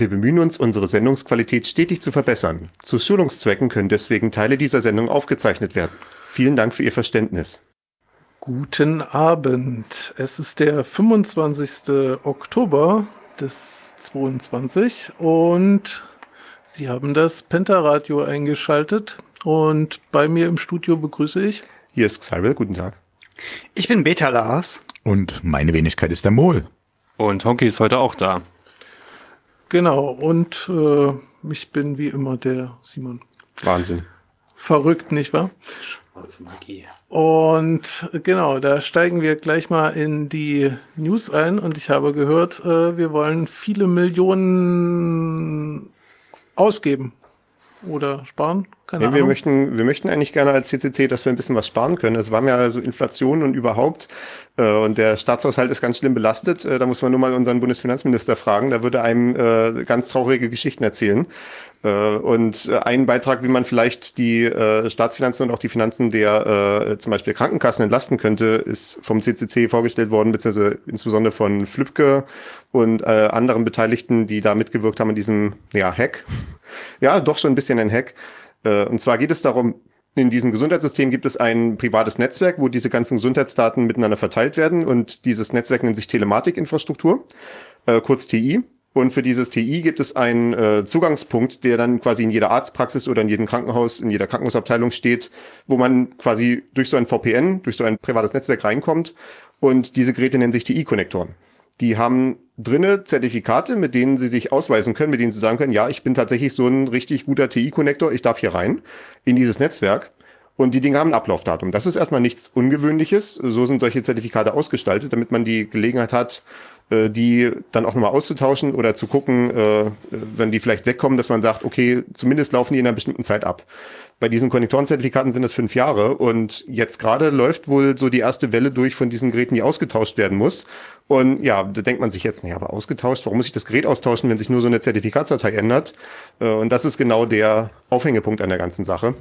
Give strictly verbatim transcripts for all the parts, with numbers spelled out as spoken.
Wir bemühen uns, unsere Sendungsqualität stetig zu verbessern. Zu Schulungszwecken können deswegen Teile dieser Sendung aufgezeichnet werden. Vielen Dank für Ihr Verständnis. Guten Abend. Es ist der fünfundzwanzigste Oktober des zweiundzwanzig und Sie haben das Penta-Radio eingeschaltet und bei mir im Studio begrüße ich. Hier ist Cyril, guten Tag. Ich bin Beta Lars. Und meine Wenigkeit ist der Mol. Und Honky ist heute auch da. Genau, und äh, ich bin wie immer der Simon. Wahnsinn. Verrückt, nicht wahr? Schwarze Magie. Und genau, da steigen wir gleich mal in die News ein und ich habe gehört, äh, wir wollen viele Millionen ausgeben oder sparen. Keine Ja, wir Ahnung. möchten, wir möchten eigentlich gerne als C C C, dass wir ein bisschen was sparen können. Es war ja so Inflation und überhaupt. Äh, und der Staatshaushalt ist ganz schlimm belastet. Äh, da muss man nur mal unseren Bundesfinanzminister fragen. Da würde einem äh, ganz traurige Geschichten erzählen. Äh, und äh, ein Beitrag, wie man vielleicht die äh, Staatsfinanzen und auch die Finanzen der äh, zum Beispiel Krankenkassen entlasten könnte, ist vom C C C vorgestellt worden, beziehungsweise insbesondere von Flübke und äh, anderen Beteiligten, die da mitgewirkt haben in diesem ja, Hack. Ja, doch schon ein bisschen ein Hack. Und zwar geht es darum, in diesem Gesundheitssystem gibt es ein privates Netzwerk, wo diese ganzen Gesundheitsdaten miteinander verteilt werden. Und dieses Netzwerk nennt sich Telematikinfrastruktur, äh, kurz T I. Und für dieses T I gibt es einen äh, Zugangspunkt, der dann quasi in jeder Arztpraxis oder in jedem Krankenhaus, in jeder Krankenhausabteilung steht, wo man quasi durch so ein V P N, durch so ein privates Netzwerk reinkommt. Und diese Geräte nennen sich T I-Konnektoren. Die haben drinne Zertifikate, mit denen sie sich ausweisen können, mit denen sie sagen können, ja, ich bin tatsächlich so ein richtig guter T I-Konnektor, ich darf hier rein in dieses Netzwerk. Und die Dinge haben ein Ablaufdatum. Das ist erstmal nichts Ungewöhnliches. So sind solche Zertifikate ausgestaltet, damit man die Gelegenheit hat, die dann auch nochmal auszutauschen oder zu gucken, wenn die vielleicht wegkommen, dass man sagt, okay, zumindest laufen die in einer bestimmten Zeit ab. Bei diesen Konnektorenzertifikaten sind es fünf Jahre und jetzt gerade läuft wohl so die erste Welle durch von diesen Geräten, die ausgetauscht werden muss. Und ja, da denkt man sich jetzt, naja, aber ausgetauscht, warum muss ich das Gerät austauschen, wenn sich nur so eine Zertifikatsdatei ändert? Und das ist genau der Aufhängepunkt an der ganzen Sache.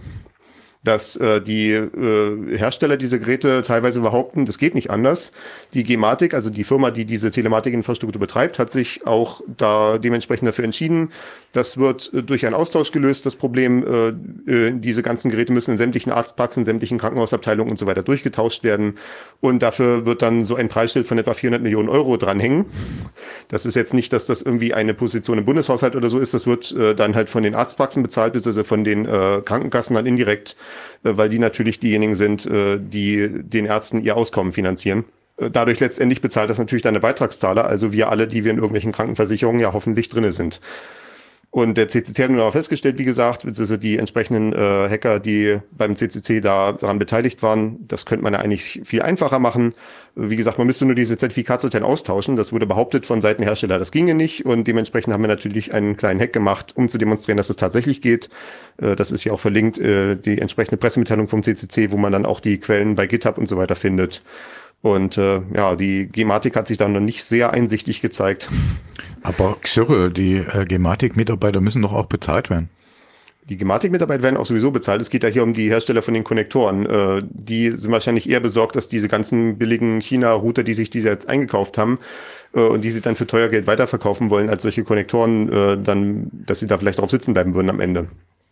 Dass äh, die äh, Hersteller dieser Geräte teilweise behaupten, das geht nicht anders. Die Gematik, also die Firma, die diese Telematikinfrastruktur betreibt, hat sich auch da dementsprechend dafür entschieden. Das wird äh, durch einen Austausch gelöst, das Problem. Äh, äh, diese ganzen Geräte müssen in sämtlichen Arztpraxen, sämtlichen Krankenhausabteilungen und so weiter durchgetauscht werden. Und dafür wird dann so ein Preisschild von etwa vierhundert Millionen Euro dranhängen. Das ist jetzt nicht, dass das irgendwie eine Position im Bundeshaushalt oder so ist. Das wird äh, dann halt von den Arztpraxen bezahlt, beziehungsweise von den äh, Krankenkassen dann indirekt, weil die natürlich diejenigen sind, die den Ärzten ihr Auskommen finanzieren. Dadurch letztendlich bezahlt das natürlich dann der Beitragszahler, also wir alle, die wir in irgendwelchen Krankenversicherungen ja hoffentlich drinne sind. Und der C C C hat nun auch festgestellt, wie gesagt, beziehungsweise die entsprechenden äh, Hacker, die beim C C C da daran beteiligt waren, das könnte man ja eigentlich viel einfacher machen. Wie gesagt, man müsste nur diese Zertifikatsdateien austauschen. Das wurde behauptet von Seiten Hersteller, das ginge nicht. Und dementsprechend haben wir natürlich einen kleinen Hack gemacht, um zu demonstrieren, dass es tatsächlich geht. Äh, das ist ja auch verlinkt, äh, die entsprechende Pressemitteilung vom C C C, wo man dann auch die Quellen bei GitHub und so weiter findet. Und äh, ja, die Gematik hat sich dann noch nicht sehr einsichtig gezeigt. Aber Xirre, die äh, Gematik-Mitarbeiter müssen doch auch bezahlt werden. Die Gematik-Mitarbeiter werden auch sowieso bezahlt. Es geht ja hier um die Hersteller von den Konnektoren. Äh, die sind wahrscheinlich eher besorgt, dass diese ganzen billigen China-Router, die sich diese jetzt eingekauft haben äh, und die sie dann für teuer Geld weiterverkaufen wollen, als solche Konnektoren, äh, dann, dass sie da vielleicht drauf sitzen bleiben würden am Ende.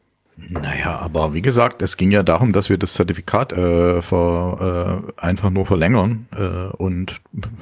Naja, aber wie gesagt, es ging ja darum, dass wir das Zertifikat äh, ver, äh, einfach nur verlängern äh, und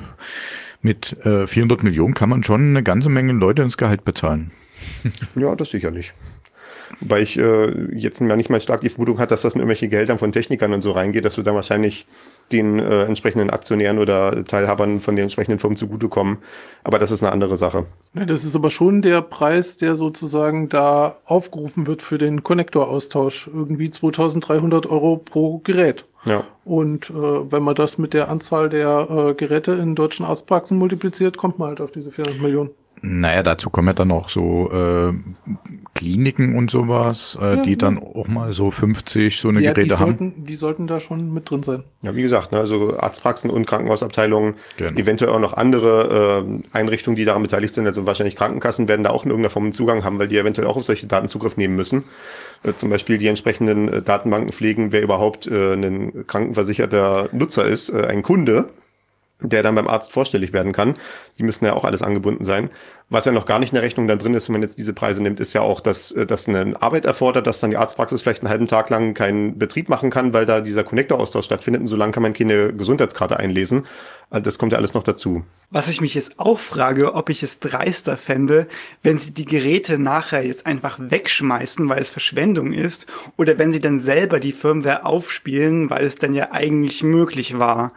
mit äh, vierhundert Millionen kann man schon eine ganze Menge Leute ins Gehalt bezahlen. Ja, das sicherlich. Wobei ich äh, jetzt ja nicht mal stark die Vermutung hat, dass das in irgendwelche Gehältern von Technikern und so reingeht, dass wir dann wahrscheinlich den äh, entsprechenden Aktionären oder Teilhabern von den entsprechenden Firmen zugutekommen. Aber das ist eine andere Sache. Ja, das ist aber schon der Preis, der sozusagen da aufgerufen wird für den Konnektoraustausch. Irgendwie zweitausenddreihundert Euro pro Gerät. Ja. Und äh, wenn man das mit der Anzahl der äh, Geräte in deutschen Arztpraxen multipliziert, kommt man halt auf diese vierhundert Millionen. Naja, dazu kommen ja dann auch so äh, Kliniken und sowas, äh, ja, die ja. dann auch mal so fünfzig so eine ja, Geräte die haben. sollten, die sollten da schon mit drin sein. Ja, wie gesagt, ne, also Arztpraxen und Krankenhausabteilungen, Genau. eventuell auch noch andere äh, Einrichtungen, die daran beteiligt sind, also wahrscheinlich Krankenkassen werden da auch in irgendeiner Form einen Zugang haben, weil die eventuell auch auf solche Daten Zugriff nehmen müssen. Äh, zum Beispiel die entsprechenden äh, Datenbanken pflegen, wer überhaupt äh, ein krankenversicherter Nutzer ist, äh, ein Kunde. der dann beim Arzt vorstellig werden kann. Die müssen ja auch alles angebunden sein. Was ja noch gar nicht in der Rechnung dann drin ist, wenn man jetzt diese Preise nimmt, ist ja auch, dass das eine Arbeit erfordert, dass dann die Arztpraxis vielleicht einen halben Tag lang keinen Betrieb machen kann, weil da dieser Connector-Austausch stattfindet und so lange kann man keine Gesundheitskarte einlesen. Das kommt ja alles noch dazu. Was ich mich jetzt auch frage, ob ich es dreister fände, wenn sie die Geräte nachher jetzt einfach wegschmeißen, weil es Verschwendung ist, oder wenn sie dann selber die Firmware aufspielen, weil es dann ja eigentlich möglich war.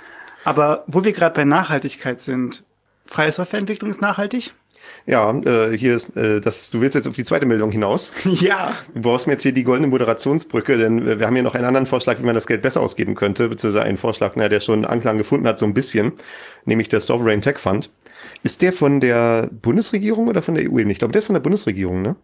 Aber wo wir gerade bei Nachhaltigkeit sind, freie Softwareentwicklung ist nachhaltig? Ja, äh, hier ist äh, das. Du willst jetzt auf die zweite Meldung hinaus. Ja. Du brauchst mir jetzt hier die goldene Moderationsbrücke, denn äh, wir haben hier noch einen anderen Vorschlag, wie man das Geld besser ausgeben könnte, beziehungsweise einen Vorschlag, na, der schon Anklang gefunden hat, so ein bisschen, nämlich der Sovereign Tech Fund. Ist der von der Bundesregierung oder von der E U? Ich glaube, der ist von der Bundesregierung, ne?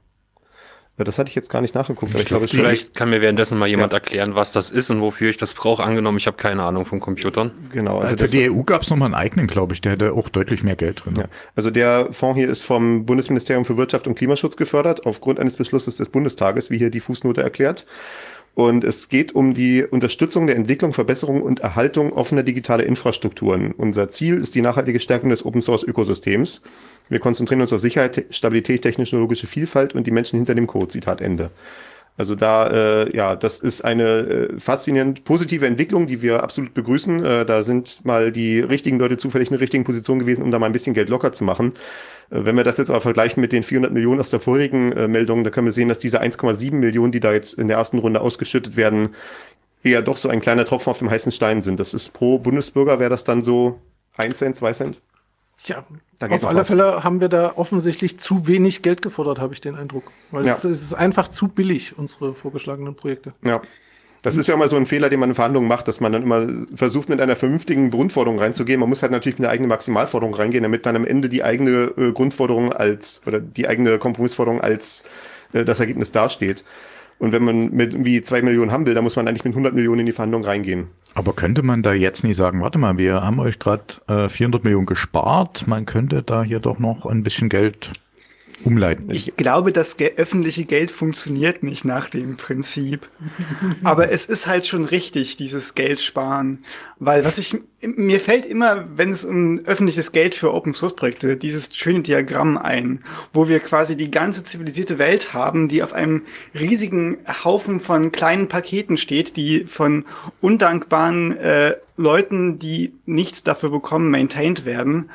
Das hatte ich jetzt gar nicht nachgeguckt, aber ich glaube schon. Vielleicht kann mir währenddessen mal jemand Ja. erklären, was das ist und wofür ich das brauche. Angenommen, ich habe keine Ahnung von Computern. Genau. Also Für das- die E U gab es nochmal einen eigenen, glaube ich, der hätte auch deutlich mehr Geld drin. Ja, also der Fonds hier ist vom Bundesministerium für Wirtschaft und Klimaschutz gefördert, aufgrund eines Beschlusses des Bundestages, wie hier die Fußnote erklärt. Und es geht um die Unterstützung der Entwicklung, Verbesserung und Erhaltung offener digitaler Infrastrukturen. Unser Ziel ist die nachhaltige Stärkung des Open-Source-Ökosystems. Wir konzentrieren uns auf Sicherheit, Stabilität, technologische Vielfalt und die Menschen hinter dem Code. Zitat Ende. Also da, äh, ja, das ist eine äh, faszinierend positive Entwicklung, die wir absolut begrüßen. Äh, da sind mal die richtigen Leute zufällig in der richtigen Position gewesen, um da mal ein bisschen Geld locker zu machen. Äh, wenn wir das jetzt aber vergleichen mit den vierhundert Millionen aus der vorigen äh, Meldung, da können wir sehen, dass diese eins Komma sieben Millionen, die da jetzt in der ersten Runde ausgeschüttet werden, eher doch so ein kleiner Tropfen auf dem heißen Stein sind. Das ist pro Bundesbürger, wäre das dann so ein Cent, zwei Cent? Ja, Da geht auf noch alle was. Fälle haben wir da offensichtlich zu wenig Geld gefordert, habe ich den Eindruck. Weil Ja. es, es ist einfach zu billig, unsere vorgeschlagenen Projekte. Ja. Das ist ja immer so ein Fehler, den man in Verhandlungen macht, dass man dann immer versucht, mit einer vernünftigen Grundforderung reinzugehen. Man muss halt natürlich mit einer eigenen Maximalforderung reingehen, damit dann am Ende die eigene äh, Grundforderung als, oder die eigene Kompromissforderung als äh, das Ergebnis dasteht. Und wenn man mit irgendwie zwei Millionen haben will, dann muss man eigentlich mit hundert Millionen in die Verhandlung reingehen. Aber könnte man da jetzt nicht sagen, warte mal, wir haben euch gerade äh, vierhundert Millionen gespart, man könnte da hier doch noch ein bisschen Geld umleiten. Ich glaube, das ge- öffentliche Geld funktioniert nicht nach dem Prinzip. Aber es ist halt schon richtig, dieses Geld sparen. Weil was ich, mir fällt immer, wenn es um öffentliches Geld für Open-Source-Projekte, dieses schöne Diagramm ein, wo wir quasi die ganze zivilisierte Welt haben, die auf einem riesigen Haufen von kleinen Paketen steht, die von undankbaren äh, Leuten, die nichts dafür bekommen, maintained werden.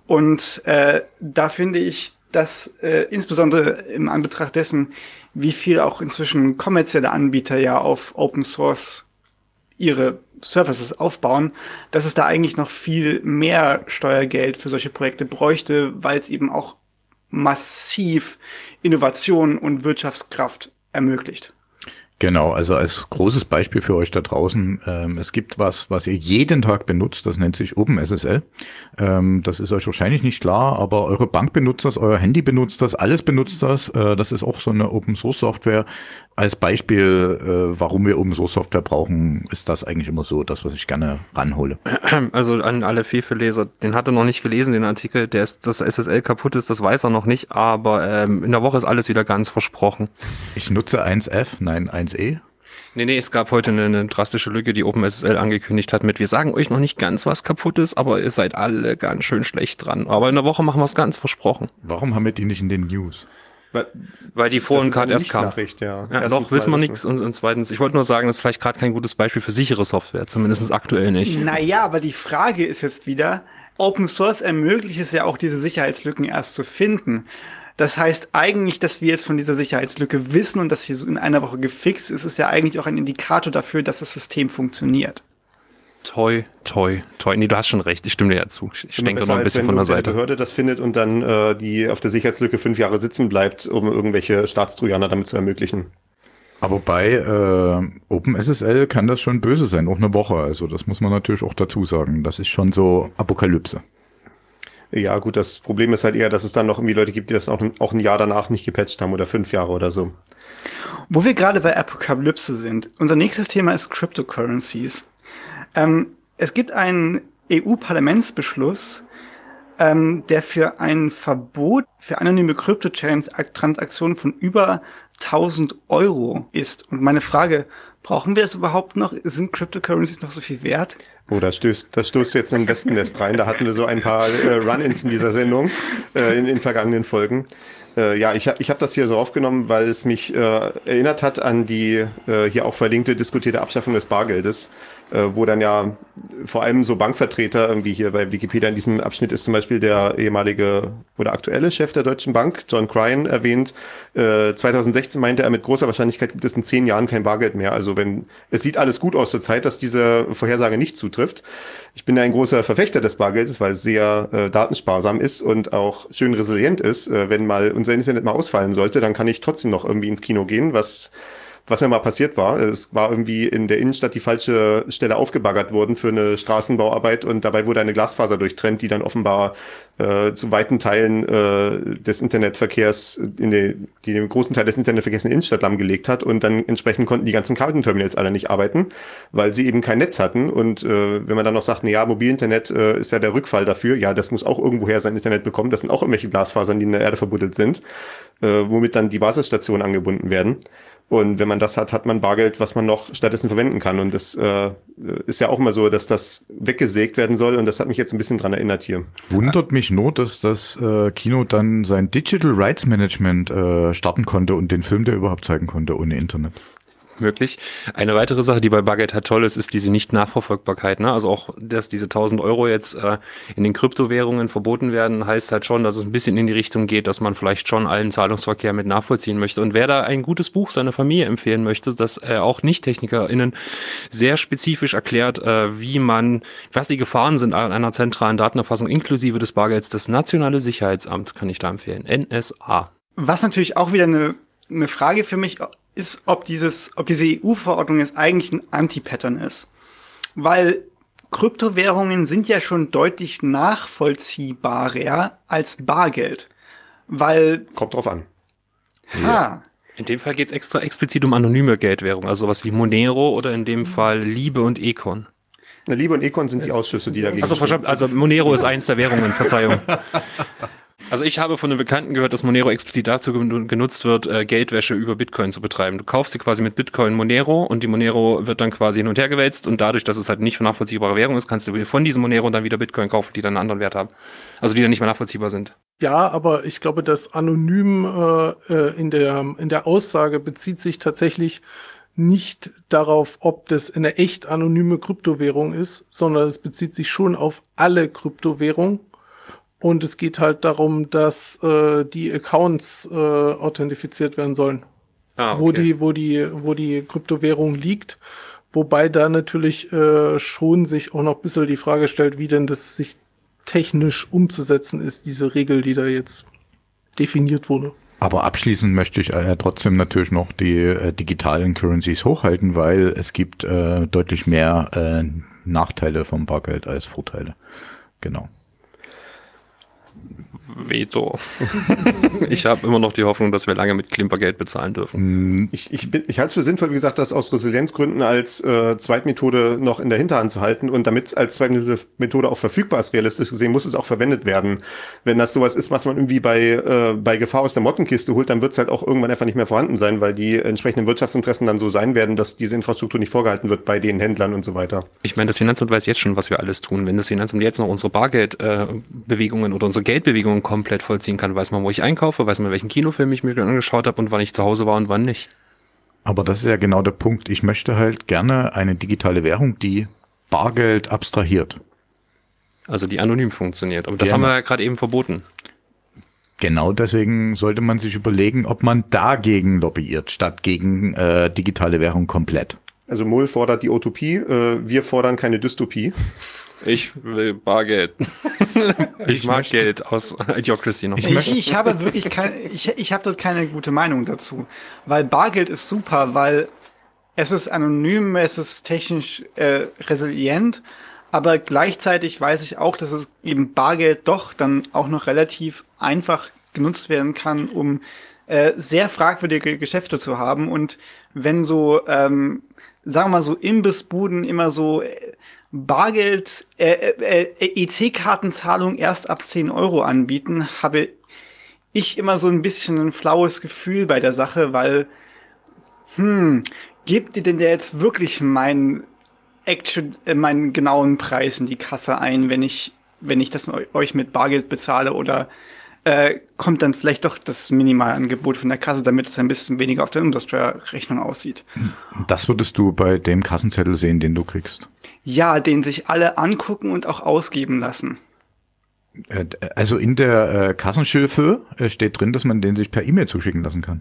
Und äh, da finde ich, dass äh, insbesondere im Anbetracht dessen, wie viel auch inzwischen kommerzielle Anbieter ja auf Open Source ihre Services aufbauen, dass es da eigentlich noch viel mehr Steuergeld für solche Projekte bräuchte, weil es eben auch massiv Innovation und Wirtschaftskraft ermöglicht. Genau, also als großes Beispiel für euch da draußen, ähm, es gibt was, was ihr jeden Tag benutzt, das nennt sich OpenSSL. Ähm, das ist euch wahrscheinlich nicht klar, aber eure Bank benutzt das, euer Handy benutzt das, alles benutzt das. Äh, das ist auch so eine Open-Source-Software. Als Beispiel, äh, warum wir Open-Source-Software brauchen, ist das eigentlich immer so, das, was ich gerne ranhole. Also an alle Fefe-Leser, den hat er noch nicht gelesen, den Artikel, der ist, dass S S L kaputt ist, das weiß er noch nicht, aber ähm, in der Woche ist alles wieder ganz versprochen. Ich nutze eins F, nein, eins E. Nee, nee, es gab heute eine, eine drastische Lücke, die OpenSSL angekündigt hat mit, wir sagen euch noch nicht ganz, was kaputt ist, aber ihr seid alle ganz schön schlecht dran. Aber in der Woche machen wir es ganz versprochen. Warum haben wir die nicht in den News? Weil, Weil die vor das und ist gerade eine erst kam. Nicht-Nachricht, ja. Ja, Erstens noch wissen wir mal nichts und, und zweitens, ich wollte nur sagen, das ist vielleicht gerade kein gutes Beispiel für sichere Software, zumindest aktuell nicht. Naja, aber die Frage ist jetzt wieder, Open Source ermöglicht es ja auch, diese Sicherheitslücken erst zu finden. Das heißt eigentlich, dass wir jetzt von dieser Sicherheitslücke wissen und dass sie so in einer Woche gefixt ist, ist ja eigentlich auch ein Indikator dafür, dass das System funktioniert. Toi, toi, toi. Nee, du hast schon recht, ich stimme dir ja zu. Ich Immer denke besser, noch ein als bisschen wenn von der irgendeine Seite. Behörde das findet und dann äh, die auf der Sicherheitslücke fünf Jahre sitzen bleibt, um irgendwelche Staatstrojaner damit zu ermöglichen. Aber bei äh, OpenSSL kann das schon böse sein, auch eine Woche. Also das muss man natürlich auch dazu sagen. Das ist schon so Apokalypse. Ja, gut, das Problem ist halt eher, dass es dann noch irgendwie Leute gibt, die das auch, auch ein Jahr danach nicht gepatcht haben oder fünf Jahre oder so. Wo wir gerade bei Apokalypse sind, unser nächstes Thema ist Cryptocurrencies. Ähm, es gibt einen E U-Parlamentsbeschluss, ähm, der für ein Verbot für anonyme Krypto-Transaktionen von über tausend Euro ist. Und meine Frage, Brauchen wir es überhaupt noch? Sind Cryptocurrencies noch so viel wert? Oh, da stößt, das stößt jetzt in ein Wespennest rein. Da hatten wir so ein paar äh, Run-ins in dieser Sendung, äh, in den vergangenen Folgen. Äh, ja, ich habe ich hab das hier so aufgenommen, weil es mich äh, erinnert hat an die äh, hier auch verlinkte diskutierte Abschaffung des Bargeldes, äh, wo dann ja vor allem so Bankvertreter, irgendwie hier bei Wikipedia in diesem Abschnitt ist zum Beispiel der ehemalige oder aktuelle Chef der Deutschen Bank, John Cryan, erwähnt. Äh, zweitausendsechzehn meinte er, mit großer Wahrscheinlichkeit gibt es in zehn Jahren kein Bargeld mehr. Also wenn es sieht alles gut aus zur Zeit, dass diese Vorhersage nicht zutrifft. Ich bin ja ein großer Verfechter des Bargeldes, weil es sehr äh, datensparsam ist und auch schön resilient ist. Äh, wenn mal unser Internet mal ausfallen sollte, dann kann ich trotzdem noch irgendwie ins Kino gehen, was was mir mal passiert war. Es war irgendwie in der Innenstadt die falsche Stelle aufgebaggert worden für eine Straßenbauarbeit und dabei wurde eine Glasfaser durchtrennt, die dann offenbar äh, zu weiten Teilen äh, des Internetverkehrs, in die, die den großen Teil des Internetverkehrs in der Innenstadt lahmgelegt hat und dann entsprechend konnten die ganzen Kartenterminals alle nicht arbeiten, weil sie eben kein Netz hatten und äh, wenn man dann noch sagt, na ja, Mobilinternet äh, ist ja der Rückfall dafür, ja, das muss auch irgendwoher sein Internet bekommen, das sind auch irgendwelche Glasfasern, die in der Erde verbuddelt sind, äh, womit dann die Basisstationen angebunden werden. Und wenn man das hat, hat man Bargeld, was man noch stattdessen verwenden kann. Und das äh, ist ja auch mal so, dass das weggesägt werden soll. Und das hat mich jetzt ein bisschen dran erinnert hier. Wundert mich nur, dass das äh, Kino dann sein Digital Rights Management äh, starten konnte und den Film, der überhaupt zeigen konnte, ohne Internet. Möglich. Eine weitere Sache, die bei Bargeld halt toll ist, ist diese Nicht-Nachverfolgbarkeit. Ne? Also auch, dass diese tausend Euro jetzt äh, in den Kryptowährungen verboten werden, heißt halt schon, dass es ein bisschen in die Richtung geht, dass man vielleicht schon allen Zahlungsverkehr mit nachvollziehen möchte. Und wer da ein gutes Buch seiner Familie empfehlen möchte, das äh, auch Nicht-TechnikerInnen sehr spezifisch erklärt, äh, wie man, was die Gefahren sind an einer zentralen Datenerfassung inklusive des Bargelds, das Nationale Sicherheitsamt kann ich da empfehlen. N S A. Was natürlich auch wieder eine, eine Frage für mich ist, ob dieses, ob diese E U-Verordnung jetzt eigentlich ein Anti-Pattern ist. Weil Kryptowährungen sind ja schon deutlich nachvollziehbarer als Bargeld. Weil. Kommt drauf an. Ha. In dem Fall geht es extra explizit um anonyme Geldwährung, also sowas wie Monero oder in dem Fall Liebe und Econ. Na, Liebe und Econ sind die Ausschüsse, die dagegen Also, verstanden, also Monero ist eins der Währungen, Verzeihung. Also ich habe von einem Bekannten gehört, dass Monero explizit dazu genutzt wird, äh, Geldwäsche über Bitcoin zu betreiben. Du kaufst dir quasi mit Bitcoin Monero und die Monero wird dann quasi hin und her gewälzt und dadurch, dass es halt nicht nachvollziehbare Währung ist, kannst du von diesem Monero dann wieder Bitcoin kaufen, die dann einen anderen Wert haben. Also die dann nicht mehr nachvollziehbar sind. Ja, aber ich glaube, das Anonym äh, in der, in der Aussage bezieht sich tatsächlich nicht darauf, ob das eine echt anonyme Kryptowährung ist, sondern es bezieht sich schon auf alle Kryptowährungen. Und es geht halt darum, dass äh, die Accounts äh, authentifiziert werden sollen, Ah, okay. wo die, wo die, wo die Kryptowährung liegt. Wobei da natürlich äh, schon sich auch noch ein bisschen die Frage stellt, wie denn das sich technisch umzusetzen ist, diese Regel, die da jetzt definiert wurde. Aber abschließend möchte ich äh, trotzdem natürlich noch die äh, digitalen Currencies hochhalten, weil es gibt äh, deutlich mehr äh, Nachteile vom Bargeld als Vorteile. Genau. Veto. Ich habe immer noch die Hoffnung, dass wir lange mit Klimpergeld bezahlen dürfen. Ich, ich, bin, ich halte es für sinnvoll, wie gesagt, das aus Resilienzgründen als äh, Zweitmethode noch in der Hinterhand zu halten und damit es als Zweitmethode auch verfügbar ist, realistisch gesehen, muss es auch verwendet werden. Wenn das sowas ist, was man irgendwie bei, äh, bei Gefahr aus der Mottenkiste holt, dann wird es halt auch irgendwann einfach nicht mehr vorhanden sein, weil die entsprechenden Wirtschaftsinteressen dann so sein werden, dass diese Infrastruktur nicht vorgehalten wird bei den Händlern und so weiter. Ich meine, das Finanzamt weiß jetzt schon, was wir alles tun. Wenn das Finanzamt jetzt noch unsere Bargeldbewegungen äh, oder unsere Geldbewegungen komplett vollziehen kann, weiß man, wo ich einkaufe, weiß man, welchen Kinofilm ich mir angeschaut habe und wann ich zu Hause war und wann nicht. Aber das ist ja genau der Punkt. Ich möchte halt gerne eine digitale Währung, die Bargeld abstrahiert. Also die anonym funktioniert. Aber das Gerne. haben wir ja gerade eben verboten. Genau deswegen sollte man sich überlegen, ob man dagegen lobbyiert, statt gegen äh, digitale Währung komplett. Also Mohl fordert die Utopie, äh, wir fordern keine Dystopie. Ich will Bargeld. ich, Ich mag möchte- Geld aus Idiocracy noch. Ich Ich, möchte- ich habe wirklich kein, ich, ich habe dort keine gute Meinung dazu. Weil Bargeld ist super, weil es ist anonym, es ist technisch äh, resilient, aber gleichzeitig weiß ich auch, dass es eben Bargeld doch dann auch noch relativ einfach genutzt werden kann, um äh, sehr fragwürdige Geschäfte zu haben. Und wenn so, ähm, sagen wir mal so Imbissbuden immer so äh, Bargeld, äh, äh, äh, E C-Kartenzahlung erst ab zehn Euro anbieten, habe ich immer so ein bisschen ein flaues Gefühl bei der Sache, weil, hm, gebt ihr denn jetzt wirklich meinen Action, äh, meinen genauen Preis in die Kasse ein, wenn ich, wenn ich das euch mit Bargeld bezahle, oder äh, kommt dann vielleicht doch das Minimalangebot von der Kasse, damit es ein bisschen weniger auf der Umsatzsteuerrechnung aussieht? Das würdest du bei dem Kassenzettel sehen, den du kriegst. Ja, den sich alle angucken und auch ausgeben lassen. Also in der äh, Kassenschilfe äh, steht drin, dass man den sich per E-Mail zuschicken lassen kann.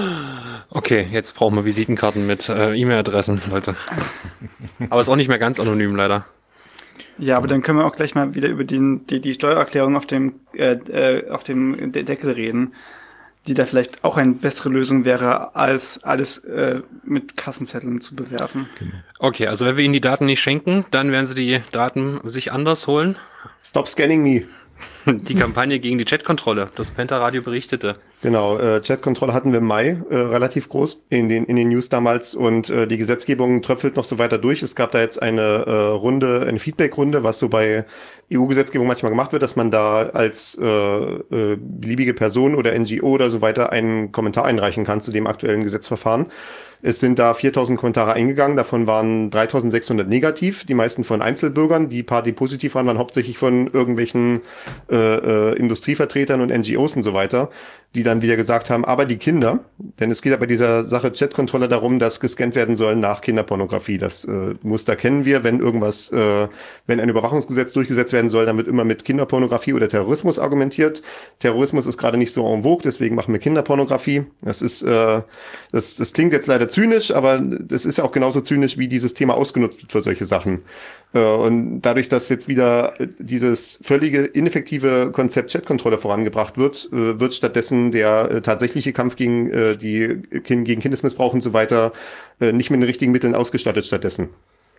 Okay, jetzt brauchen wir Visitenkarten mit äh, E-Mail-Adressen, Leute. Aber ist auch nicht mehr ganz anonym, leider. Ja, aber dann können wir auch gleich mal wieder über den, die, die Steuererklärung auf dem, äh, äh, auf dem De- Deckel reden, die da vielleicht auch eine bessere Lösung wäre, als alles äh, mit Kassenzetteln zu bewerfen. Okay, also wenn wir ihnen die Daten nicht schenken, dann werden sie die Daten sich anders holen. Stop scanning me. Die Kampagne gegen die Chatkontrolle, das Pentaradio berichtete. Genau, äh, Chatkontrolle hatten wir im Mai äh, relativ groß in den in den News damals, und äh, die Gesetzgebung tröpfelt noch so weiter durch. Es gab da jetzt eine äh, Runde, eine Feedback-Runde, was so bei E U-Gesetzgebung manchmal gemacht wird, dass man da als äh, äh, beliebige Person oder N G O oder so weiter einen Kommentar einreichen kann zu dem aktuellen Gesetzverfahren. Es sind da viertausend Kommentare eingegangen, davon waren dreitausendsechshundert negativ, die meisten von Einzelbürgern. Die paar, die positiv waren, waren hauptsächlich von irgendwelchen äh, äh, Industrievertretern und N G Os und so weiter, die dann wieder gesagt haben, aber die Kinder, denn es geht ja bei dieser Sache Chatkontrolle darum, dass gescannt werden soll nach Kinderpornografie. Das äh, Muster kennen wir, wenn irgendwas, äh, wenn ein Überwachungsgesetz durchgesetzt werden soll, dann wird immer mit Kinderpornografie oder Terrorismus argumentiert. Terrorismus ist gerade nicht so en vogue, deswegen machen wir Kinderpornografie. Das ist, äh, das, das klingt jetzt leider zynisch, aber das ist ja auch genauso zynisch, wie dieses Thema ausgenutzt wird für solche Sachen. Äh, und dadurch, dass jetzt wieder dieses völlige ineffektive Konzept Chatkontrolle vorangebracht wird, äh, wird stattdessen der äh, tatsächliche Kampf gegen äh, die kind, gegen Kindesmissbrauch und so weiter äh, nicht mit den richtigen Mitteln ausgestattet stattdessen.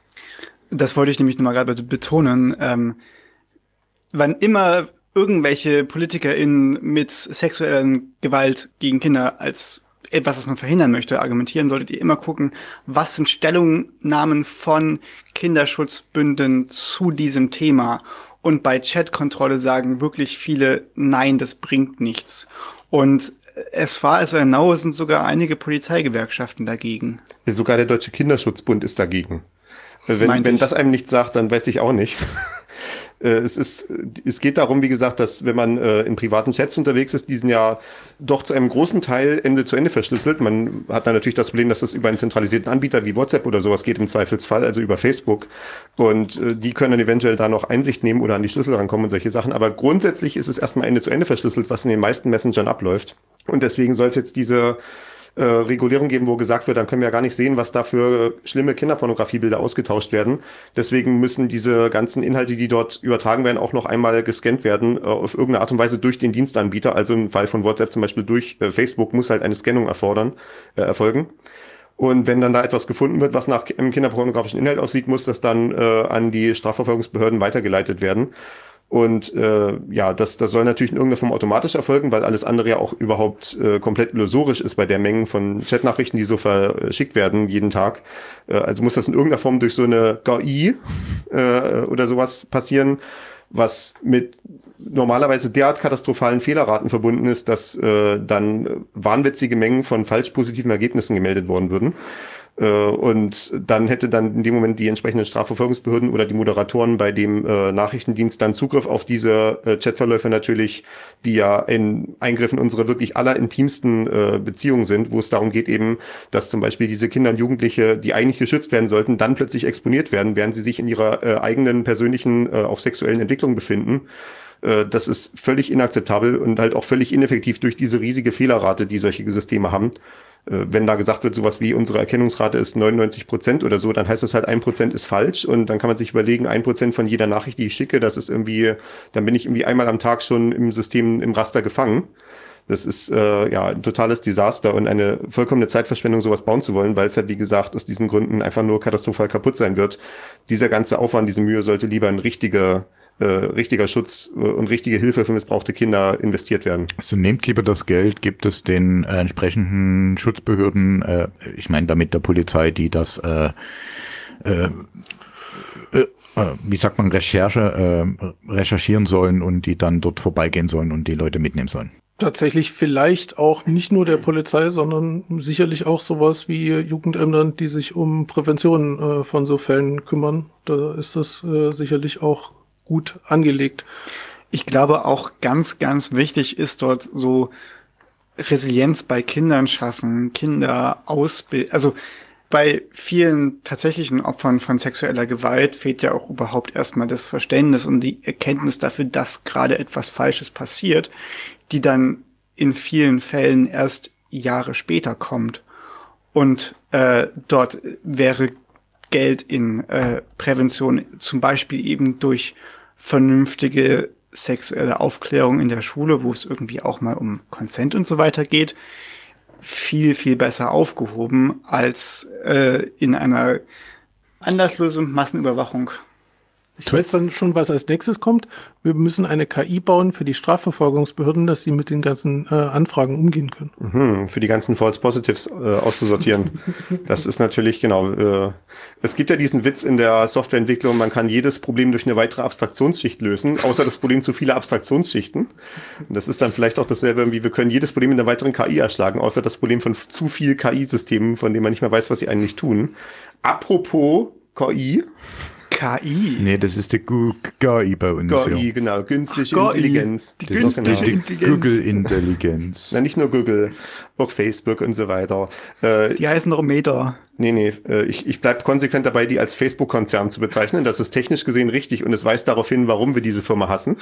Das wollte ich nämlich nochmal gerade betonen. Ähm, wann immer irgendwelche PolitikerInnen mit sexuellen Gewalt gegen Kinder als etwas, was man verhindern möchte, argumentieren, solltet ihr immer gucken, was sind Stellungnahmen von Kinderschutzbünden zu diesem Thema. Und bei Chatkontrolle sagen wirklich viele, nein, das bringt nichts. Und es war also in Naue sind sogar einige Polizeigewerkschaften dagegen. Sogar der Deutsche Kinderschutzbund ist dagegen. Wenn, wenn das einem nichts sagt, dann weiß ich auch nicht. Es ist, es geht darum, wie gesagt, dass wenn man äh, in privaten Chats unterwegs ist, die sind ja doch zu einem großen Teil Ende zu Ende verschlüsselt. Man hat dann natürlich das Problem, dass das über einen zentralisierten Anbieter wie WhatsApp oder sowas geht im Zweifelsfall, also über Facebook. Und äh, die können dann eventuell da noch Einsicht nehmen oder an die Schlüssel rankommen und solche Sachen. Aber grundsätzlich ist es erstmal Ende zu Ende verschlüsselt, was in den meisten Messengern abläuft. Und deswegen soll es jetzt diese Äh, Regulierung geben, wo gesagt wird, dann können wir ja gar nicht sehen, was da für schlimme Kinderpornografiebilder ausgetauscht werden. Deswegen müssen diese ganzen Inhalte, die dort übertragen werden, auch noch einmal gescannt werden, äh, auf irgendeine Art und Weise durch den Dienstanbieter. Also im Fall von WhatsApp zum Beispiel durch äh, Facebook muss halt eine Scannung erfordern, äh, erfolgen. Und wenn dann da etwas gefunden wird, was nach einem kinderpornografischen Inhalt aussieht, muss das dann äh, an die Strafverfolgungsbehörden weitergeleitet werden. Und äh, ja, das, das soll natürlich in irgendeiner Form automatisch erfolgen, weil alles andere ja auch überhaupt äh, komplett illusorisch ist bei der Mengen von Chatnachrichten, die so verschickt werden jeden Tag. Äh, also muss das in irgendeiner Form durch so eine K I äh, oder sowas passieren, was mit normalerweise derart katastrophalen Fehlerraten verbunden ist, dass äh, dann wahnwitzige Mengen von falsch positiven Ergebnissen gemeldet worden würden. Und dann hätte dann in dem Moment die entsprechenden Strafverfolgungsbehörden oder die Moderatoren bei dem äh, Nachrichtendienst dann Zugriff auf diese äh, Chatverläufe natürlich, die ja ein Eingriff in unsere wirklich allerintimsten äh, Beziehungen sind, wo es darum geht eben, dass zum Beispiel diese Kinder und Jugendliche, die eigentlich geschützt werden sollten, dann plötzlich exponiert werden, während sie sich in ihrer äh, eigenen persönlichen, äh, auch sexuellen Entwicklung befinden. Äh, das ist völlig inakzeptabel und halt auch völlig ineffektiv durch diese riesige Fehlerrate, die solche Systeme haben. Wenn da gesagt wird, sowas wie unsere Erkennungsrate ist neunundneunzig Prozent oder so, dann heißt das halt, ein Prozent ist falsch und dann kann man sich überlegen, ein Prozent von jeder Nachricht, die ich schicke, das ist irgendwie, dann bin ich irgendwie einmal am Tag schon im System, im Raster gefangen. Das ist äh, ja ein totales Desaster und eine vollkommene Zeitverschwendung, sowas bauen zu wollen, weil es halt, wie gesagt, aus diesen Gründen einfach nur katastrophal kaputt sein wird. Dieser ganze Aufwand, diese Mühe sollte lieber ein richtiger Äh, richtiger Schutz äh, und richtige Hilfe für missbrauchte Kinder investiert werden. Also nehmt lieber das Geld, gibt es den äh, entsprechenden Schutzbehörden, äh, ich meine damit der Polizei, die das, äh, äh, äh, wie sagt man, Recherche, äh, recherchieren sollen und die dann dort vorbeigehen sollen und die Leute mitnehmen sollen. tatsächlich vielleicht auch nicht nur der Polizei, sondern sicherlich auch sowas wie Jugendämtern, die sich um Prävention äh, von so Fällen kümmern. Da ist das äh, sicherlich auch gut angelegt. Ich glaube auch ganz, ganz wichtig ist dort so Resilienz bei Kindern schaffen, Kinder ausbilden. Also bei vielen tatsächlichen Opfern von sexueller Gewalt fehlt ja auch überhaupt erstmal das Verständnis und die Erkenntnis dafür, dass gerade etwas Falsches passiert, die dann in vielen Fällen erst Jahre später kommt. Und äh, dort wäre Geld in äh, Prävention zum Beispiel eben durch vernünftige sexuelle Aufklärung in der Schule, wo es irgendwie auch mal um Consent und so weiter geht, viel, viel besser aufgehoben als äh, in einer anlasslosen Massenüberwachung. Ich weiß dann schon, was als nächstes kommt. Wir müssen eine K I bauen für die Strafverfolgungsbehörden, dass sie mit den ganzen äh, Anfragen umgehen können. Mhm, für die ganzen False Positives äh, auszusortieren. Das ist natürlich, genau. Äh, es gibt ja diesen Witz in der Softwareentwicklung, man kann jedes Problem durch eine weitere Abstraktionsschicht lösen, außer das Problem zu viele Abstraktionsschichten. Und das ist dann vielleicht auch dasselbe, wie wir können jedes Problem in einer weiteren K I erschlagen, außer das Problem von zu viel K I-Systemen, von denen man nicht mehr weiß, was sie eigentlich tun. Apropos K I. K I? Nee, das ist die G I bei uns. K I, ja. genau. Künstliche Ach, K I. Intelligenz. Die Das ist künstliche genau. Intelligenz. Google-Intelligenz. Na, nicht nur Google, auch Facebook und so weiter. Äh, Die heißen noch Meta. nee, nee, äh, ich, ich bleib konsequent dabei, die als Facebook-Konzern zu bezeichnen. Das ist technisch gesehen richtig und es weist darauf hin, warum wir diese Firma hassen.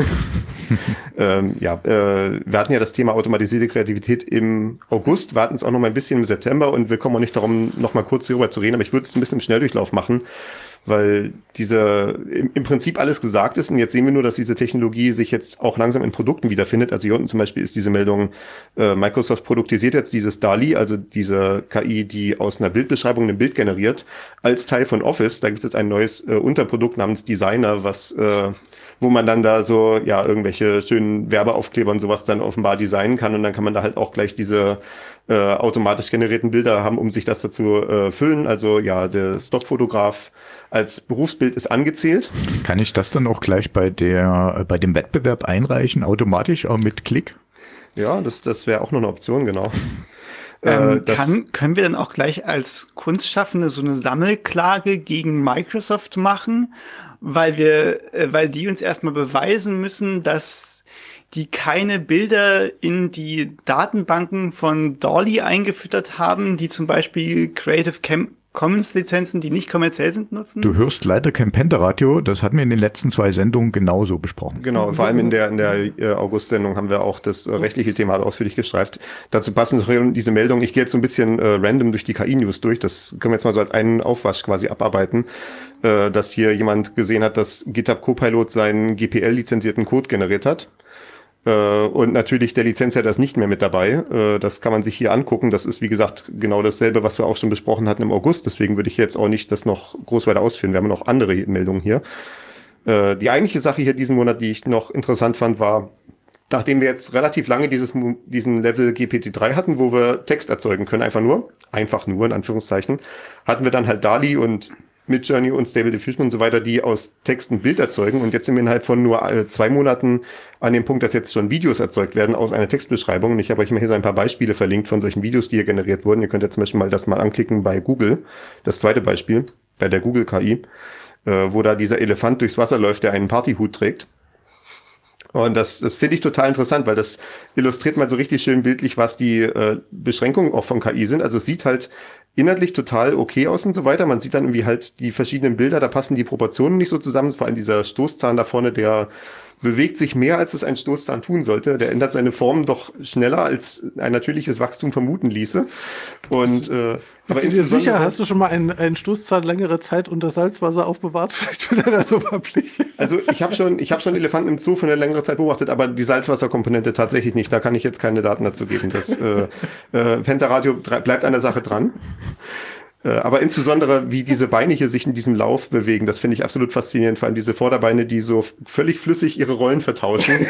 ähm, ja, äh, wir hatten ja das Thema automatisierte Kreativität im August, wir hatten es auch noch mal ein bisschen im September und wir kommen auch nicht darum, noch mal kurz hierüber zu reden, aber ich würde es ein bisschen im Schnelldurchlauf machen, weil diese im, im Prinzip alles gesagt ist und jetzt sehen wir nur, dass diese Technologie sich jetzt auch langsam in Produkten wiederfindet. Also hier unten zum Beispiel ist diese Meldung, äh, Microsoft produktisiert jetzt dieses DALL-E, also diese K I, die aus einer Bildbeschreibung ein Bild generiert, als Teil von Office. Da gibt es jetzt ein neues äh, Unterprodukt namens Designer, was äh, wo man dann da so, ja, irgendwelche schönen Werbeaufkleber und sowas dann offenbar designen kann und dann kann man da halt auch gleich diese äh, automatisch generierten Bilder haben, um sich das dazu äh, füllen. Also ja, der Stockfotograf als Berufsbild ist angezählt. Kann ich das dann auch gleich bei der, bei dem Wettbewerb einreichen, automatisch auch mit Klick? Ja, das, das wäre auch noch eine Option, genau. Ähm, äh, das, kann, können wir dann auch gleich als Kunstschaffende so eine Sammelklage gegen Microsoft machen, weil wir, äh, weil die uns erstmal beweisen müssen, dass die keine Bilder in die Datenbanken von DALL-E eingefüttert haben, die zum Beispiel Creative Cam Commons Lizenzen, die nicht kommerziell sind, nutzen? Du hörst leider kein Pentaradio, das hatten wir in den letzten zwei Sendungen genauso besprochen. Genau, vor allem in der, in der äh, August-Sendung haben wir auch das äh, rechtliche Thema ausführlich gestreift. Dazu passen diese Meldung. Ich gehe jetzt so ein bisschen äh, random durch die K I-News durch. Das können wir jetzt mal so als einen Aufwasch quasi abarbeiten, äh, dass hier jemand gesehen hat, dass GitHub Copilot seinen G P L-lizenzierten Code generiert hat. Und natürlich der Lizenzherr ist nicht mehr mit dabei. Das kann man sich hier angucken. Das ist, wie gesagt, genau dasselbe, was wir auch schon besprochen hatten im August. Deswegen würde ich jetzt auch nicht das noch groß weiter ausführen. Wir haben noch andere Meldungen hier. Die eigentliche Sache hier diesen Monat, die ich noch interessant fand, war, nachdem wir jetzt relativ lange dieses, diesen Level G P T drei hatten, wo wir Text erzeugen können, einfach nur, einfach nur in Anführungszeichen, hatten wir dann halt DALL-E und Midjourney und Stable Diffusion und so weiter, die aus Text ein Bild erzeugen. Und jetzt sind wir innerhalb von nur äh, zwei Monaten an dem Punkt, dass jetzt schon Videos erzeugt werden aus einer Textbeschreibung. Und ich habe euch mal hier so ein paar Beispiele verlinkt von solchen Videos, die hier generiert wurden. Ihr könnt jetzt zum Beispiel mal das mal anklicken bei Google. Das zweite Beispiel, bei der Google K I, äh, wo da dieser Elefant durchs Wasser läuft, der einen Partyhut trägt. Und das, das finde ich total interessant, weil das illustriert mal so richtig schön bildlich, was die äh, Beschränkungen auch von K I sind. Also es sieht halt inhaltlich total okay aus und so weiter. Man sieht dann irgendwie halt die verschiedenen Bilder, da passen die Proportionen nicht so zusammen. Vor allem dieser Stoßzahn da vorne, der bewegt sich mehr, als es ein Stoßzahn tun sollte. Der ändert seine Form doch schneller, als ein natürliches Wachstum vermuten ließe. Und äh, Bist du dir sicher, hast du schon mal einen, einen Stoßzahn längere Zeit unter Salzwasser aufbewahrt? Vielleicht wird er das Oberfläche. Also ich habe schon, ich habe schon Elefanten im Zoo für eine längere Zeit beobachtet, aber die Salzwasserkomponente tatsächlich nicht. Da kann ich jetzt keine Daten dazu geben. Das äh, äh, Pentaradio bleibt an der Sache dran. Aber insbesondere, wie diese Beine hier sich in diesem Lauf bewegen, das finde ich absolut faszinierend. Vor allem diese Vorderbeine, die so völlig flüssig ihre Rollen vertauschen.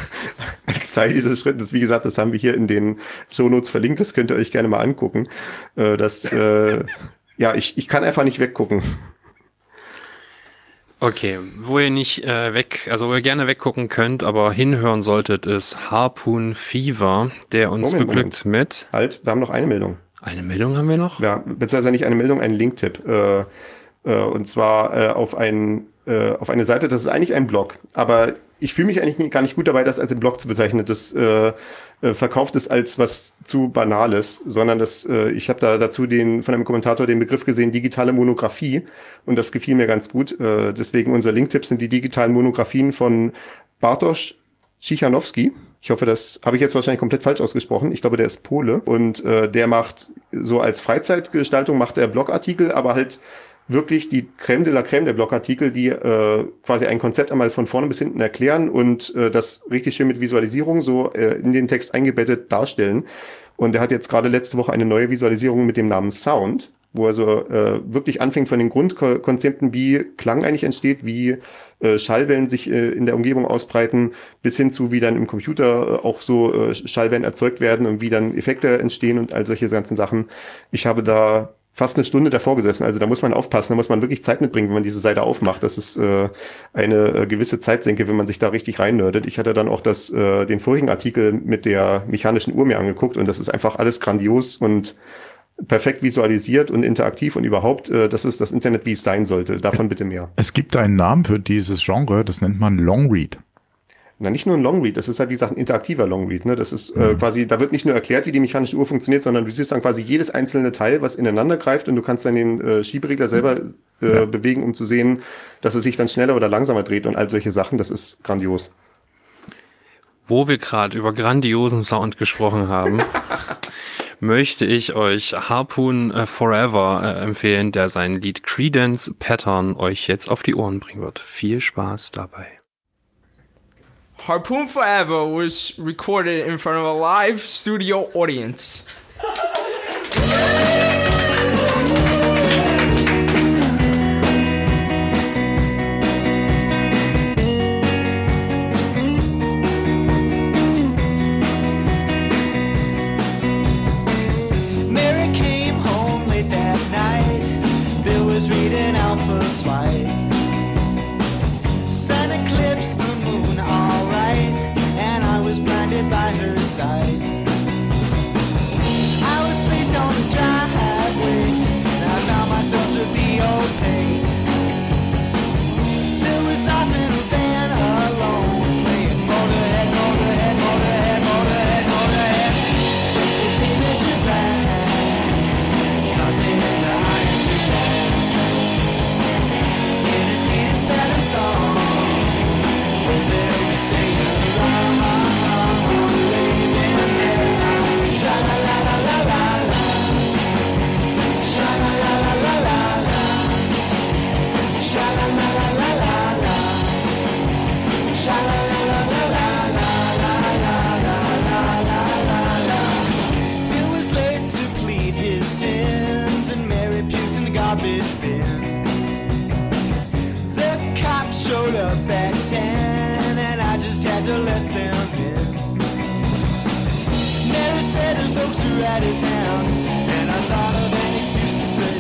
Als Teil dieses Schrittes. Wie gesagt, das haben wir hier in den Shownotes verlinkt. Das könnt ihr euch gerne mal angucken. Das, äh, ja, ich, ich kann einfach nicht weggucken. Okay, wo ihr nicht äh, weg, also wo ihr gerne weggucken könnt, aber hinhören solltet, ist Harpoon Fever, der uns Moment, beglückt mit... Halt, wir haben noch eine Meldung. Eine Meldung haben wir noch? Ja, beziehungsweise nicht eine Meldung, einen Linktipp. Äh, äh, und zwar äh, auf, ein, äh, auf eine Seite, das ist eigentlich ein Blog, aber ich fühle mich eigentlich nie, gar nicht gut dabei, das als ein Blog zu bezeichnen. Das äh, äh, verkauft es als was zu Banales, sondern das, äh, ich habe da dazu den von einem Kommentator den Begriff gesehen, digitale Monographie, und das gefiel mir ganz gut. Äh, deswegen unser Linktipp sind die digitalen Monographien von Bartosz Cichanowski. Ich hoffe, das habe ich jetzt wahrscheinlich komplett falsch ausgesprochen. Ich glaube, der ist Pole und äh, der macht so als Freizeitgestaltung macht er Blogartikel, aber halt wirklich die Crème de la Crème der Blogartikel, die äh, quasi ein Konzept einmal von vorne bis hinten erklären und äh, das richtig schön mit Visualisierung so äh, in den Text eingebettet darstellen. Und er hat jetzt gerade letzte Woche eine neue Visualisierung mit dem Namen Sound, wo er so äh, wirklich anfängt von den Grundkonzepten, wie Klang eigentlich entsteht, wie äh, Schallwellen sich äh, in der Umgebung ausbreiten, bis hin zu, wie dann im Computer äh, auch so äh, Schallwellen erzeugt werden und wie dann Effekte entstehen und all solche ganzen Sachen. Ich habe da fast eine Stunde davor gesessen. Also da muss man aufpassen, da muss man wirklich Zeit mitbringen, wenn man diese Seite aufmacht. Das ist äh, eine äh, gewisse Zeitsenke, wenn man sich da richtig reinnördet. Ich hatte dann auch das, äh, den vorigen Artikel mit der mechanischen Uhr mir angeguckt und das ist einfach alles grandios und perfekt visualisiert und interaktiv und überhaupt, äh, das ist das Internet, wie es sein sollte. Davon bitte mehr. Es gibt einen Namen für dieses Genre, das nennt man Longread. Na, nicht nur ein Longread, das ist halt, wie gesagt, ein interaktiver Longread, ne? Das ist äh, quasi, da wird nicht nur erklärt, wie die mechanische Uhr funktioniert, sondern du siehst dann quasi jedes einzelne Teil, was ineinander greift und du kannst dann den äh, Schieberegler selber äh, ja. bewegen, um zu sehen, dass es sich dann schneller oder langsamer dreht und all solche Sachen. Das ist grandios. Wo wir gerade über grandiosen Sound gesprochen haben, möchte ich euch Harpoon äh, Forever äh, empfehlen, der sein Lied Credence Pattern euch jetzt auf die Ohren bringen wird. Viel Spaß dabei. Harpoon Forever was recorded in front of a live studio audience. Mary came home late that night. Bill was reading out for flight. Sun eclipsed the moon, all right, and I was blinded by her sight. I was placed on the driveway, and I found myself to be okay. There was off in a van alone, playing Motorhead, Motorhead, Motorhead, Motorhead, Motorhead. Just to take this your blast, causing the iron to blast. In a green and spelling song. It was late to plead his sins, and Mary puked in the garbage bin. The cops showed up at ten, and I just had to let them in. Mary said her folks were out of town, and I thought of an excuse to say.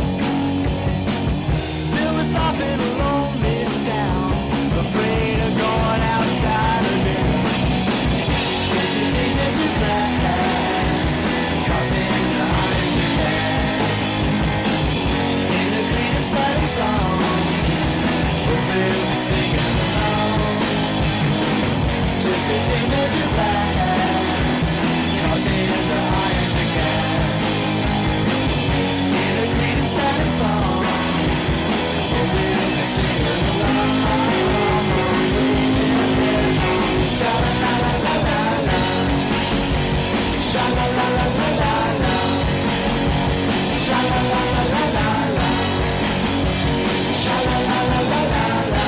Bill was off in a lonely sound, afraid of going outside again. Just to take this to blast, causing the iron to blast. In the green and spotted song, they'll be singing along. Just to take me to blast, causing the iron to cast. In a green and spotted song, they'll be singing along. Sha-la-la-la-la-la-la, sha-la-la-la-la-la-la, sha-la-la-la-la-la-la, sha-la-la-la-la-la.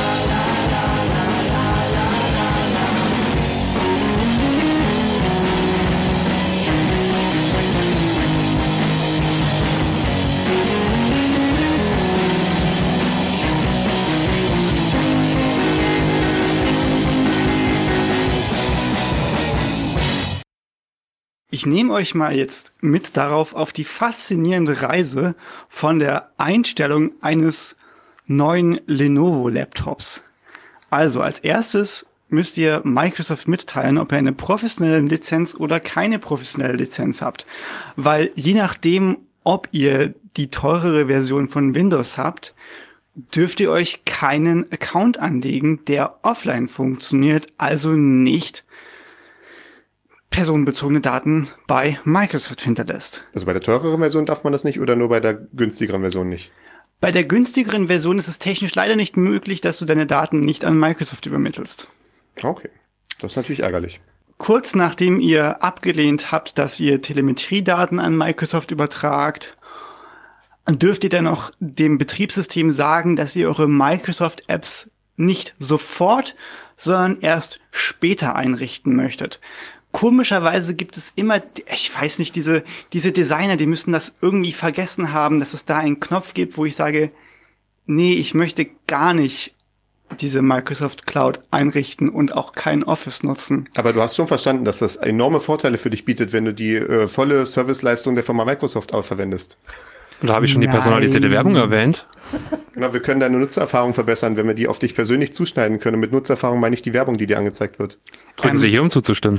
Ich nehme euch mal jetzt mit darauf auf die faszinierende Reise von der Einstellung eines neuen Lenovo-Laptops. Also als erstes müsst ihr Microsoft mitteilen, ob ihr eine professionelle Lizenz oder keine professionelle Lizenz habt. Weil je nachdem, ob ihr die teurere Version von Windows habt, dürft ihr euch keinen Account anlegen, der offline funktioniert, also nicht personenbezogene Daten bei Microsoft hinterlässt. Also bei der teureren Version darf man das nicht oder nur bei der günstigeren Version nicht? Bei der günstigeren Version ist es technisch leider nicht möglich, dass du deine Daten nicht an Microsoft übermittelst. Okay, das ist natürlich ärgerlich. Kurz nachdem ihr abgelehnt habt, dass ihr Telemetriedaten an Microsoft übertragt, dürft ihr dann noch dem Betriebssystem sagen, dass ihr eure Microsoft-Apps nicht sofort, sondern erst später einrichten möchtet. Komischerweise gibt es immer, ich weiß nicht, diese, diese Designer, die müssen das irgendwie vergessen haben, dass es da einen Knopf gibt, wo ich sage, nee, ich möchte gar nicht diese Microsoft Cloud einrichten und auch kein Office nutzen. Aber du hast schon verstanden, dass das enorme Vorteile für dich bietet, wenn du die äh, volle Serviceleistung der Firma Microsoft auch verwendest. Und da habe ich schon die personalisierte Nein. Werbung erwähnt. Genau, wir können deine Nutzererfahrung verbessern, wenn wir die auf dich persönlich zuschneiden können. Und mit Nutzererfahrung meine ich die Werbung, die dir angezeigt wird. Drücken Ähm, Sie hier, um zuzustimmen.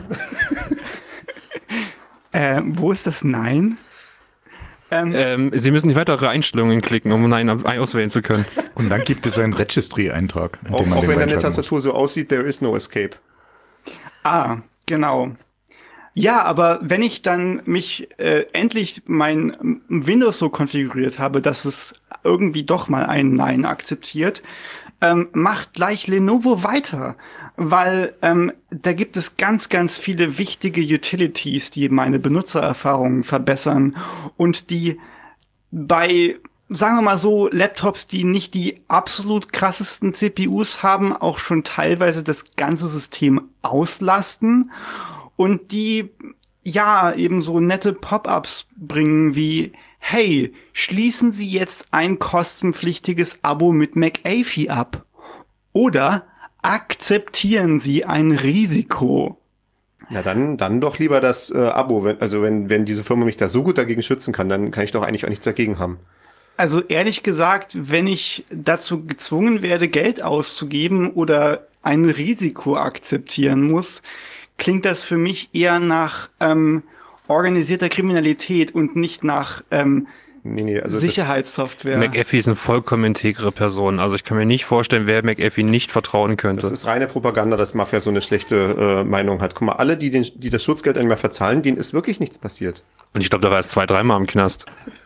Äh, wo ist das Nein? Ähm, Ähm, Sie müssen die weitere Einstellungen klicken, um Nein auswählen zu können. Und dann gibt es einen Registry-Eintrag. in dem Auch, man auch den wenn deine reinschreiben muss. Tastatur so aussieht, there is no escape. Ah, genau. Ja, aber wenn ich dann mich äh, endlich mein ähm, Windows so konfiguriert habe, dass es irgendwie doch mal ein Nein akzeptiert, ähm, macht gleich Lenovo weiter, weil ähm, da gibt es ganz, ganz viele wichtige Utilities, die meine Benutzererfahrungen verbessern und die bei, sagen wir mal so, Laptops, die nicht die absolut krassesten C P Us haben, auch schon teilweise das ganze System auslasten und die, ja, eben so nette Pop-ups bringen wie, hey, schließen Sie jetzt ein kostenpflichtiges Abo mit McAfee ab oder akzeptieren Sie ein Risiko. Na dann, dann doch lieber das äh, Abo. Wenn, also wenn, wenn diese Firma mich da so gut dagegen schützen kann, dann kann ich doch eigentlich auch nichts dagegen haben. Also ehrlich gesagt, wenn ich dazu gezwungen werde, Geld auszugeben oder ein Risiko akzeptieren muss, klingt das für mich eher nach ähm, organisierter Kriminalität und nicht nach ähm, Nee, nee, also das, Sicherheitssoftware. McAfee ist eine vollkommen integre Person. Also ich kann mir nicht vorstellen, wer McAfee nicht vertrauen könnte. das ist reine Propaganda, dass Mafia so eine schlechte äh, Meinung hat. Guck mal, alle, die, den, die das Schutzgeld einmal verzahlen, denen ist wirklich nichts passiert. Und ich glaube, da war es zwei, dreimal im Knast.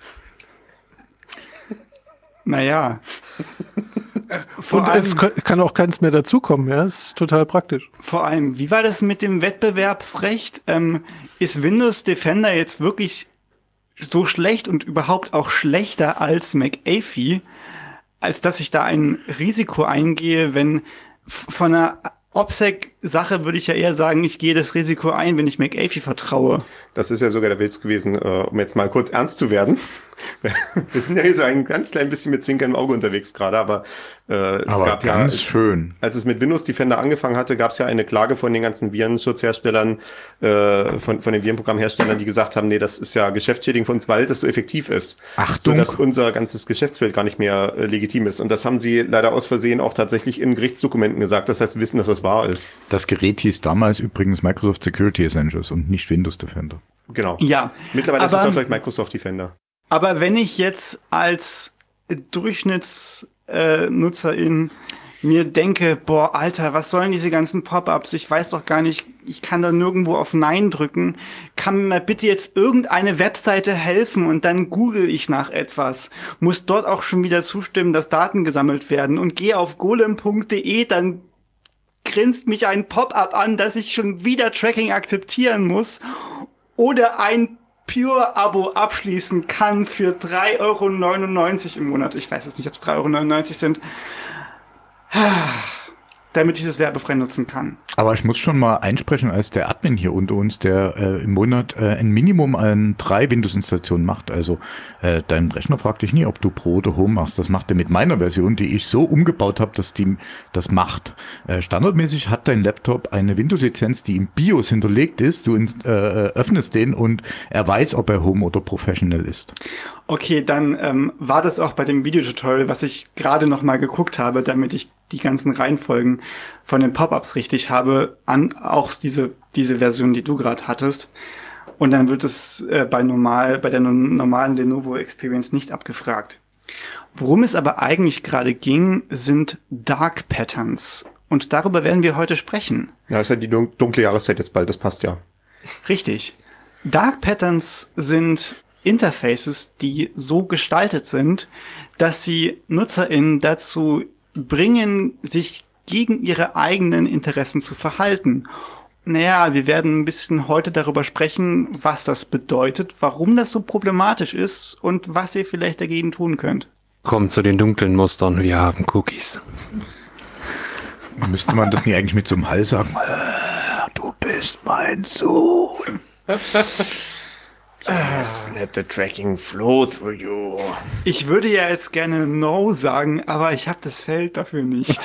Naja. Vor Und allem, es kann- kann auch keins mehr dazukommen, ja, ist total praktisch. vor allem, wie war das mit dem Wettbewerbsrecht? Ähm, ist Windows Defender jetzt wirklich so schlecht und überhaupt auch schlechter als McAfee, als dass ich da ein Risiko eingehe, wenn f- von einer OPSEC-Sache würde ich ja eher sagen, ich gehe das Risiko ein, wenn ich McAfee vertraue. Das ist ja sogar der Witz gewesen, äh, um jetzt mal kurz ernst zu werden. Wir sind ja hier so ein ganz klein bisschen mit Zwinkern im Auge unterwegs gerade, aber äh, es Aber gab ja, ganz als, schön. als es mit Windows Defender angefangen hatte, gab es ja eine Klage von den ganzen Virenschutzherstellern, äh, von, von den Virenprogrammherstellern, die gesagt haben, nee, das ist ja geschäftsschädigend für uns, weil das so effektiv ist. Achtung. Sodass unser ganzes Geschäftsfeld gar nicht mehr äh, legitim ist. Und das haben sie leider aus Versehen auch tatsächlich in Gerichtsdokumenten gesagt. Das heißt, wir wissen, dass das wahr ist. Das Gerät hieß damals übrigens Microsoft Security Essentials und nicht Windows Defender. Genau. Ja. Mittlerweile ist es aber- auch vielleicht Microsoft Defender. Aber wenn ich jetzt als Durchschnittsnutzerin äh, Nutzerin mir denke, boah, Alter, was sollen diese ganzen Pop-ups? Ich weiß doch gar nicht, ich kann da nirgendwo auf Nein drücken. Kann mir mal bitte jetzt irgendeine Webseite helfen und dann google ich nach etwas. Muss dort auch schon wieder zustimmen, dass Daten gesammelt werden und gehe auf golem punkt de, dann grinst mich ein Pop-up an, dass ich schon wieder Tracking akzeptieren muss oder ein Pure-Abo abschließen kann für drei Euro neunundneunzig im Monat. Ich weiß jetzt nicht, ob es drei Euro neunundneunzig sind. Damit ich das werbefrei nutzen kann. Aber ich muss schon mal einsprechen als der Admin hier unter uns, der äh, im Monat äh, ein Minimum an drei Windows-Installationen macht. Also äh, dein Rechner fragt dich nie, ob du Pro oder Home machst. Das macht er mit meiner Version, die ich so umgebaut habe, dass die das macht. Äh, standardmäßig hat dein Laptop eine Windows-Lizenz, die im BIOS hinterlegt ist. Du äh, öffnest den und er weiß, ob er Home oder Professional ist. Okay, dann ähm, war das auch bei dem Videotutorial, was ich gerade noch mal geguckt habe, damit ich die ganzen Reihenfolgen von den Pop-ups richtig habe, an auch diese diese Version, die du gerade hattest. Und dann wird es äh, bei normal bei der no- normalen Lenovo Experience nicht abgefragt. Worum es aber eigentlich gerade ging, sind Dark Patterns. Und darüber werden wir heute sprechen. Ja, ist ja die dun- dunkle Jahreszeit jetzt bald, das passt ja. Richtig. Dark Patterns sind Interfaces, die so gestaltet sind, dass sie NutzerInnen dazu bringen, sich gegen ihre eigenen Interessen zu verhalten. Naja, wir werden ein bisschen heute darüber sprechen, was das bedeutet, warum das so problematisch ist und was ihr vielleicht dagegen tun könnt. Kommt zu den dunklen Mustern, wir haben Cookies. Müsste man das nicht eigentlich mit so einem Hall sagen? Äh, Du bist mein Sohn. Yes, let the tracking flow through you. Ich würde ja jetzt gerne No sagen, aber ich habe das Feld dafür nicht.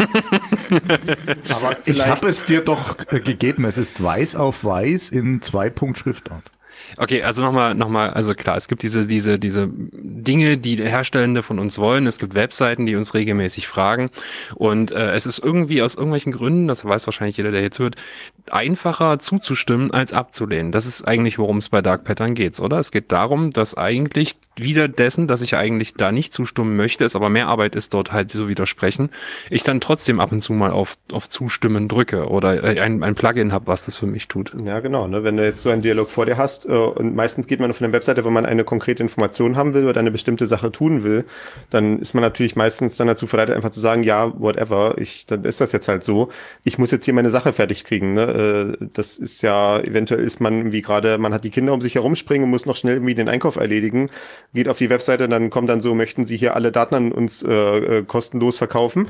Aber ich habe es dir doch äh, gegeben. Es ist weiß auf weiß in zwei Punkt Schriftart. Okay, also nochmal, nochmal, also klar, es gibt diese, diese, diese Dinge, die der Herstellende von uns wollen. Es gibt Webseiten, die uns regelmäßig fragen. Und äh, es ist irgendwie aus irgendwelchen Gründen, das weiß wahrscheinlich jeder, der jetzt hört, einfacher zuzustimmen als abzulehnen. Das ist eigentlich, worum es bei Dark Pattern geht, oder? Es geht darum, dass eigentlich wieder dessen, dass ich eigentlich da nicht zustimmen möchte, es aber mehr Arbeit ist, dort halt zu widersprechen, ich dann trotzdem ab und zu mal auf, auf Zustimmen drücke oder äh, ein, ein Plugin habe, was das für mich tut. Ja, genau. Ne? Wenn du jetzt so einen Dialog vor dir hast, äh, und meistens geht man auf eine Webseite, wenn man eine konkrete Information haben will oder eine bestimmte Sache tun will, dann ist man natürlich meistens dann dazu verleitet, einfach zu sagen, ja, whatever, ich, dann ist das jetzt halt so. Ich muss jetzt hier meine Sache fertig kriegen. Ne? Äh, das ist ja, eventuell ist man irgendwie gerade, man hat die Kinder um sich herumspringen und muss noch schnell irgendwie den Einkauf erledigen, geht auf die Webseite, dann kommt dann so, möchten Sie hier alle Daten an uns äh, äh, kostenlos verkaufen?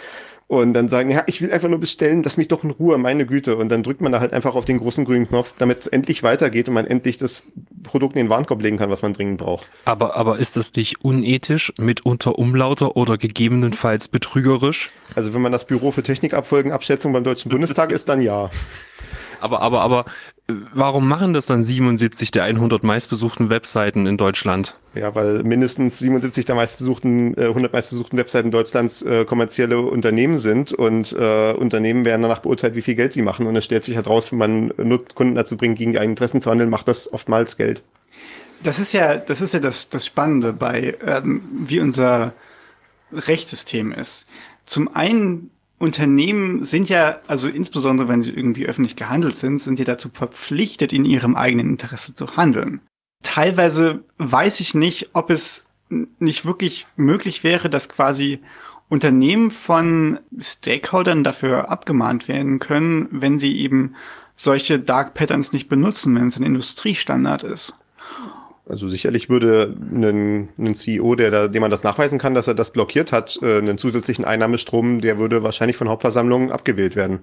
Und dann sagen, ja, ich will einfach nur bestellen, lass mich doch in Ruhe, meine Güte. Und dann drückt man da halt einfach auf den großen grünen Knopf, damit es endlich weitergeht und man endlich das Produkt in den Warenkorb legen kann, was man dringend braucht. Aber, aber ist das nicht unethisch, mitunter Umlauter oder gegebenenfalls betrügerisch? Also wenn man das Büro für Technikabfolgenabschätzung beim Deutschen Bundestag ist, dann ja. Aber, aber, aber, äh, warum machen das dann siebenundsiebzig der hundert meistbesuchten Webseiten in Deutschland? Ja, weil mindestens siebenundsiebzig der meistbesuchten, äh, hundert meistbesuchten Webseiten Deutschlands äh, kommerzielle Unternehmen sind und äh, Unternehmen werden danach beurteilt, wie viel Geld sie machen. Und es stellt sich halt raus, wenn man Nut- Kunden dazu bringt, gegen die eigenen Interessen zu handeln, macht das oftmals Geld. Das ist ja, das ist ja das, das Spannende bei, ähm, wie unser Rechtssystem ist. Zum einen, Unternehmen sind ja, also insbesondere wenn sie irgendwie öffentlich gehandelt sind, sind ja dazu verpflichtet, in ihrem eigenen Interesse zu handeln. Teilweise weiß ich nicht, ob es n- nicht wirklich möglich wäre, dass quasi Unternehmen von Stakeholdern dafür abgemahnt werden können, wenn sie eben solche Dark Patterns nicht benutzen, wenn es ein Industriestandard ist. Also sicherlich würde ein, ein C E O, der da, dem man das nachweisen kann, dass er das blockiert hat, äh, einen zusätzlichen Einnahmestrom, der würde wahrscheinlich von Hauptversammlungen abgewählt werden.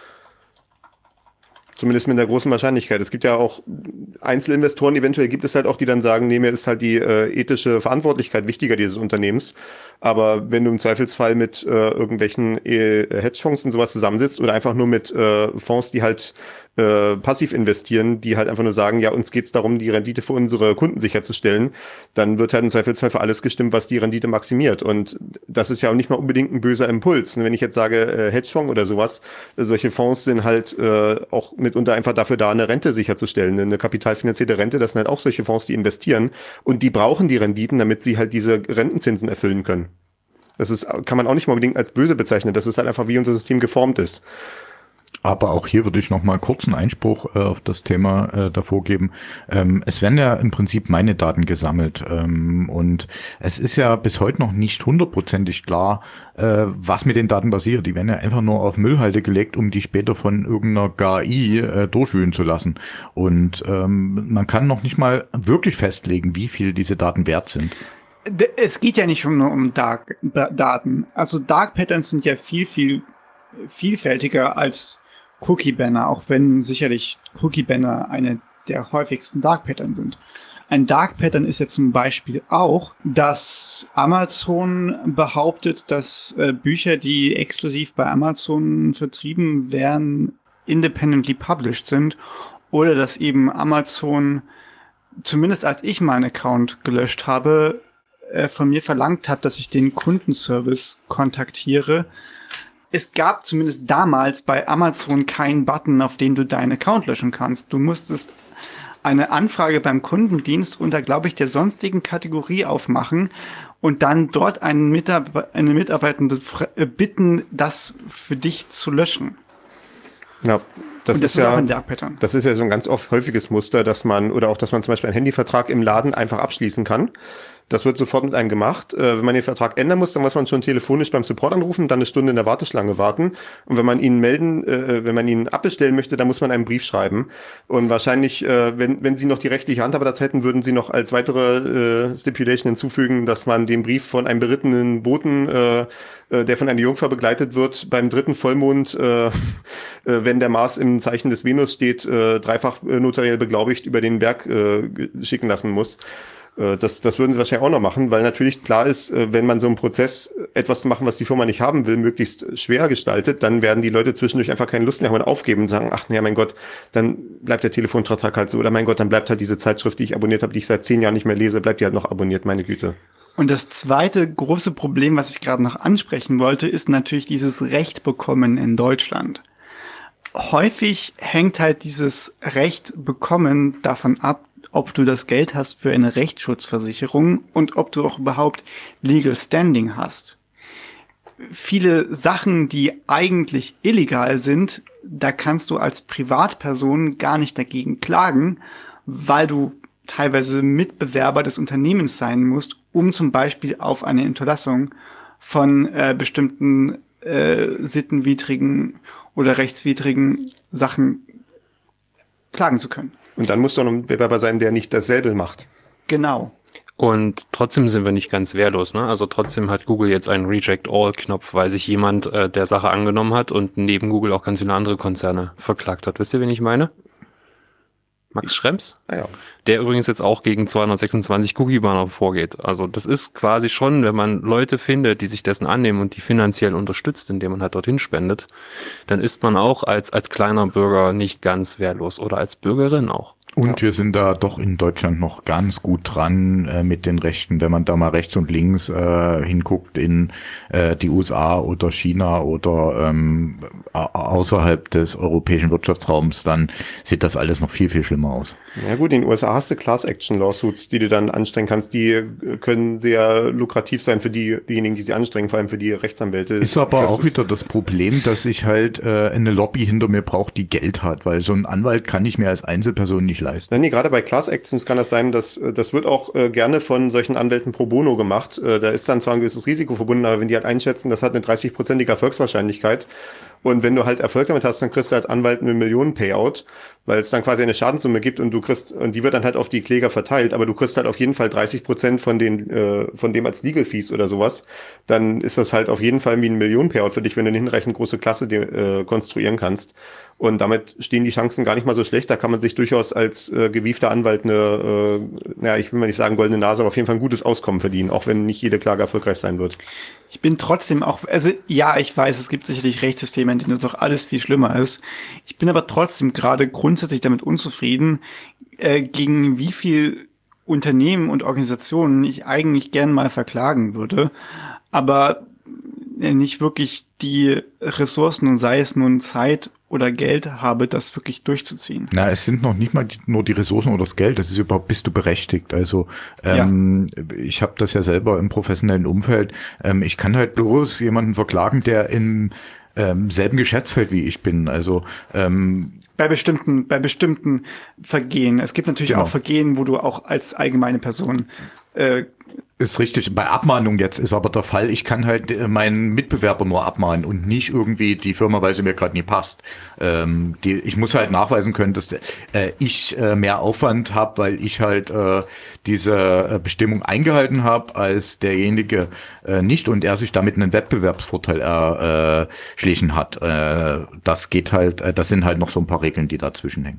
Zumindest mit einer großen Wahrscheinlichkeit. Es gibt ja auch Einzelinvestoren, eventuell gibt es halt auch, die dann sagen, nee, mir ist halt die äh, ethische Verantwortlichkeit wichtiger dieses Unternehmens. Aber wenn du im Zweifelsfall mit äh, irgendwelchen äh, Hedgefonds und sowas zusammensitzt oder einfach nur mit äh, Fonds, die halt äh, passiv investieren, die halt einfach nur sagen, ja, uns geht's darum, die Rendite für unsere Kunden sicherzustellen, dann wird halt im Zweifelsfall für alles gestimmt, was die Rendite maximiert. Und das ist ja auch nicht mal unbedingt ein böser Impuls. Wenn ich jetzt sage, äh, Hedgefonds oder sowas, äh, solche Fonds sind halt äh, auch mitunter einfach dafür da, eine Rente sicherzustellen, eine kapitalfinanzierte Rente. Das sind halt auch solche Fonds, die investieren und die brauchen die Renditen, damit sie halt diese Rentenzinsen erfüllen können. Das ist, kann man auch nicht mal unbedingt als böse bezeichnen. Das ist halt einfach, wie unser System geformt ist. Aber auch hier würde ich noch mal kurz einen Einspruch äh, auf das Thema äh, davor geben. Ähm, es werden ja im Prinzip meine Daten gesammelt ähm, und es ist ja bis heute noch nicht hundertprozentig klar, äh, was mit den Daten passiert. Die werden ja einfach nur auf Müllhalde gelegt, um die später von irgendeiner K I äh, durchwühlen zu lassen. Und ähm, man kann noch nicht mal wirklich festlegen, wie viel diese Daten wert sind. D- Es geht ja nicht nur um Dark Da- Daten. Also Dark Patterns sind ja viel, viel vielfältiger als Cookie Banner, auch wenn sicherlich Cookie Banner eine der häufigsten Dark Pattern sind. Ein Dark Pattern ist ja zum Beispiel auch, dass Amazon behauptet, dass äh, Bücher, die exklusiv bei Amazon vertrieben werden, independently published sind, oder dass eben Amazon, zumindest als ich meinen Account gelöscht habe, äh, von mir verlangt hat, dass ich den Kundenservice kontaktiere. Es gab zumindest damals bei Amazon keinen Button, auf dem du deinen Account löschen kannst. Du musstest eine Anfrage beim Kundendienst unter, glaube ich, der sonstigen Kategorie aufmachen und dann dort einen Mitarbe- eine Mitarbeitende fr- äh, bitten, das für dich zu löschen. Ja, das, und das ist ist ja auch ein Dark Pattern. Das ist ja so ein ganz oft häufiges Muster, dass man, oder auch, dass man zum Beispiel einen Handyvertrag im Laden einfach abschließen kann. Das wird sofort mit einem gemacht. Äh, wenn man den Vertrag ändern muss, dann muss man schon telefonisch beim Support anrufen, dann eine Stunde in der Warteschlange warten. Und wenn man ihn melden, äh, wenn man ihn abbestellen möchte, dann muss man einen Brief schreiben. Und wahrscheinlich, äh, wenn, wenn Sie noch die rechtliche Handhabe dazu hätten, würden Sie noch als weitere äh, Stipulation hinzufügen, dass man den Brief von einem berittenen Boten, äh, äh, der von einer Jungfer begleitet wird, beim dritten Vollmond, äh, äh, wenn der Mars im Zeichen des Venus steht, äh, dreifach äh, notariell beglaubigt über den Berg äh, schicken lassen muss. Das, das würden sie wahrscheinlich auch noch machen, weil natürlich klar ist, wenn man so einen Prozess, etwas zu machen, was die Firma nicht haben will, möglichst schwer gestaltet, dann werden die Leute zwischendurch einfach keine Lust mehr haben und aufgeben und sagen, ach ja, mein Gott, dann bleibt der Telefonvertrag halt so, oder mein Gott, dann bleibt halt diese Zeitschrift, die ich abonniert habe, die ich seit zehn Jahren nicht mehr lese, bleibt die halt noch abonniert, meine Güte. Und das zweite große Problem, was ich gerade noch ansprechen wollte, ist natürlich dieses Recht bekommen in Deutschland. Häufig hängt halt dieses Recht bekommen davon ab, ob du das Geld hast für eine Rechtsschutzversicherung und ob du auch überhaupt Legal Standing hast. Viele Sachen, die eigentlich illegal sind, da kannst du als Privatperson gar nicht dagegen klagen, weil du teilweise Mitbewerber des Unternehmens sein musst, um zum Beispiel auf eine Unterlassung von äh, bestimmten äh, sittenwidrigen oder rechtswidrigen Sachen klagen zu können. Und dann muss doch noch ein Bewerber sein, der nicht dasselbe macht. Genau. Und trotzdem sind wir nicht ganz wehrlos, ne? Also trotzdem hat Google jetzt einen Reject-All-Knopf, weil sich jemand äh, der Sache angenommen hat und neben Google auch ganz viele andere Konzerne verklagt hat. Wisst ihr, wen ich meine? Max Schrems? Ah ja. Der übrigens jetzt auch gegen zweihundertsechsundzwanzig Cookie-Banner vorgeht. Also das ist quasi schon, wenn man Leute findet, die sich dessen annehmen und die finanziell unterstützt, indem man halt dorthin spendet, dann ist man auch als als kleiner Bürger nicht ganz wehrlos oder als Bürgerin auch. Und wir sind da doch in Deutschland noch ganz gut dran äh, mit den Rechten. Wenn man da mal rechts und links äh, hinguckt in äh, die U S A oder China oder ähm, außerhalb des europäischen Wirtschaftsraums, dann sieht das alles noch viel, viel schlimmer aus. Ja gut, in den U S A hast du Class-Action-Lawsuits, die du dann anstrengen kannst. Die können sehr lukrativ sein für die, diejenigen, die sie anstrengen, vor allem für die Rechtsanwälte. Ist aber das auch ist wieder das Problem, dass ich halt äh, eine Lobby hinter mir brauche, die Geld hat, weil so ein Anwalt kann ich mir als Einzelperson nicht leisten. Nein, nee, gerade bei Class-Actions kann das sein, dass das wird auch äh, gerne von solchen Anwälten pro bono gemacht. Äh, da ist dann zwar ein gewisses Risiko verbunden, aber wenn die halt einschätzen, das hat eine dreißig-prozentige Erfolgswahrscheinlichkeit. Und wenn du halt Erfolg damit hast, dann kriegst du als Anwalt eine Millionen-Payout, weil es dann quasi eine Schadenssumme gibt und du kriegst, und die wird dann halt auf die Kläger verteilt, aber du kriegst halt auf jeden Fall dreißig Prozent von den, äh, von dem als Legal Fees oder sowas. Dann ist das halt auf jeden Fall wie ein Millionen-Payout für dich, wenn du eine hinreichend große Klasse äh, konstruieren kannst. Und damit stehen die Chancen gar nicht mal so schlecht. Da kann man sich durchaus als äh, gewiefter Anwalt eine, äh, naja, ich will mal nicht sagen goldene Nase, aber auf jeden Fall ein gutes Auskommen verdienen, auch wenn nicht jede Klage erfolgreich sein wird. Ich bin trotzdem auch, also ja, ich weiß, es gibt sicherlich Rechtssysteme, in denen das doch alles viel schlimmer ist. Ich bin aber trotzdem gerade grundsätzlich damit unzufrieden, äh, gegen wie viel Unternehmen und Organisationen ich eigentlich gern mal verklagen würde, aber nicht wirklich die Ressourcen, und sei es nun Zeit oder Geld habe, das wirklich durchzuziehen. Na, es sind noch nicht mal die, nur die Ressourcen oder das Geld, das ist überhaupt, bist du berechtigt. Also ähm, ja. Ich habe das ja selber im professionellen Umfeld. Ähm, ich kann halt bloß jemanden verklagen, der im ähm, selben Geschäftsfeld wie ich bin. Also ähm, bei bestimmten, bei bestimmten Vergehen. Es gibt natürlich genau. auch Vergehen, wo du auch als allgemeine Person äh, ist richtig. Bei Abmahnung jetzt ist aber der Fall, ich kann halt meinen Mitbewerber nur abmahnen und nicht irgendwie die Firma, weil sie mir gerade nie passt. Ähm, die, ich muss halt nachweisen können, dass äh, ich äh, mehr Aufwand habe, weil ich halt äh, diese äh, Bestimmung eingehalten habe als derjenige äh, nicht und er sich damit einen Wettbewerbsvorteil erschlichen hat. Äh, das geht halt, äh, das sind halt noch so ein paar Regeln, die dazwischen hängen.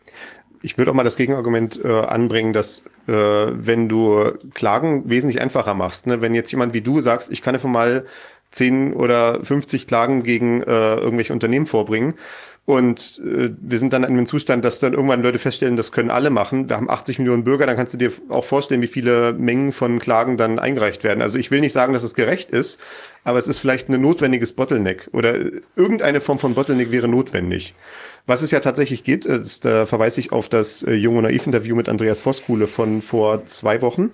Ich würde auch mal das Gegenargument äh, anbringen, dass äh, wenn du Klagen wesentlich einfacher machst, ne? Wenn jetzt jemand wie du sagst, ich kann einfach mal zehn oder fünfzig Klagen gegen äh, irgendwelche Unternehmen vorbringen Und äh, wir sind dann in einem Zustand, dass dann irgendwann Leute feststellen, das können alle machen. Wir haben achtzig Millionen Bürger, dann kannst du dir auch vorstellen, wie viele Mengen von Klagen dann eingereicht werden. Also ich will nicht sagen, dass es gerecht ist, aber es ist vielleicht ein notwendiges Bottleneck oder irgendeine Form von Bottleneck wäre notwendig. Was es ja tatsächlich geht, ist, da verweise ich auf das äh, Jung und Naiv-Interview mit Andreas Voskuhle von vor zwei Wochen.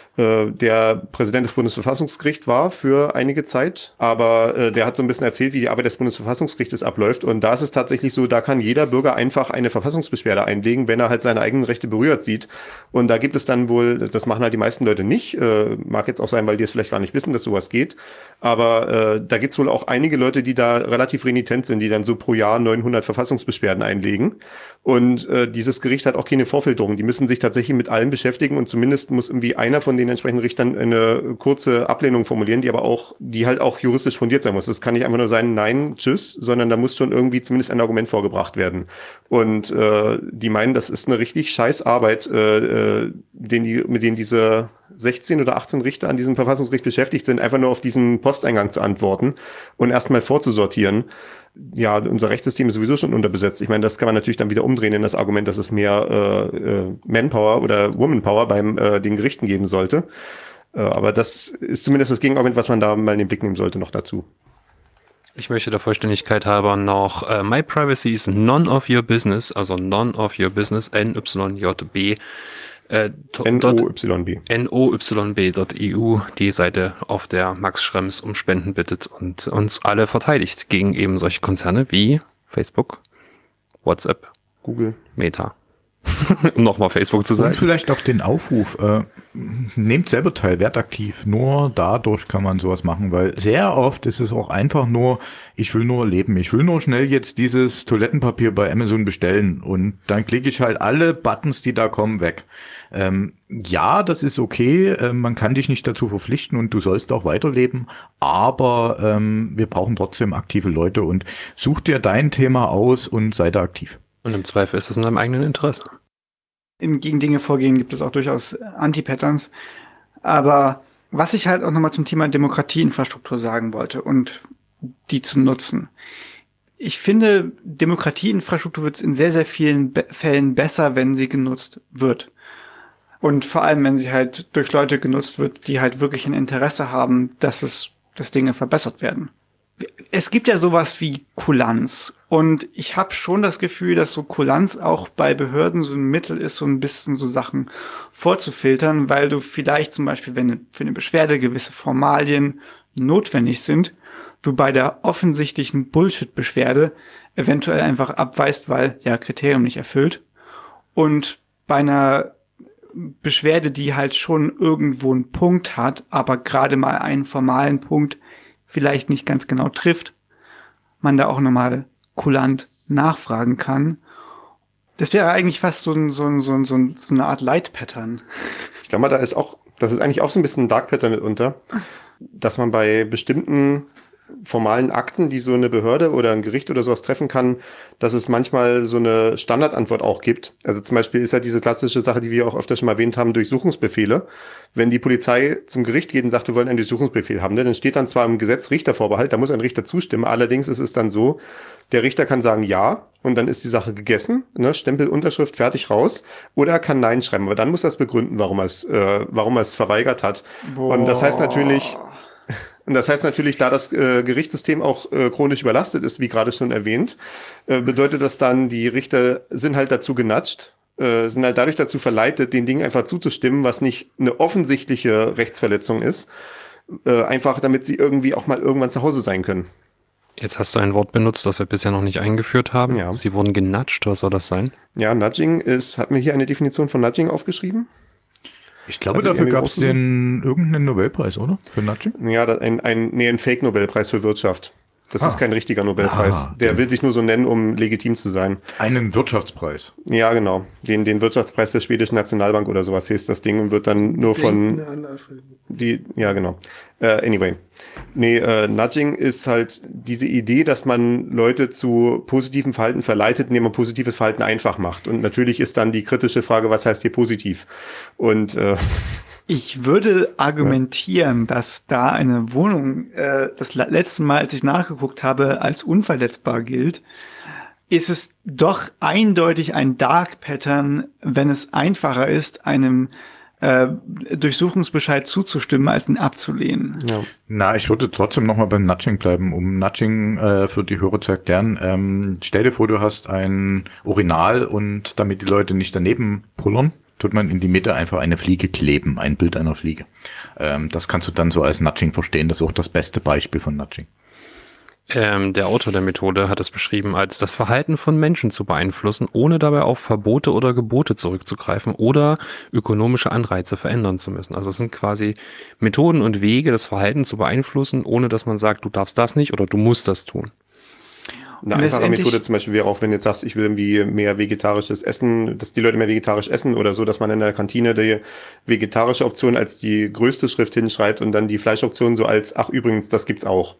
Der Präsident des Bundesverfassungsgerichts war für einige Zeit, aber äh, der hat so ein bisschen erzählt, wie die Arbeit des Bundesverfassungsgerichtes abläuft. Und da ist es tatsächlich so, da kann jeder Bürger einfach eine Verfassungsbeschwerde einlegen, wenn er halt seine eigenen Rechte berührt sieht. Und da gibt es dann wohl, das machen halt die meisten Leute nicht, äh, mag jetzt auch sein, weil die es vielleicht gar nicht wissen, dass sowas geht, aber äh, da gibt es wohl auch einige Leute, die da relativ renitent sind, die dann so pro Jahr neunhundert Verfassungsbeschwerden einlegen. Und äh, dieses Gericht hat auch keine Vorfilterung. Die müssen sich tatsächlich mit allem beschäftigen und zumindest muss irgendwie einer von den entsprechenden Richtern eine kurze Ablehnung formulieren, die aber auch, die halt auch juristisch fundiert sein muss. Das kann nicht einfach nur sein, nein, tschüss, sondern da muss schon irgendwie zumindest ein Argument vorgebracht werden. Und äh, die meinen, das ist eine richtig scheiß Arbeit, äh, äh, den die, mit denen diese sechzehn oder achtzehn Richter an diesem Verfassungsgericht beschäftigt sind, einfach nur auf diesen Posteingang zu antworten und erstmal vorzusortieren. Ja, unser Rechtssystem ist sowieso schon unterbesetzt. Ich meine, das kann man natürlich dann wieder umdrehen in das Argument, dass es mehr äh, äh, Manpower oder Womanpower beim äh, den Gerichten geben sollte. Äh, aber das ist zumindest das Gegenargument, was man da mal in den Blick nehmen sollte, noch dazu. Ich möchte der Vollständigkeit halber noch äh, My Privacy is none of your business, also none of your business, N Y J B. Äh, N O Y B. N O Y B Punkt E U, die Seite, auf der Max Schrems um Spenden bittet und uns alle verteidigt gegen eben solche Konzerne wie Facebook, WhatsApp, Google, Meta. Um nochmal Facebook zu sagen. Und vielleicht auch den Aufruf, äh, nehmt selber teil, werdet aktiv. Nur dadurch kann man sowas machen, weil sehr oft ist es auch einfach nur, ich will nur leben, ich will nur schnell jetzt dieses Toilettenpapier bei Amazon bestellen und dann klicke ich halt alle Buttons, die da kommen, weg. Ähm, ja, das ist okay, äh, man kann dich nicht dazu verpflichten und du sollst auch weiterleben, aber ähm, wir brauchen trotzdem aktive Leute und such dir dein Thema aus und sei da aktiv. Und im Zweifel ist es in deinem eigenen Interesse. In, gegen Dinge vorgehen gibt es auch durchaus Anti-Patterns. Aber was ich halt auch nochmal zum Thema Demokratieinfrastruktur sagen wollte und die zu nutzen. Ich finde, Demokratieinfrastruktur wird in sehr, sehr vielen Be- Fällen besser, wenn sie genutzt wird. Und vor allem, wenn sie halt durch Leute genutzt wird, die halt wirklich ein Interesse haben, dass es, dass Dinge verbessert werden. Es gibt ja sowas wie Kulanz. Und ich habe schon das Gefühl, dass so Kulanz auch bei Behörden so ein Mittel ist, so ein bisschen so Sachen vorzufiltern, weil du vielleicht zum Beispiel, wenn für eine Beschwerde gewisse Formalien notwendig sind, du bei der offensichtlichen Bullshit-Beschwerde eventuell einfach abweist, weil ja Kriterium nicht erfüllt. Und bei einer Beschwerde, die halt schon irgendwo einen Punkt hat, aber gerade mal einen formalen Punkt vielleicht nicht ganz genau trifft, man da auch nochmal kulant nachfragen kann. Das wäre eigentlich fast so, ein, so, ein, so, ein, so eine Art Light-Pattern. Ich glaube mal, da ist auch, das ist eigentlich auch so ein bisschen ein Dark Pattern mitunter, dass man bei bestimmten formalen Akten, die so eine Behörde oder ein Gericht oder sowas treffen kann, dass es manchmal so eine Standardantwort auch gibt. Also zum Beispiel ist ja diese klassische Sache, die wir auch öfter schon mal erwähnt haben, Durchsuchungsbefehle. Wenn die Polizei zum Gericht geht und sagt, wir wollen einen Durchsuchungsbefehl haben, ne, dann steht dann zwar im Gesetz Richtervorbehalt, da muss ein Richter zustimmen, allerdings ist es dann so, der Richter kann sagen ja und dann ist die Sache gegessen, ne, Stempel, Unterschrift, fertig, raus, oder er kann nein schreiben, aber dann muss er es begründen, warum er es, äh, warum er es verweigert hat. Boah. Und das heißt natürlich, Und das heißt natürlich, da das äh, Gerichtssystem auch äh, chronisch überlastet ist, wie gerade schon erwähnt, äh, bedeutet das dann, die Richter sind halt dazu genatscht, äh, sind halt dadurch dazu verleitet, den Dingen einfach zuzustimmen, was nicht eine offensichtliche Rechtsverletzung ist, äh, einfach damit sie irgendwie auch mal irgendwann zu Hause sein können. Jetzt hast du ein Wort benutzt, das wir bisher noch nicht eingeführt haben. Ja. Sie wurden genatscht, was soll das sein? Ja, Nudging ist, hat mir hier eine Definition von Nudging aufgeschrieben? Ich glaube, Also dafür irgendwie gab es großen- den irgendeinen Nobelpreis, oder? Für Nudging? Ja, das- ein, ein, nee, ein Fake-Nobelpreis für Wirtschaft. Das Ah. ist kein richtiger Nobelpreis. Ah, Der den- will sich nur so nennen, um legitim zu sein. Einen Wirtschaftspreis. Ja, genau. Den, den Wirtschaftspreis der schwedischen Nationalbank oder sowas hieß das Ding und wird dann nur von die, ja, genau. Äh, anyway. Nee, äh, Nudging ist halt diese Idee, dass man Leute zu positivem Verhalten verleitet, indem man positives Verhalten einfach macht. Und natürlich ist dann die kritische Frage, was heißt hier positiv? Und äh, Ich würde argumentieren, dass da eine Wohnung äh, das le- letzte Mal, als ich nachgeguckt habe, als unverletzbar gilt, ist es doch eindeutig ein Dark Pattern, wenn es einfacher ist, einem äh, Durchsuchungsbescheid zuzustimmen, als ihn abzulehnen. Ja. Na, ich würde trotzdem nochmal beim Nudging bleiben, um Nudging äh, für die Hörer zu erklären. Ähm, stell dir vor, du hast ein Urinal und damit die Leute nicht daneben pullern, tut man in die Mitte einfach eine Fliege kleben, ein Bild einer Fliege. Ähm, das kannst du dann so als Nudging verstehen. Das ist auch das beste Beispiel von Nudging. Ähm, der Autor der Methode hat es beschrieben als das Verhalten von Menschen zu beeinflussen, ohne dabei auf Verbote oder Gebote zurückzugreifen oder ökonomische Anreize verändern zu müssen. Also es sind quasi Methoden und Wege, das Verhalten zu beeinflussen, ohne dass man sagt, du darfst das nicht oder du musst das tun. Eine Und einfache letztendlich- Methode zum Beispiel wäre auch, wenn du jetzt sagst, ich will irgendwie mehr vegetarisches Essen, dass die Leute mehr vegetarisch essen oder so, dass man in der Kantine die vegetarische Option als die größte Schrift hinschreibt und dann die Fleischoption so als, ach übrigens, das gibt's auch.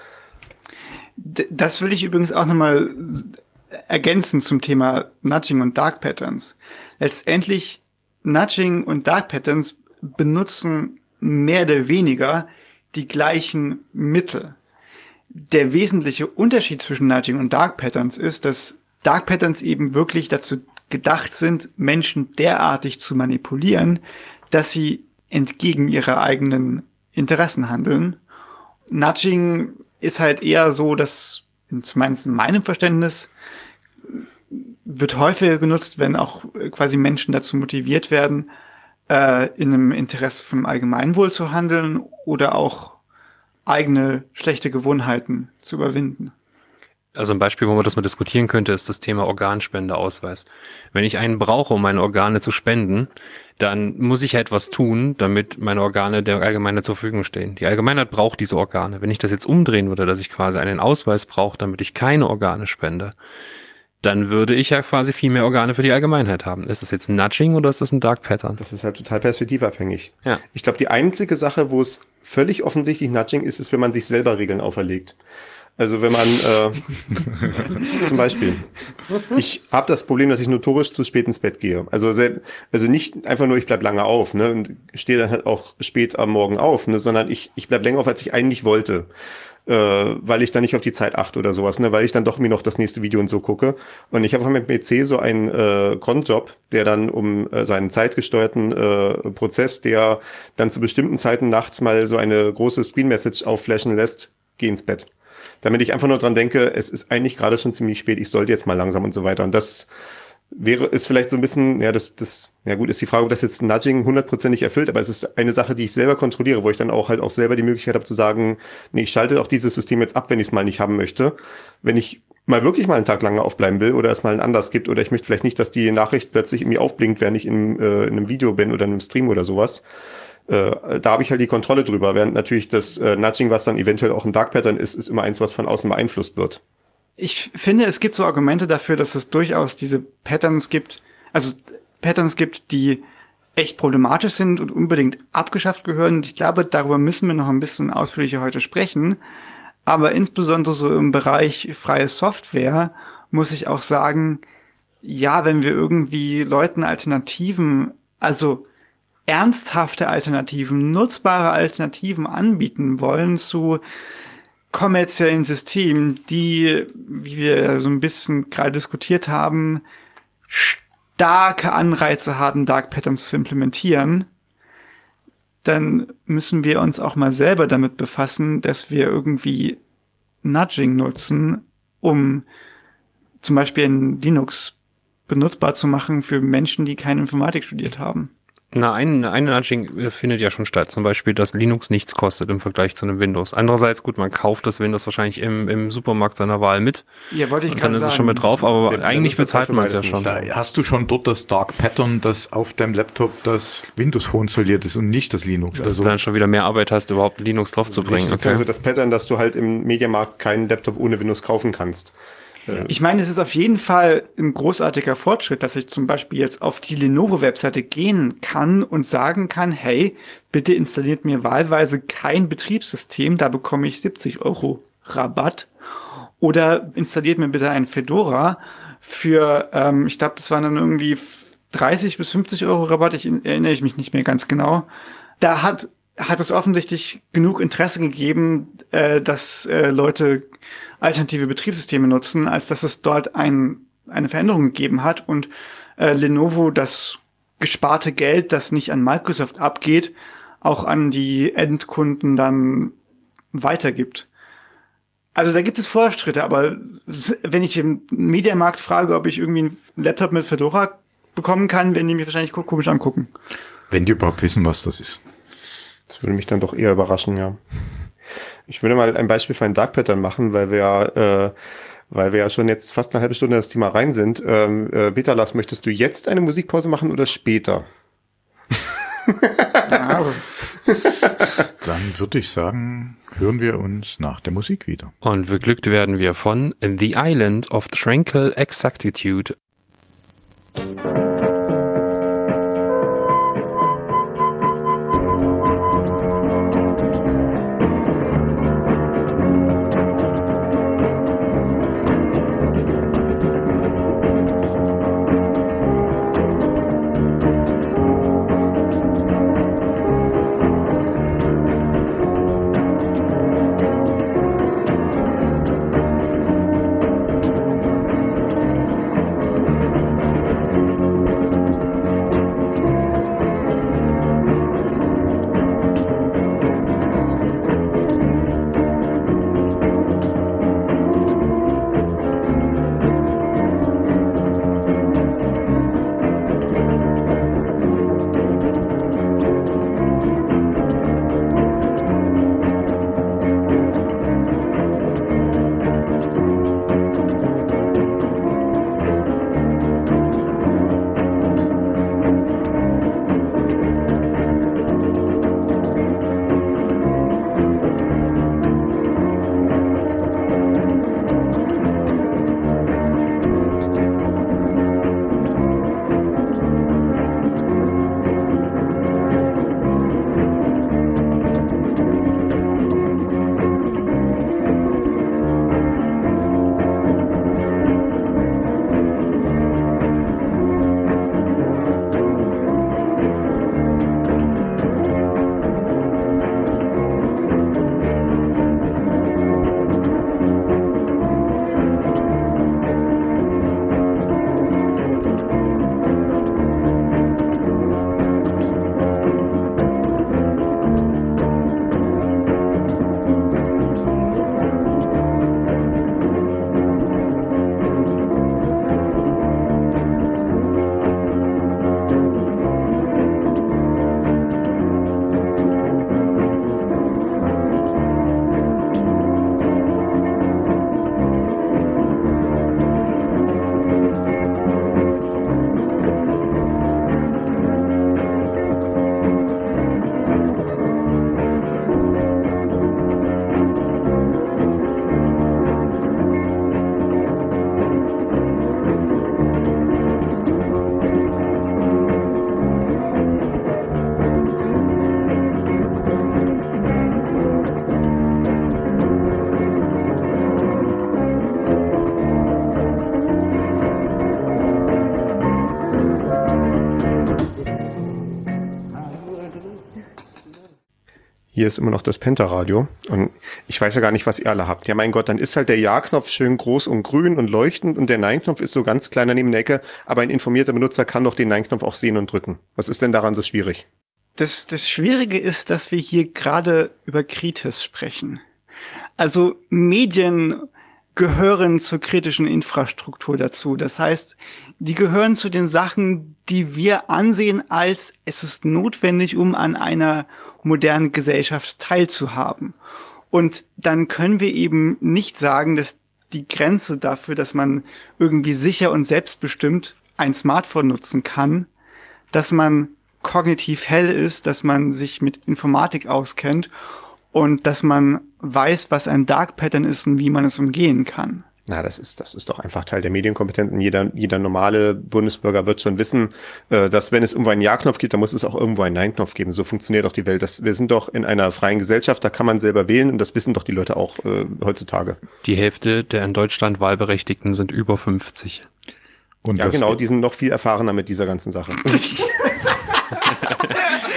D- Das will ich übrigens auch nochmal ergänzen zum Thema Nudging und Dark Patterns. Letztendlich, Nudging und Dark Patterns benutzen mehr oder weniger die gleichen Mittel. Der wesentliche Unterschied zwischen Nudging und Dark Patterns ist, dass Dark Patterns eben wirklich dazu gedacht sind, Menschen derartig zu manipulieren, dass sie entgegen ihrer eigenen Interessen handeln. Nudging ist halt eher so, dass, zumindest in meinem Verständnis, wird häufiger genutzt, wenn auch quasi Menschen dazu motiviert werden, äh, in einem Interesse vom Allgemeinwohl zu handeln oder auch eigene schlechte Gewohnheiten zu überwinden. Also ein Beispiel, wo man das mal diskutieren könnte, ist das Thema Organspendeausweis. Wenn ich einen brauche, um meine Organe zu spenden, dann muss ich ja etwas tun, damit meine Organe der Allgemeinheit zur Verfügung stehen. Die Allgemeinheit braucht diese Organe. Wenn ich das jetzt umdrehen würde, dass ich quasi einen Ausweis brauche, damit ich keine Organe spende, dann würde ich ja quasi viel mehr Organe für die Allgemeinheit haben. Ist das jetzt ein Nudging oder ist das ein Dark Pattern? Das ist halt total perspektivabhängig. Ja. Ich glaube, die einzige Sache, wo es völlig offensichtlich Nudging ist, ist, wenn man sich selber Regeln auferlegt. Also wenn man äh, zum Beispiel, ich habe das Problem, dass ich notorisch zu spät ins Bett gehe. Also sel- also nicht einfach nur, ich bleib lange auf, ne, und stehe dann halt auch spät am Morgen auf, ne, sondern ich ich bleib länger auf, als ich eigentlich wollte, äh, weil ich dann nicht auf die Zeit achte oder sowas, ne, weil ich dann doch mir noch das nächste Video und so gucke. Und ich habe auf meinem P C so einen äh, Cronjob, der dann um äh, seinen zeitgesteuerten äh, Prozess, der dann zu bestimmten Zeiten nachts mal so eine große Screen-Message aufflashen lässt, geh ins Bett. Damit ich einfach nur dran denke, es ist eigentlich gerade schon ziemlich spät, ich sollte jetzt mal langsam und so weiter. Und das wäre, ist vielleicht so ein bisschen, ja, das, das, ja gut, ist die Frage, ob das jetzt Nudging hundertprozentig erfüllt, aber es ist eine Sache, die ich selber kontrolliere, wo ich dann auch halt auch selber die Möglichkeit habe zu sagen, nee, ich schalte auch dieses System jetzt ab, wenn ich es mal nicht haben möchte. Wenn ich mal wirklich mal einen Tag lange aufbleiben will oder es mal einen Anlass gibt oder ich möchte vielleicht nicht, dass die Nachricht plötzlich irgendwie aufblinkt, während ich in, äh, in einem Video bin oder in einem Stream oder sowas. Äh, da habe ich halt die Kontrolle drüber, während natürlich das äh, Nudging, was dann eventuell auch ein Dark Pattern ist, ist immer eins, was von außen beeinflusst wird. Ich finde, es gibt so Argumente dafür, dass es durchaus diese Patterns gibt, also Patterns gibt, die echt problematisch sind und unbedingt abgeschafft gehören. Und ich glaube, darüber müssen wir noch ein bisschen ausführlicher heute sprechen. Aber insbesondere so im Bereich freie Software muss ich auch sagen, ja, wenn wir irgendwie Leuten Alternativen, also ernsthafte Alternativen, nutzbare Alternativen anbieten wollen zu kommerziellen Systemen, die, wie wir so ein bisschen gerade diskutiert haben, starke Anreize haben, Dark Patterns zu implementieren, dann müssen wir uns auch mal selber damit befassen, dass wir irgendwie Nudging nutzen, um zum Beispiel in Linux benutzbar zu machen für Menschen, die keine Informatik studiert haben. Na, ein, ein Nudging findet ja schon statt. Zum Beispiel, dass Linux nichts kostet im Vergleich zu einem Windows. Andererseits, gut, man kauft das Windows wahrscheinlich im, im Supermarkt seiner Wahl mit. Ja, wollte ich Und dann gerade ist sagen. es schon mit drauf, aber Der- eigentlich der nutzt bezahlt das man es ja beides schon. nicht. Da hast du schon dort das Dark Pattern, dass auf deinem Laptop das Windows vorinstalliert ist und nicht das Linux. Dass Also du dann schon wieder mehr Arbeit hast, überhaupt Linux drauf zu bringen. Also Okay. das Pattern, dass du halt im Mediamarkt keinen Laptop ohne Windows kaufen kannst. Ich meine, es ist auf jeden Fall ein großartiger Fortschritt, dass ich zum Beispiel jetzt auf die Lenovo-Webseite gehen kann und sagen kann, hey, bitte installiert mir wahlweise kein Betriebssystem, da bekomme ich siebzig Euro Rabatt. Oder installiert mir bitte ein Fedora für, ähm, ich glaube, das waren dann irgendwie dreißig bis fünfzig Euro Rabatt, ich erinnere ich mich nicht mehr ganz genau. Da hat hat es offensichtlich genug Interesse gegeben, äh, dass äh, Leute alternative Betriebssysteme nutzen, als dass es dort ein, eine Veränderung gegeben hat und äh, Lenovo das gesparte Geld, das nicht an Microsoft abgeht, auch an die Endkunden dann weitergibt. Also da gibt es Fortschritte, aber s- wenn ich im Mediamarkt frage, ob ich irgendwie einen Laptop mit Fedora bekommen kann, werden die mich wahrscheinlich ko- komisch angucken. Wenn die überhaupt wissen, was das ist. Das würde mich dann doch eher überraschen, ja. Ich würde mal ein Beispiel für ein Dark Pattern machen, weil wir ja, äh, weil wir ja schon jetzt fast eine halbe Stunde in das Thema rein sind. Ähm, äh, Betalas, möchtest du jetzt eine Musikpause machen oder später? Dann würde ich sagen, hören wir uns nach der Musik wieder. Und beglückt werden wir von The Island of Tranquil Exactitude. Hier ist immer noch das Pentaradio und ich weiß ja gar nicht, was ihr alle habt. Ja, mein Gott, dann ist halt der Ja-Knopf schön groß und grün und leuchtend und der Nein-Knopf ist so ganz kleiner neben der Ecke, aber ein informierter Benutzer kann doch den Nein-Knopf auch sehen und drücken. Was ist denn daran so schwierig? Das, das Schwierige ist, dass wir hier gerade über Kritis sprechen. Also Medien gehören zur kritischen Infrastruktur dazu. Das heißt, die gehören zu den Sachen, die wir ansehen als es ist notwendig, um an einer modernen Gesellschaft teilzuhaben. Und dann können wir eben nicht sagen, dass die Grenze dafür, dass man irgendwie sicher und selbstbestimmt ein Smartphone nutzen kann, dass man kognitiv hell ist, dass man sich mit Informatik auskennt und dass man weiß, was ein Dark Pattern ist und wie man es umgehen kann. Na, das ist, das ist doch einfach Teil der Medienkompetenz. Und jeder, jeder normale Bundesbürger wird schon wissen, äh, dass wenn es irgendwo einen Ja-Knopf gibt, dann muss es auch irgendwo einen Nein-Knopf geben. So funktioniert doch die Welt. Das, wir sind doch in einer freien Gesellschaft, da kann man selber wählen und das wissen doch die Leute auch äh, heutzutage. Die Hälfte der in Deutschland Wahlberechtigten sind über fünfzig. Und Ja, das, genau, die sind noch viel erfahrener mit dieser ganzen Sache.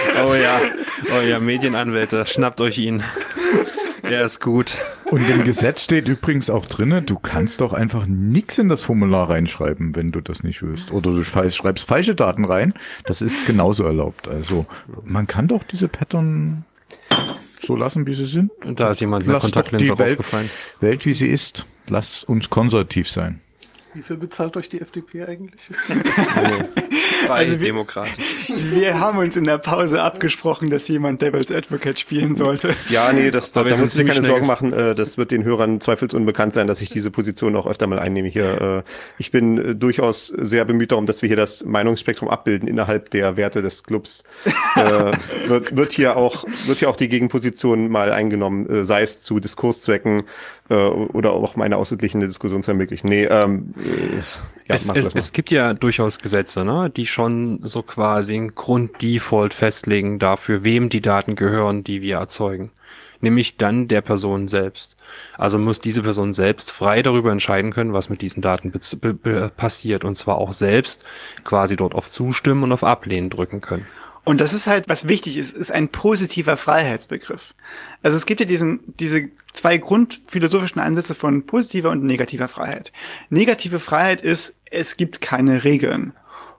Oh ja, oh ja, Medienanwälte, schnappt euch ihn. Er ist gut. Und im Gesetz steht übrigens auch drinne, du kannst doch einfach nichts in das Formular reinschreiben, wenn du das nicht willst. Oder du schreibst falsche Daten rein. Das ist genauso erlaubt. Also man kann doch diese Pattern so lassen, wie sie sind. Und da ist jemand mit Lass doch Kontaktlinse die Welt, rausgefallen. Welt, wie sie ist. Lass uns konservativ sein. Wie viel bezahlt euch die F D P eigentlich? Frei, Also wir- demokratisch. Wir haben uns in der Pause abgesprochen, dass jemand Devil's Advocate spielen sollte. Ja, nee, das, da, Aber da wir musst du sind dir keine ziemlich Sorgen machen. Äh, das wird den Hörern zweifelsunbekannt sein, dass ich diese Position auch öfter mal einnehme hier. Äh, ich bin äh, durchaus sehr bemüht darum, dass wir hier das Meinungsspektrum abbilden innerhalb der Werte des Clubs. äh, wird, wird hier auch, wird hier auch die Gegenposition mal eingenommen, äh, sei es zu Diskurszwecken äh, oder auch meine ausgeglichene Diskussion zu ermöglichen. Nee, ähm, äh, ja, es, mach es, das mal. es gibt ja durchaus Gesetze, ne, die schon so quasi einen Grunddefault festlegen dafür, wem die Daten gehören, die wir erzeugen. Nämlich dann der Person selbst. Also muss diese Person selbst frei darüber entscheiden können, was mit diesen Daten bez- be- be- passiert. Und zwar auch selbst quasi dort auf Zustimmen und auf Ablehnen drücken können. Und das ist halt, was wichtig ist, ist ein positiver Freiheitsbegriff. Also es gibt ja diesen, diese zwei grundphilosophischen Ansätze von positiver und negativer Freiheit. Negative Freiheit ist, es gibt keine Regeln.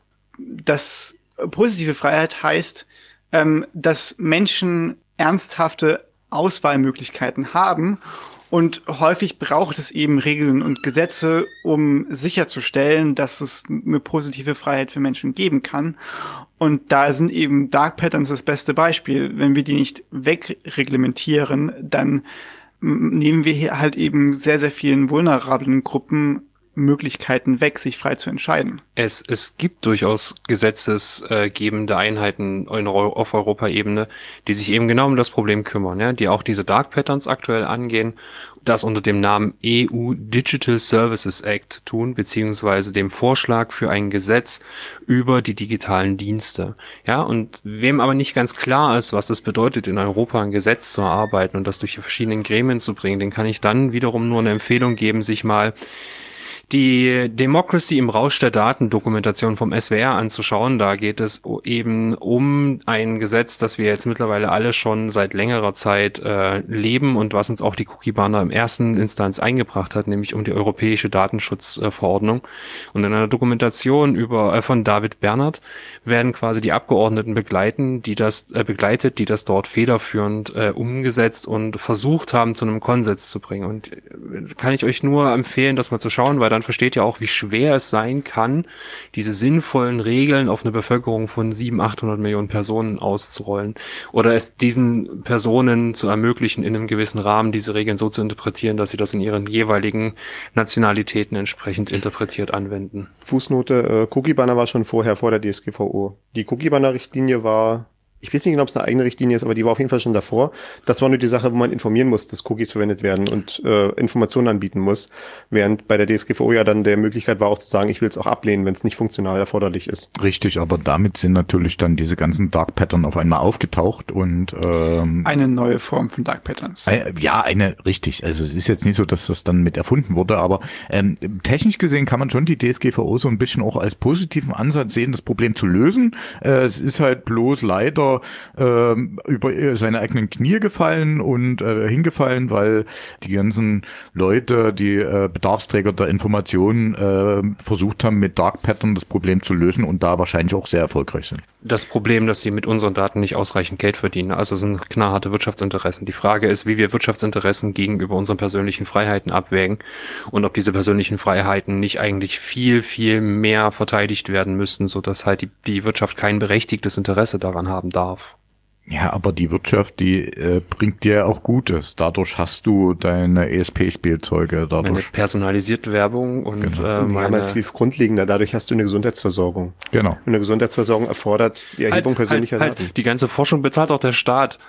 Das positive Freiheit heißt, ähm, dass Menschen ernsthafte Auswahlmöglichkeiten haben. Und häufig braucht es eben Regeln und Gesetze, um sicherzustellen, dass es eine positive Freiheit für Menschen geben kann. Und da sind eben Dark Patterns das beste Beispiel. Wenn wir die nicht wegreglementieren, dann m- nehmen wir hier halt eben sehr, sehr vielen vulnerablen Gruppen Möglichkeiten weg, sich frei zu entscheiden. Es, es gibt durchaus gesetzesgebende Einheiten in Eu- auf Europaebene, die sich eben genau um das Problem kümmern, ja, die auch diese Dark Patterns aktuell angehen, das unter dem Namen E U Digital Services Act tun, beziehungsweise dem Vorschlag für ein Gesetz über die digitalen Dienste. Ja, und wem aber nicht ganz klar ist, was das bedeutet, in Europa ein Gesetz zu erarbeiten und das durch die verschiedenen Gremien zu bringen, den kann ich dann wiederum nur eine Empfehlung geben, sich mal die Democracy im Rausch der Daten-Dokumentation vom S W R anzuschauen. Da geht es eben um ein Gesetz, das wir jetzt mittlerweile alle schon seit längerer Zeit äh, leben und was uns auch die Cookie-Banner im ersten Instanz eingebracht hat, nämlich um die Europäische Datenschutzverordnung. Und in einer Dokumentation über äh, von David Bernhard werden quasi die Abgeordneten begleiten, die das äh, begleitet, die das dort federführend äh, umgesetzt und versucht haben, zu einem Konsens zu bringen. Und äh, kann ich euch nur empfehlen, das mal zu schauen, weil dann versteht ihr auch, wie schwer es sein kann, diese sinnvollen Regeln auf eine Bevölkerung von siebenhundert, achthundert Millionen Personen auszurollen. Oder es diesen Personen zu ermöglichen, in einem gewissen Rahmen diese Regeln so zu interpretieren, dass sie das in ihren jeweiligen Nationalitäten entsprechend interpretiert anwenden. Fußnote, äh, Cookie-Banner war schon vorher, vor der D S G V O. Die Cookie-Banner-Richtlinie war, ich weiß nicht genau, ob es eine eigene Richtlinie ist, aber die war auf jeden Fall schon davor. Das war nur die Sache, wo man informieren muss, dass Cookies verwendet werden und äh, Informationen anbieten muss, während bei der D S G V O ja dann der Möglichkeit war auch zu sagen, ich will es auch ablehnen, wenn es nicht funktional erforderlich ist. Richtig, aber damit sind natürlich dann diese ganzen Dark Pattern auf einmal aufgetaucht und ähm, Eine neue Form von Dark Patterns. Äh, Ja, eine, richtig. Also es ist jetzt nicht so, dass das dann mit erfunden wurde, aber ähm, technisch gesehen kann man schon die D S G V O so ein bisschen auch als positiven Ansatz sehen, das Problem zu lösen. Äh, es ist halt bloß leider ähm, über seine eigenen Knie gefallen und äh, hingefallen, weil die ganzen Leute, die äh, Bedarfsträger der Informationen äh, versucht haben, mit Dark Pattern das Problem zu lösen und da wahrscheinlich auch sehr erfolgreich sind. Das Problem, dass sie mit unseren Daten nicht ausreichend Geld verdienen. Also es sind knallharte Wirtschaftsinteressen. Die Frage ist, wie wir Wirtschaftsinteressen gegenüber unseren persönlichen Freiheiten abwägen und ob diese persönlichen Freiheiten nicht eigentlich viel, viel mehr verteidigt werden müssten, sodass halt die, die Wirtschaft kein berechtigtes Interesse daran haben darf. Ja, aber die Wirtschaft, die äh, bringt dir auch Gutes. Dadurch hast du deine E S P-Spielzeuge. Meine Dadurch, personalisierte Werbung und Genau. äh, Ja, mal meine... viel grundlegender. Dadurch hast du eine Gesundheitsversorgung. genau. Und eine Gesundheitsversorgung erfordert die Erhebung halt, persönlicher halt, Daten. halt. Die ganze Forschung bezahlt auch der Staat.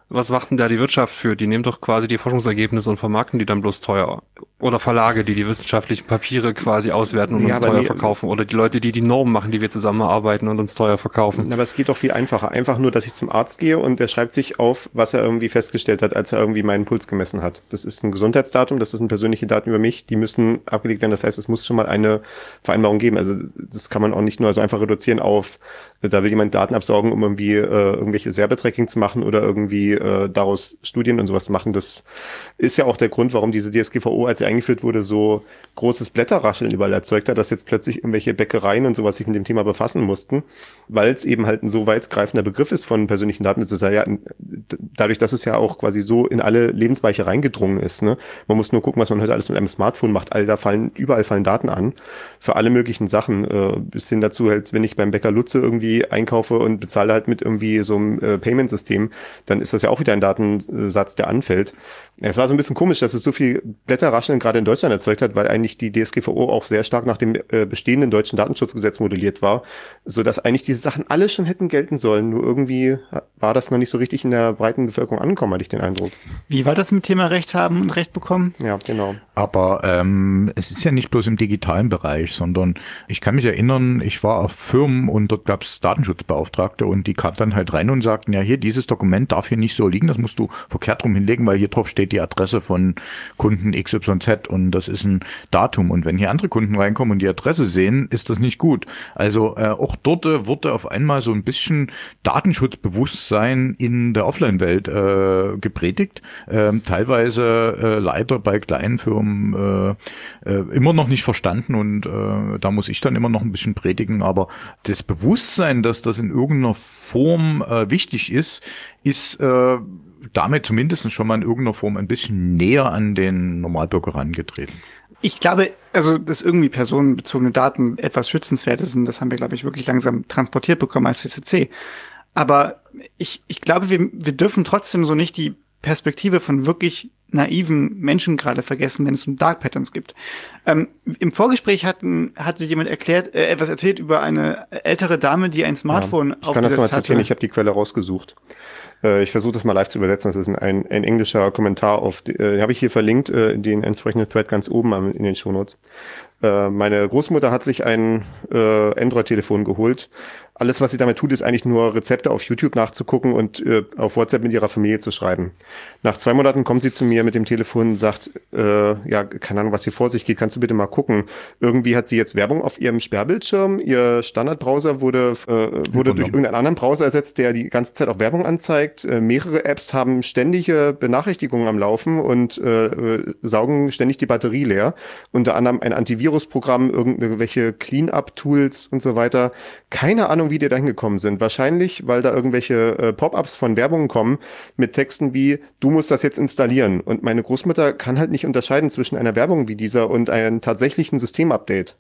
was macht denn da die Wirtschaft für? Die nehmen doch quasi die Forschungsergebnisse und vermarkten die dann bloß teuer. Oder Verlage, die die wissenschaftlichen Papiere quasi auswerten und Ja, uns aber teuer nee, verkaufen. Oder die Leute, die die Normen machen, die wir zusammenarbeiten und uns teuer verkaufen. Aber es geht doch viel einfacher. Einfach nur, dass ich zum Arzt gehe und der schreibt sich auf, was er irgendwie festgestellt hat, als er irgendwie meinen Puls gemessen hat. Das ist ein Gesundheitsdatum, das sind persönliche Daten über mich, die müssen abgelegt werden. Das heißt, es muss schon mal eine Vereinbarung geben. Also das kann man auch nicht nur so einfach reduzieren auf, da will jemand Daten absaugen, um irgendwie äh, irgendwelches Werbetracking zu machen oder irgendwie äh, daraus Studien und sowas zu machen. Das ist ja auch der Grund, warum diese D S G V O, als sie eingeführt wurde, so großes Blätterrascheln überall erzeugt hat, dass jetzt plötzlich irgendwelche Bäckereien und sowas sich mit dem Thema befassen mussten, weil es eben halt ein so weitgreifender Begriff ist von persönlichen Daten. Das ist ja dadurch, dass es ja auch quasi so in alle Lebensbereiche reingedrungen ist. Ne? Man muss nur gucken, was man heute alles mit einem Smartphone macht. All da fallen, überall fallen Daten an für alle möglichen Sachen. Äh, bis hin dazu halt, wenn ich beim Bäcker Lutze irgendwie einkaufe und bezahle halt mit irgendwie so einem äh, Payment-System, dann ist das ja auch wieder ein Datensatz, der anfällt. Es war so ein bisschen komisch, dass es so viel Blätterrascheln gerade in Deutschland erzeugt hat, weil eigentlich die D S G V O auch sehr stark nach dem äh, bestehenden deutschen Datenschutzgesetz modelliert war, so dass eigentlich diese Sachen alle schon hätten gelten sollen. Nur irgendwie war das noch nicht so richtig in der breiten Bevölkerung angekommen, hatte ich den Eindruck. Wie war das mit Thema Recht haben und Recht bekommen? Ja, genau. Aber ähm, es ist ja nicht bloß im digitalen Bereich, sondern ich kann mich erinnern, ich war auf Firmen und dort gab es Datenschutzbeauftragte und die kamen dann halt rein und sagten, ja hier, dieses Dokument darf hier nicht so liegen, das musst du verkehrt rum hinlegen, weil hier drauf steht die Adresse von Kunden X Y Z und das ist ein Datum. Und wenn hier andere Kunden reinkommen und die Adresse sehen, ist das nicht gut. Also äh, auch dort äh, wurde auf einmal so ein bisschen Datenschutzbewusstsein in der Offline-Welt äh, gepredigt. Ähm, teilweise äh, leider bei kleinen Firmen äh, äh, immer noch nicht verstanden und äh, da muss ich dann immer noch ein bisschen predigen. Aber das Bewusstsein, dass das in irgendeiner Form äh, wichtig ist, ist äh, damit zumindest schon mal in irgendeiner Form ein bisschen näher an den Normalbürger herangetreten. Ich glaube, also, dass irgendwie personenbezogene Daten etwas Schützenswertes sind, das haben wir, glaube ich, wirklich langsam transportiert bekommen als C C C. Aber ich, ich glaube, wir, wir dürfen trotzdem so nicht die Perspektive von wirklich naiven Menschen gerade vergessen, wenn es um Dark Patterns gibt. Ähm, im Vorgespräch hatten, hatte jemand erklärt, äh, etwas erzählt über eine ältere Dame, die ein Smartphone ja, ich kann das mal zitieren, hatte. ich habe die Quelle rausgesucht. Äh, ich versuche das mal live zu übersetzen. Das ist ein, ein englischer Kommentar, auf die, äh, habe ich hier verlinkt, äh, den entsprechenden Thread ganz oben am, in den Shownotes. Äh, meine Großmutter hat sich ein äh, Android-Telefon geholt. Alles, was sie damit tut, ist eigentlich nur Rezepte auf YouTube nachzugucken und äh, auf WhatsApp mit ihrer Familie zu schreiben. Nach zwei Monaten kommt sie zu mir mit dem Telefon und sagt, äh, ja, keine Ahnung, was hier vor sich geht, kannst du bitte mal gucken. Irgendwie hat sie jetzt Werbung auf ihrem Sperrbildschirm, ihr Standardbrowser wurde äh, wurde durch irgendeinen anderen Browser ersetzt, der die ganze Zeit auch Werbung anzeigt. Äh, mehrere Apps haben ständige Benachrichtigungen am Laufen und äh, saugen ständig die Batterie leer. Unter anderem ein Antivirusprogramm, irgendwelche Clean-Up-Tools und so weiter. Keine Ahnung, wie die da hingekommen sind. Wahrscheinlich, weil da irgendwelche äh, Pop-ups von Werbungen kommen mit Texten wie, du musst das jetzt installieren. Und meine Großmutter kann halt nicht unterscheiden zwischen einer Werbung wie dieser und einem tatsächlichen Systemupdate.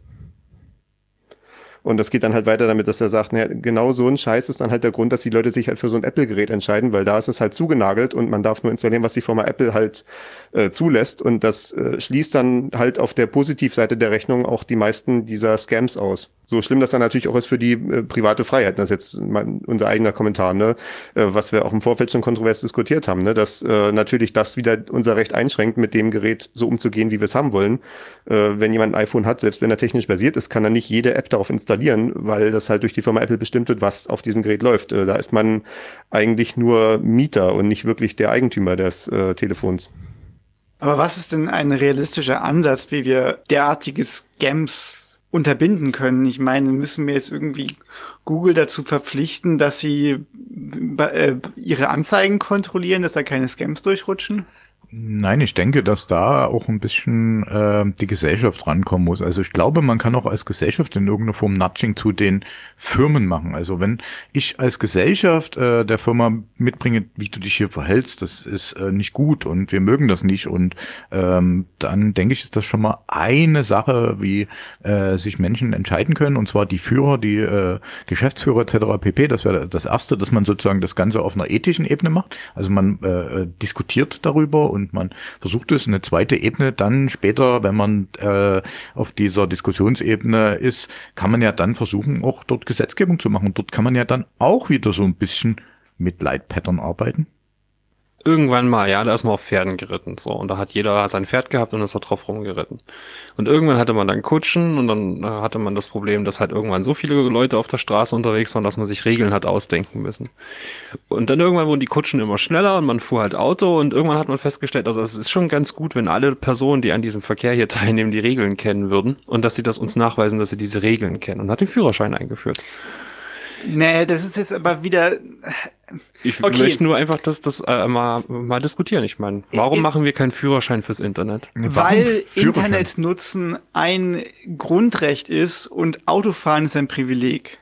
Und das geht dann halt weiter damit, dass er sagt, naja, genau so ein Scheiß ist dann halt der Grund, dass die Leute sich halt für so ein Apple-Gerät entscheiden, weil da ist es halt zugenagelt und man darf nur installieren, was die Firma Apple halt äh, zulässt. Und das äh, schließt dann halt auf der Positivseite der Rechnung auch die meisten dieser Scams aus. So schlimm das dann natürlich auch ist für die äh, private Freiheit. Das ist jetzt mein, unser eigener Kommentar, ne? Äh, was wir auch im Vorfeld schon kontrovers diskutiert haben, ne? Dass äh, natürlich das wieder unser Recht einschränkt, mit dem Gerät so umzugehen, wie wir es haben wollen. Äh, wenn jemand ein iPhone hat, selbst wenn er technisch basiert ist, kann er nicht jede App darauf installieren, weil das halt durch die Firma Apple bestimmt wird, was auf diesem Gerät läuft. Äh, da ist man eigentlich nur Mieter und nicht wirklich der Eigentümer des äh, Telefons. Aber was ist denn ein realistischer Ansatz, wie wir derartige Scams unterbinden können? Ich meine, müssen wir jetzt irgendwie Google dazu verpflichten, dass sie äh, ihre Anzeigen kontrollieren, dass da keine Scams durchrutschen? Nein, ich denke, dass da auch ein bisschen äh, die Gesellschaft rankommen muss. Also ich glaube, man kann auch als Gesellschaft in irgendeiner Form Nudging zu den Firmen machen. Also wenn ich als Gesellschaft äh, der Firma mitbringe, wie du dich hier verhältst, das ist äh, nicht gut und wir mögen das nicht. Und ähm, dann denke ich, ist das schon mal eine Sache, wie äh, sich Menschen entscheiden können. Und zwar die Führer, die äh, Geschäftsführer et cetera pp. Das wäre das Erste, dass man sozusagen das Ganze auf einer ethischen Ebene macht. Also man äh, diskutiert darüber und Und man versucht es, eine zweite Ebene dann später, wenn man äh, auf dieser Diskussionsebene ist, kann man ja dann versuchen, auch dort Gesetzgebung zu machen. Und dort kann man ja dann auch wieder so ein bisschen mit Leitpattern arbeiten. Irgendwann mal, ja, da ist man auf Pferden geritten, so. Und da hat jeder sein Pferd gehabt und ist da drauf rumgeritten. Und irgendwann hatte man dann Kutschen und dann äh, hatte man das Problem, dass halt irgendwann so viele Leute auf der Straße unterwegs waren, dass man sich Regeln hat ausdenken müssen. Und dann irgendwann wurden die Kutschen immer schneller und man fuhr halt Auto und irgendwann hat man festgestellt, also es ist schon ganz gut, wenn alle Personen, die an diesem Verkehr hier teilnehmen, die Regeln kennen würden und dass sie das uns nachweisen, dass sie diese Regeln kennen und hat den Führerschein eingeführt. Nee, das ist jetzt aber wieder. Ich Okay. möchte nur einfach das, das äh, mal, mal diskutieren. Ich meine, warum Ich- machen wir keinen Führerschein fürs Internet? Weil Warum Führerschein? Internet nutzen ein Grundrecht ist und Autofahren ist ein Privileg.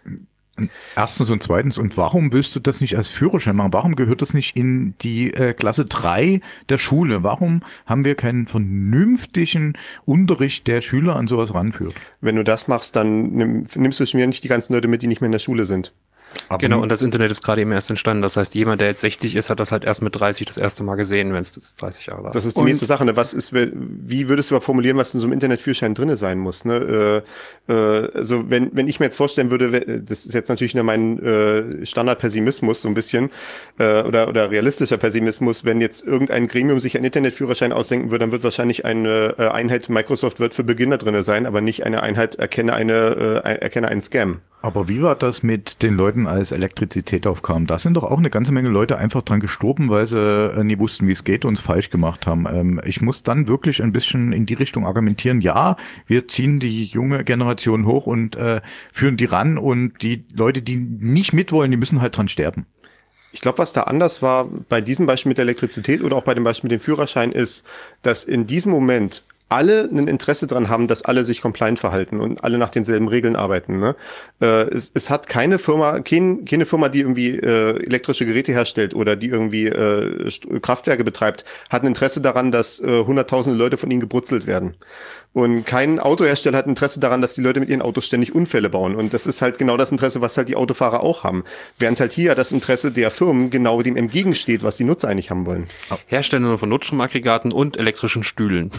Erstens und zweitens, und warum willst du das nicht als Führerschein machen? Warum gehört das nicht in die äh, Klasse drei der Schule? Warum haben wir keinen vernünftigen Unterricht, der Schüler an sowas ranführt? Wenn du das machst, dann nimm, nimmst du schon wieder nicht die ganzen Leute mit, die nicht mehr in der Schule sind. Aber Genau, und das Internet ist gerade eben erst entstanden. Das heißt, jemand, der jetzt sechzig ist, hat das halt erst mit dreißig das erste Mal gesehen, wenn es jetzt dreißig Jahre war. Das ist die Und- nächste Sache. Ne? Was ist, wie würdest du aber formulieren, was in so einem Internetführerschein drinne sein muss? Ne? Äh, äh, also wenn, wenn ich mir jetzt vorstellen würde, we- das ist jetzt natürlich nur mein äh, Standardpessimismus so ein bisschen äh, oder, oder realistischer Pessimismus, wenn jetzt irgendein Gremium sich einen Internetführerschein ausdenken würde, dann wird wahrscheinlich eine äh, Einheit Microsoft Word für Beginner drinne sein, aber nicht eine Einheit erkenne eine äh, erkenne einen Scam. Aber wie war das mit den Leuten, als Elektrizität aufkam? Da sind doch auch eine ganze Menge Leute einfach dran gestorben, weil sie äh, nie wussten, wie es geht und es falsch gemacht haben. Ähm, ich muss dann wirklich ein bisschen in die Richtung argumentieren, ja, wir ziehen die junge Generation hoch und äh, führen die ran und die Leute, die nicht mitwollen, die müssen halt dran sterben. Ich glaube, was da anders war bei diesem Beispiel mit der Elektrizität oder auch bei dem Beispiel mit dem Führerschein ist, dass in diesem Moment alle ein Interesse dran haben, dass alle sich compliant verhalten und alle nach denselben Regeln arbeiten. Ne? Äh, es, es hat keine Firma, kein, keine Firma, die irgendwie äh, elektrische Geräte herstellt oder die irgendwie äh, St- Kraftwerke betreibt, hat ein Interesse daran, dass äh, hunderttausende Leute von ihnen gebrutzelt werden. Und kein Autohersteller hat Interesse daran, dass die Leute mit ihren Autos ständig Unfälle bauen. Und das ist halt genau das Interesse, was halt die Autofahrer auch haben. Während halt hier das Interesse der Firmen genau dem entgegensteht, was die Nutzer eigentlich haben wollen. Hersteller von Notstromaggregaten und elektrischen Stühlen.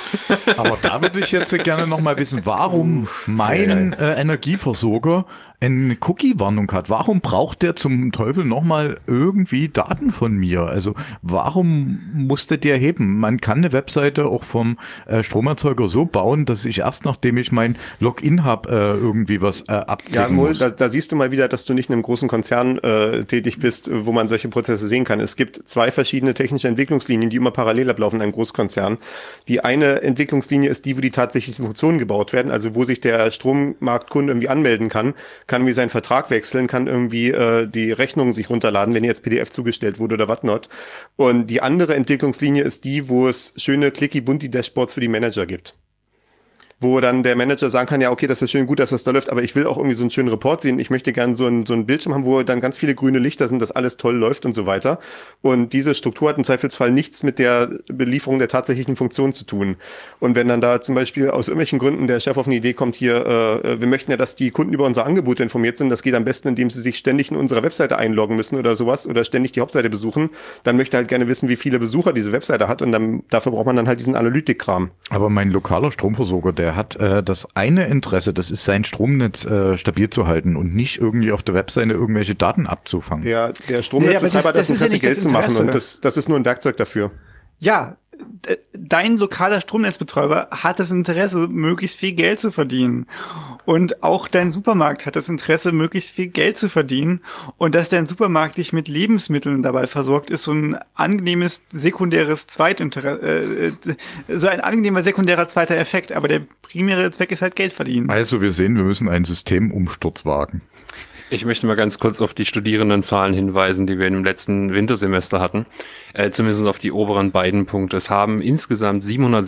Aber da würde ich jetzt gerne nochmal wissen, warum mein äh, Energieversorger eine Cookie-Warnung hat. Warum braucht der zum Teufel nochmal irgendwie Daten von mir? Also warum musste der heben? Man kann eine Webseite auch vom äh, Stromerzeuger so bauen, dass ich erst nachdem ich mein Login habe, äh, irgendwie was äh, abklicken Ja, Mol, muss. da, da siehst du mal wieder, dass du nicht in einem großen Konzern äh, tätig bist, wo man solche Prozesse sehen kann. Es gibt zwei verschiedene technische Entwicklungslinien, die immer parallel ablaufen in einem Großkonzern. Die eine Entwicklungslinie ist die, wo die tatsächlichen Funktionen gebaut werden, also wo sich der Strommarktkunde irgendwie anmelden kann, kann irgendwie seinen Vertrag wechseln, kann irgendwie äh, die Rechnungen sich runterladen, wenn jetzt P D F zugestellt wurde oder was not. Und die andere Entwicklungslinie ist die, wo es schöne clicky-bunti-Dashboards für die Manager gibt. Wo dann der Manager sagen kann, ja, okay, das ist schön gut, dass das da läuft, aber ich will auch irgendwie so einen schönen Report sehen. Ich möchte gerne so einen, so einen Bildschirm haben, wo dann ganz viele grüne Lichter sind, dass alles toll läuft und so weiter. Und diese Struktur hat im Zweifelsfall nichts mit der Belieferung der tatsächlichen Funktion zu tun. Und wenn dann da zum Beispiel aus irgendwelchen Gründen der Chef auf eine Idee kommt, hier, äh, wir möchten ja, dass die Kunden über unsere Angebote informiert sind, das geht am besten, indem sie sich ständig in unserer Webseite einloggen müssen oder sowas oder ständig die Hauptseite besuchen, dann möchte er halt gerne wissen, wie viele Besucher diese Webseite hat und dann dafür braucht man dann halt diesen Analytik-Kram. Aber mein lokaler Stromversorger, der hat äh, das eine Interesse, das ist sein Stromnetz äh, stabil zu halten und nicht irgendwie auf der Webseite irgendwelche Daten abzufangen. Der, der Nee, Stromnetzbetreiber aber hat das- das das ist ja Interesse, nicht Geld das zu machen Interesse. und das, das ist nur ein Werkzeug dafür. Ja, d- dein lokaler Stromnetzbetreiber hat das Interesse, möglichst viel Geld zu verdienen. Und auch dein Supermarkt hat das Interesse, möglichst viel Geld zu verdienen. Und dass dein Supermarkt dich mit Lebensmitteln dabei versorgt, ist so ein angenehmes sekundäres Zweitinteresse, äh, so ein angenehmer sekundärer zweiter Effekt. Aber der primäre Zweck ist halt Geld verdienen. Also wir sehen, wir müssen einen Systemumsturz wagen. Ich möchte mal ganz kurz auf die Studierendenzahlen hinweisen, die wir im letzten Wintersemester hatten. Äh, zumindest auf die oberen beiden Punkte. Es haben insgesamt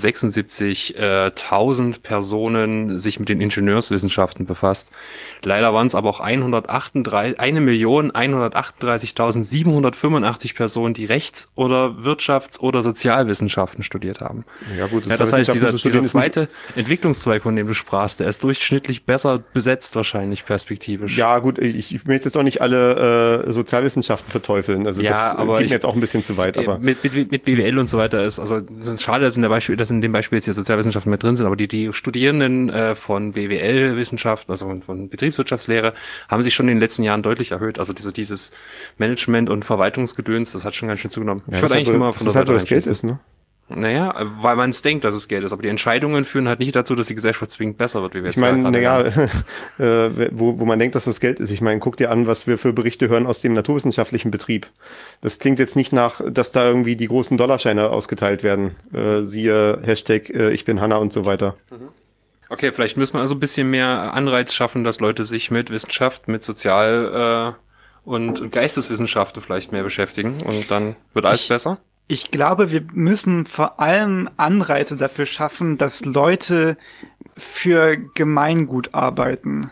siebenhundertsechsundsiebzigtausend Personen sich mit den Ingenieurswissenschaften befasst. Leider waren es aber auch hundertachtunddreißig, eine Million hundertachtunddreißigtausendsiebenhundertfünfundachtzig Personen, die Rechts- oder Wirtschafts- oder Sozialwissenschaften studiert haben. Ja gut, Ja, das heißt, dieser, dieser Studieren ist nicht- zweite Entwicklungszweig, von dem du sprachst, der ist durchschnittlich besser besetzt wahrscheinlich perspektivisch. Ja gut, ich, ich, ich möchte jetzt auch nicht alle äh, Sozialwissenschaften verteufeln. Also Ja, das aber geht ich- mir jetzt auch ein bisschen zu weit. Aber mit, mit, mit B W L und so weiter ist, also es ist schade, dass in, der Beispiel, dass in dem Beispiel jetzt die Sozialwissenschaften mit drin sind, aber die, die Studierenden äh, von B W L-Wissenschaften, also von, von Betriebswirtschaftslehre, haben sich schon in den letzten Jahren deutlich erhöht. Also diese, dieses Management- und Verwaltungsgedöns, das hat schon ganz schön zugenommen. ja, ich das wollte ist eigentlich halt, nur mal das von ist der halt, wo Seite das Geld einschließen. ist, ne? Naja, weil man es denkt, dass es Geld ist, aber die Entscheidungen führen halt nicht dazu, dass die Gesellschaft zwingend besser wird, wie wir Ich jetzt ja meine, gerade naja, lernen. äh, wo, wo man denkt, dass das Geld ist. Ich meine, guck dir an, was wir für Berichte hören aus dem naturwissenschaftlichen Betrieb. Das klingt jetzt nicht nach, dass da irgendwie die großen Dollarscheine ausgeteilt werden. Äh, siehe Hashtag äh, ich bin Hanna und so weiter. Okay, vielleicht müssen wir also ein bisschen mehr Anreiz schaffen, dass Leute sich mit Wissenschaft, mit Sozial- äh, und Geisteswissenschaften vielleicht mehr beschäftigen und dann wird alles Ich- besser. Ich glaube, wir müssen vor allem Anreize dafür schaffen, dass Leute für Gemeingut arbeiten.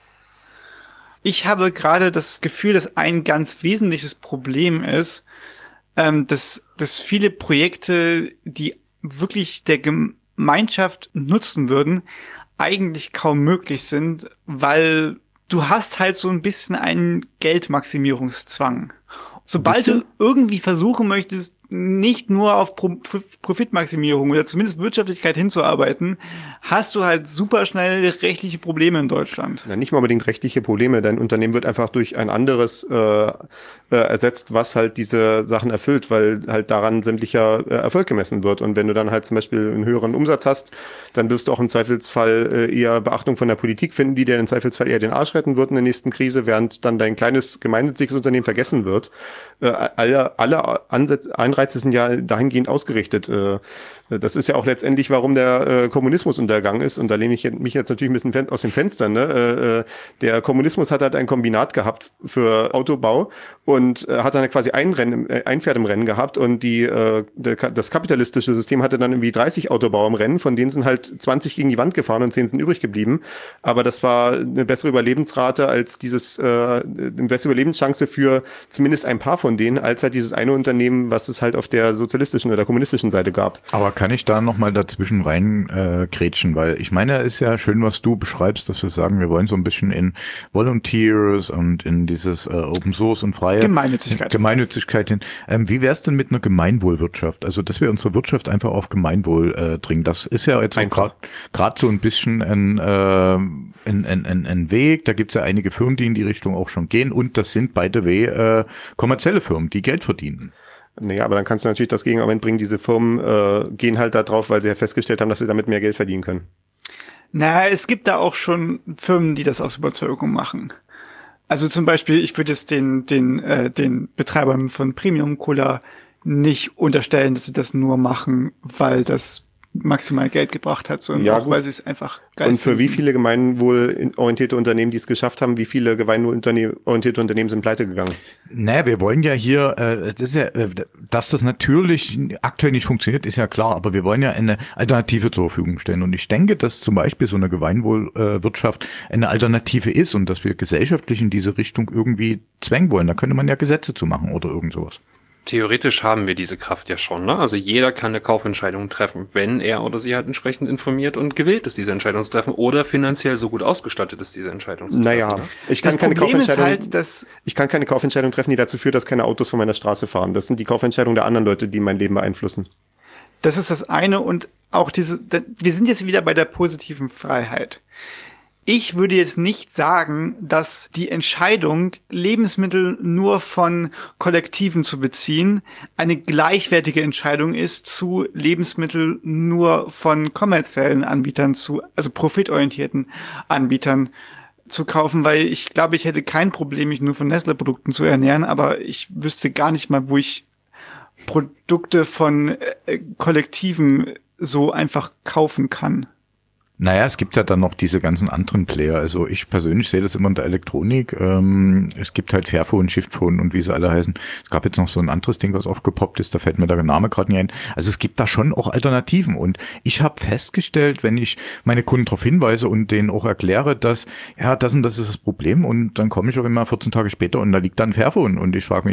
Ich habe gerade das Gefühl, dass ein ganz wesentliches Problem ist, ähm, dass, dass viele Projekte, die wirklich der Gemeinschaft nutzen würden, eigentlich kaum möglich sind, weil du hast halt so ein bisschen einen Geldmaximierungszwang. Sobald Bisschen? du irgendwie versuchen möchtest, nicht nur auf Pro Profitmaximierung oder zumindest Wirtschaftlichkeit hinzuarbeiten, hast du halt super schnell rechtliche Probleme in Deutschland. Na, nicht mal unbedingt rechtliche Probleme. Dein Unternehmen wird einfach durch ein anderes äh, äh, ersetzt, was halt diese Sachen erfüllt, weil halt daran sämtlicher äh, Erfolg gemessen wird. Und wenn du dann halt zum Beispiel einen höheren Umsatz hast, dann wirst du auch im Zweifelsfall äh, eher Beachtung von der Politik finden, die dir im Zweifelsfall eher den Arsch retten wird in der nächsten Krise, während dann dein kleines gemeinnütziges Unternehmen vergessen wird. Äh, alle alle Ansätze, Einreize sind ja dahingehend ausgerichtet. Äh, das ist ja auch letztendlich, warum der äh, Kommunismus untergegangen ist. Und da lehne ich mich jetzt natürlich ein bisschen fen- aus dem Fenster. Ne? Äh, äh, der Kommunismus hat halt ein Kombinat gehabt für Autobau und äh, hat dann quasi ein, Rennen, äh, ein Pferd im Rennen gehabt. Und die, äh, der, das kapitalistische System hatte dann irgendwie dreißig Autobauer im Rennen, von denen sind halt zwanzig gegen die Wand gefahren und zehn sind übrig geblieben. Aber das war eine bessere Überlebensrate als dieses, äh, eine bessere Überlebenschance für zumindest ein paar von denen, als halt dieses eine Unternehmen, was es halt auf der sozialistischen oder kommunistischen Seite gab. Aber kann ich da nochmal dazwischen rein äh, grätschen? Weil ich meine, es ist ja schön, was du beschreibst, dass wir sagen, wir wollen so ein bisschen in Volunteers und in dieses äh, Open Source und freie Gemeinnützigkeit. Gemeinnützigkeit hin. Ähm, wie wäre es denn mit einer Gemeinwohlwirtschaft? Also, dass wir unsere Wirtschaft einfach auf Gemeinwohl äh, dringen. Das ist ja jetzt Einfach. gerade so ein bisschen ein, äh, ein, ein, ein, ein Weg. Da gibt es ja einige Firmen, die in die Richtung auch schon gehen. Und das sind, by the way, äh, kommerzielle Firmen, die Geld verdienen. Naja, aber dann kannst du natürlich das Gegenargument bringen, diese Firmen äh, gehen halt da drauf, weil sie ja festgestellt haben, dass sie damit mehr Geld verdienen können. Na, es gibt da auch schon Firmen, die das aus Überzeugung machen. Also zum Beispiel, ich würde es den, den, äh, den Betreibern von Premium Cola nicht unterstellen, dass sie das nur machen, weil das maximal Geld gebracht hat, sondern Ja, auch, gut. weil sie es einfach geil Und für wie finden. viele gemeinwohlorientierte Unternehmen, die es geschafft haben, wie viele gemeinwohlorientierte Unternehmen sind pleite gegangen? Naja, wir wollen ja hier, äh, das ist ja, äh, dass das natürlich aktuell nicht funktioniert, ist ja klar, aber wir wollen ja eine Alternative zur Verfügung stellen. Und ich denke, dass zum Beispiel so eine Gemeinwohlwirtschaft eine Alternative ist und dass wir gesellschaftlich in diese Richtung irgendwie zwängen wollen. Da könnte man ja Gesetze zu machen oder irgend sowas. Theoretisch haben wir diese Kraft ja schon, ne? Also jeder kann eine Kaufentscheidung treffen, wenn er oder sie halt entsprechend informiert und gewillt ist, diese Entscheidung zu treffen oder finanziell so gut ausgestattet ist, diese Entscheidung zu treffen. Naja, Ne? ich kann Das keine Problem ist Kaufentscheidung, halt, dass ich kann keine Kaufentscheidung treffen, die dazu führt, dass keine Autos von meiner Straße fahren. Das sind die Kaufentscheidungen der anderen Leute, die mein Leben beeinflussen. das ist das eine und auch diese, da- wir sind jetzt wieder bei der positiven Freiheit. Ich würde jetzt nicht sagen, dass die Entscheidung, Lebensmittel nur von Kollektiven zu beziehen, eine gleichwertige Entscheidung ist zu Lebensmittel nur von kommerziellen Anbietern zu, also profitorientierten Anbietern zu kaufen, weil ich glaube, ich hätte kein Problem, mich nur von Nestle-Produkten zu ernähren, aber ich wüsste gar nicht mal, wo ich Produkte von äh, Kollektiven so einfach kaufen kann. Naja, es gibt ja dann noch diese ganzen anderen Player. Also ich persönlich sehe das immer in der Elektronik. Ähm, es gibt halt Fairphone, Shiftphone und wie sie alle heißen. Es gab jetzt noch so ein anderes Ding, was aufgepoppt ist. Da fällt mir der Name gerade nicht ein. Also es gibt da schon auch Alternativen. Und ich habe festgestellt, wenn ich meine Kunden darauf hinweise und denen auch erkläre, dass, ja, das und das ist das Problem. Und dann komme ich auch immer vierzehn Tage später und da liegt dann ein Fairphone. Und ich frage mich,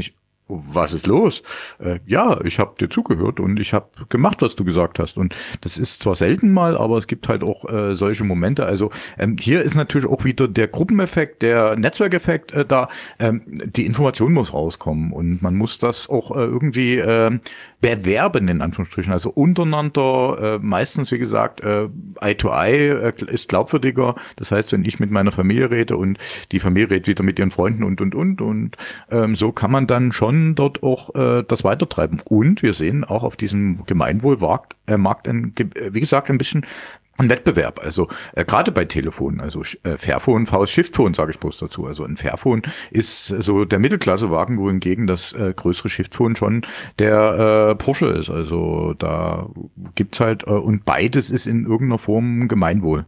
was ist los? Äh, ja, ich habe dir zugehört und ich habe gemacht, was du gesagt hast. Und das ist zwar selten mal, aber es gibt halt auch äh, solche Momente. Also ähm, hier ist natürlich auch wieder der Gruppeneffekt, der Netzwerkeffekt äh, da. Ähm, die Information muss rauskommen und man muss das auch äh, irgendwie äh, bewerben, in Anführungsstrichen. Also untereinander, äh, meistens, wie gesagt, äh, Eye to Eye äh, ist glaubwürdiger. Das heißt, wenn ich mit meiner Familie rede und die Familie redet wieder mit ihren Freunden und, und, und. Und ähm, so kann man dann schon dort auch äh, das weitertreiben. Und wir sehen auch auf diesem Gemeinwohlmarkt, äh, Markt ein, wie gesagt, ein bisschen ein Wettbewerb. Also äh, gerade bei Telefonen, also äh, Fairphone, Faust, Shiftphone sage ich bloß dazu. Also ein Fairphone ist so der Mittelklassewagen, wohingegen das äh, größere Shiftphone schon der äh, Porsche ist. Also da gibt's halt, äh, und beides ist in irgendeiner Form Gemeinwohl.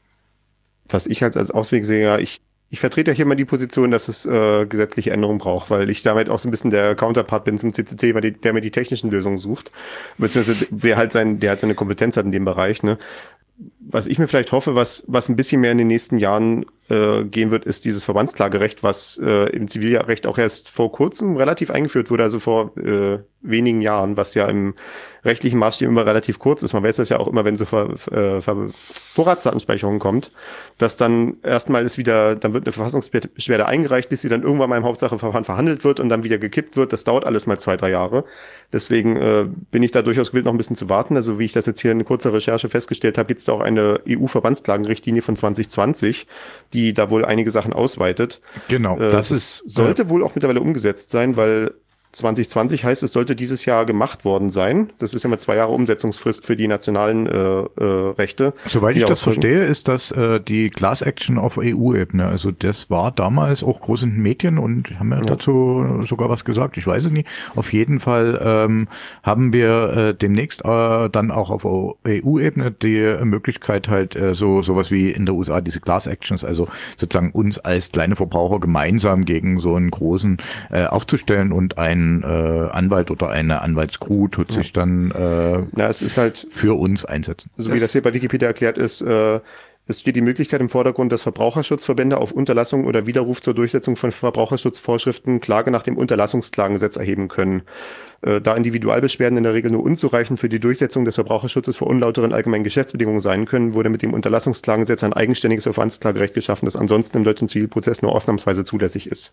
Was ich halt als Ausweg sehe, ja, ich Ich vertrete ja hier mal die Position, dass es äh, gesetzliche Änderungen braucht, weil ich damit auch so ein bisschen der Counterpart bin zum C C C, weil die, der mir die technischen Lösungen sucht, beziehungsweise wer halt sein, der halt seine Kompetenz hat in dem Bereich, ne. Was ich mir vielleicht hoffe, was was ein bisschen mehr in den nächsten Jahren äh, gehen wird, ist dieses Verbandsklagerecht, was äh, im Zivilrecht auch erst vor kurzem relativ eingeführt wurde, also vor äh, wenigen Jahren, was ja im rechtlichen Maßstab immer relativ kurz ist. Man weiß das ja auch immer, wenn so Ver, äh, Ver, Vorratsdatenspeicherung kommt, dass dann erstmal ist wieder, dann wird eine Verfassungsbeschwerde eingereicht, bis sie dann irgendwann mal im Hauptsacheverfahren verhandelt wird und dann wieder gekippt wird. Das dauert alles mal zwei, drei Jahre. Deswegen äh, bin ich da durchaus gewillt, noch ein bisschen zu warten. Also wie ich das jetzt hier in kurzer Recherche festgestellt habe, gibt es da auch eine E U-Verbandsklagenrichtlinie von zwanzig zwanzig, die da wohl einige Sachen ausweitet. Genau, äh, das, das ist sollte äh, wohl auch mittlerweile umgesetzt sein, weil zwanzig zwanzig heißt, es sollte dieses Jahr gemacht worden sein. Das ist immer zwei Jahre Umsetzungsfrist für die nationalen äh, äh, Rechte. Soweit ich das ausdrücken. verstehe, ist das äh, die Class Action auf E U-Ebene. Also das war damals auch groß in den Medien und haben ja, ja dazu sogar was gesagt. Ich weiß es nicht. Auf jeden Fall ähm, haben wir äh, demnächst äh, dann auch auf E U-Ebene die Möglichkeit halt äh, so sowas wie in der U S A diese Class Actions, also sozusagen uns als kleine Verbraucher gemeinsam gegen so einen großen äh, aufzustellen und ein Äh, Anwalt oder eine Anwaltskrew tut sich dann äh, Na, es ist halt für uns einsetzen. So wie das hier bei Wikipedia erklärt ist, äh, es steht die Möglichkeit im Vordergrund, dass Verbraucherschutzverbände auf Unterlassung oder Widerruf zur Durchsetzung von Verbraucherschutzvorschriften Klage nach dem Unterlassungsklagengesetz erheben können. Äh, da Individualbeschwerden in der Regel nur unzureichend für die Durchsetzung des Verbraucherschutzes vor unlauteren allgemeinen Geschäftsbedingungen sein können, wurde mit dem Unterlassungsklagengesetz ein eigenständiges Verbandsklagerecht geschaffen, das ansonsten im deutschen Zivilprozess nur ausnahmsweise zulässig ist.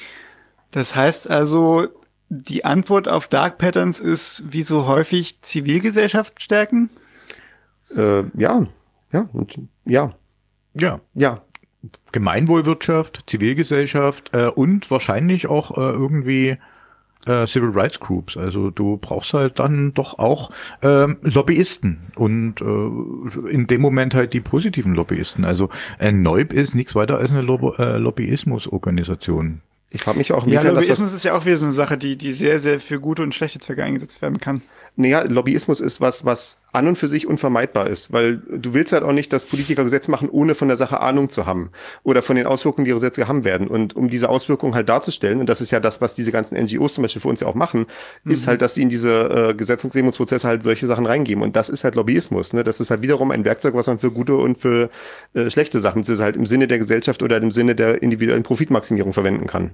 Das heißt also, die Antwort auf Dark Patterns ist, wie so häufig, Zivilgesellschaft stärken? Äh, ja, ja, und, ja, Ja. ja. Gemeinwohlwirtschaft, Zivilgesellschaft äh, und wahrscheinlich auch äh, irgendwie äh, Civil Rights Groups. Also du brauchst halt dann doch auch ähm, Lobbyisten und äh, in dem Moment halt die positiven Lobbyisten. Also ein Neub ist nichts weiter als eine Lob- äh, Lobbyismusorganisation. Ich frage mich auch, Ja, inwiefern das was Lobbyismus ist ja auch wieder so eine Sache, die, die sehr, sehr für gute und schlechte Zwecke eingesetzt werden kann. Naja, Lobbyismus ist was, was an und für sich unvermeidbar ist, weil du willst halt auch nicht, dass Politiker Gesetze machen, ohne von der Sache Ahnung zu haben oder von den Auswirkungen, die ihre Gesetze haben werden. Und um diese Auswirkungen halt darzustellen, und das ist ja das, was diese ganzen N G Os zum Beispiel für uns ja auch machen, mhm. ist halt, dass sie in diese äh, Gesetzgebungsprozesse halt solche Sachen reingeben. Und das ist halt Lobbyismus. Ne? Das ist halt wiederum ein Werkzeug, was man für gute und für äh, schlechte Sachen, das ist halt im Sinne der Gesellschaft oder im Sinne der individuellen Profitmaximierung verwenden kann.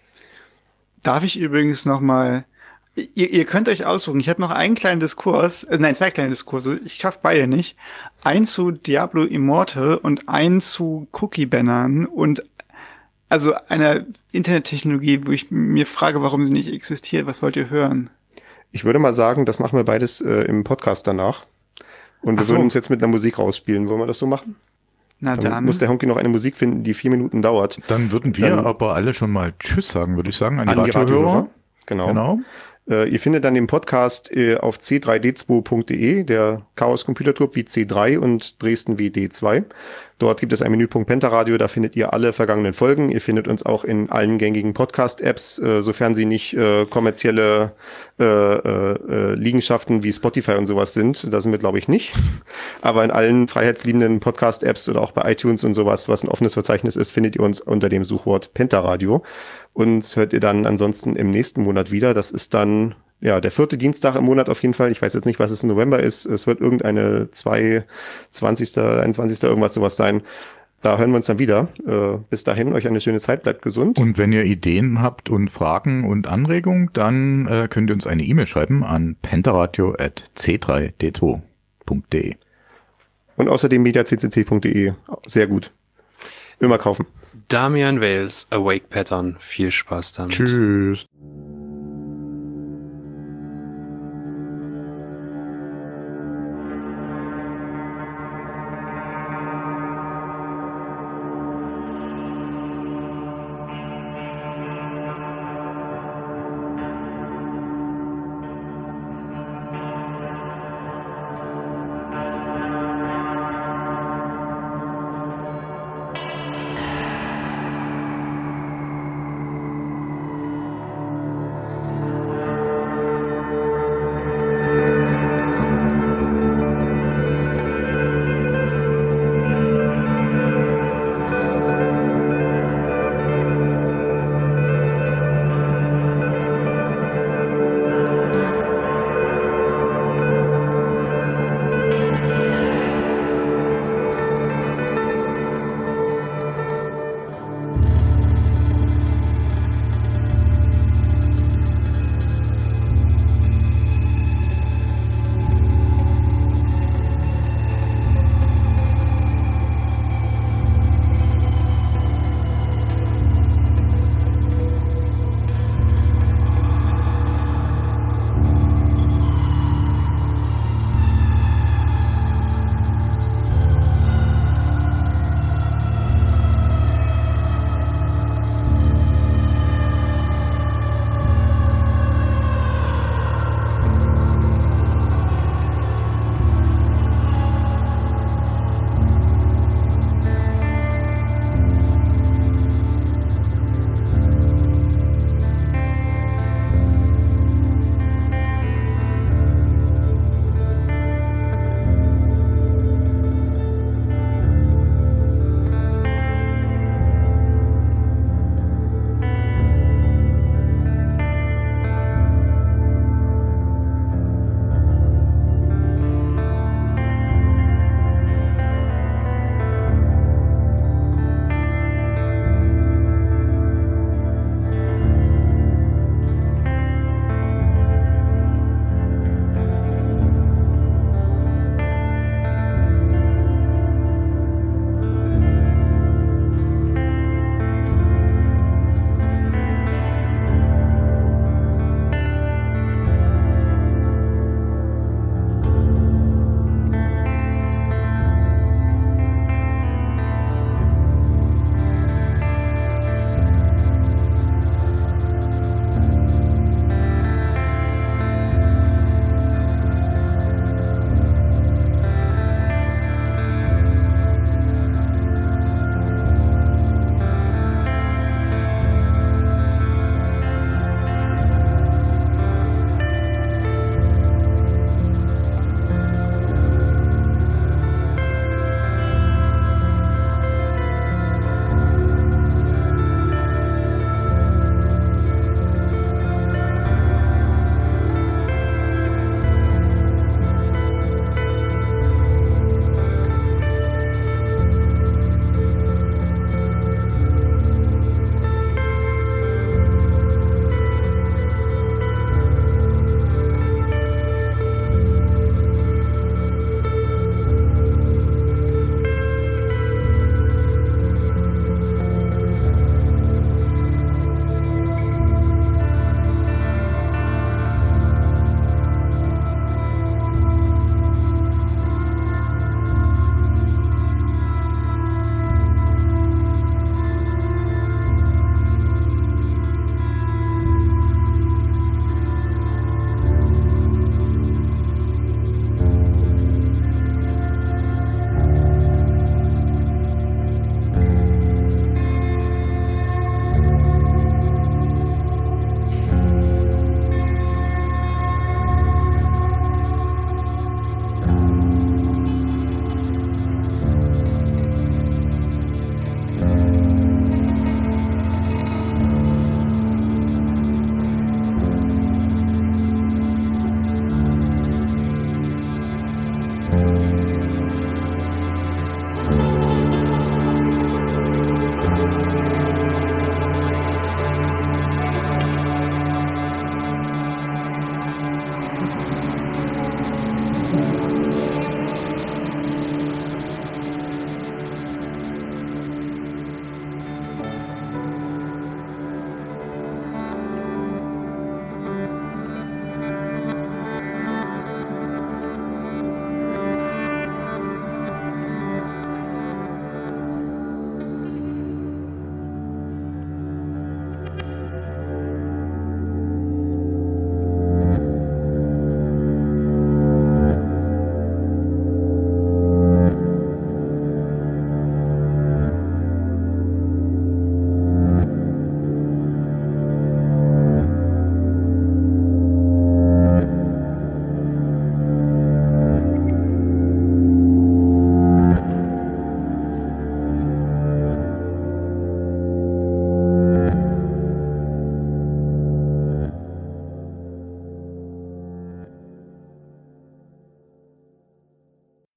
Darf ich übrigens noch mal, ihr, ihr könnt euch aussuchen, ich habe noch einen kleinen Diskurs, äh, nein, zwei kleine Diskurse, ich schaffe beide nicht. Einen zu Diablo Immortal und einen zu Cookie-Bannern und also einer Internettechnologie, wo ich mir frage, warum sie nicht existiert. Was wollt ihr hören? Ich würde mal sagen, das machen wir beides äh, im Podcast danach. Und wir Ach so. würden uns jetzt mit einer Musik rausspielen. Wollen wir das so machen? Na Dann dann. muss der Honky noch eine Musik finden, die vier Minuten dauert. Dann würden wir Dann- aber alle schon mal Tschüss sagen, würde ich sagen, an die, An die Radiohörer. Radiohörer. Genau. Genau. Äh, ihr findet dann den Podcast äh, auf c drei d zwei punkt de, der Chaos Computer Club wie C drei und Dresden wie D zwei. Dort gibt es einen Menüpunkt Pentaradio, da findet ihr alle vergangenen Folgen. Ihr findet uns auch in allen gängigen Podcast-Apps, äh, sofern sie nicht äh, kommerzielle äh, äh, Liegenschaften wie Spotify und sowas sind. Da sind wir, glaube ich, nicht. Aber in allen freiheitsliebenden Podcast-Apps oder auch bei iTunes und sowas, was ein offenes Verzeichnis ist, findet ihr uns unter dem Suchwort Pentaradio. Und hört ihr dann ansonsten im nächsten Monat wieder. Das ist dann ja der vierte Dienstag im Monat auf jeden Fall. Ich weiß jetzt nicht, was es im November ist. Es wird irgendeine zwei, zwanzigster, einundzwanzigster irgendwas sowas sein. da hören wir uns dann wieder. Äh, bis dahin, euch eine schöne Zeit, bleibt gesund. Und wenn ihr Ideen habt und Fragen und Anregungen, dann äh, könnt ihr uns eine E-Mail schreiben an pentaradio at c drei d zwei punkt de. Und außerdem media c c c punkt de. Sehr gut. Immer kaufen. Damian Wales, Awake Pattern. Viel Spaß damit. Tschüss.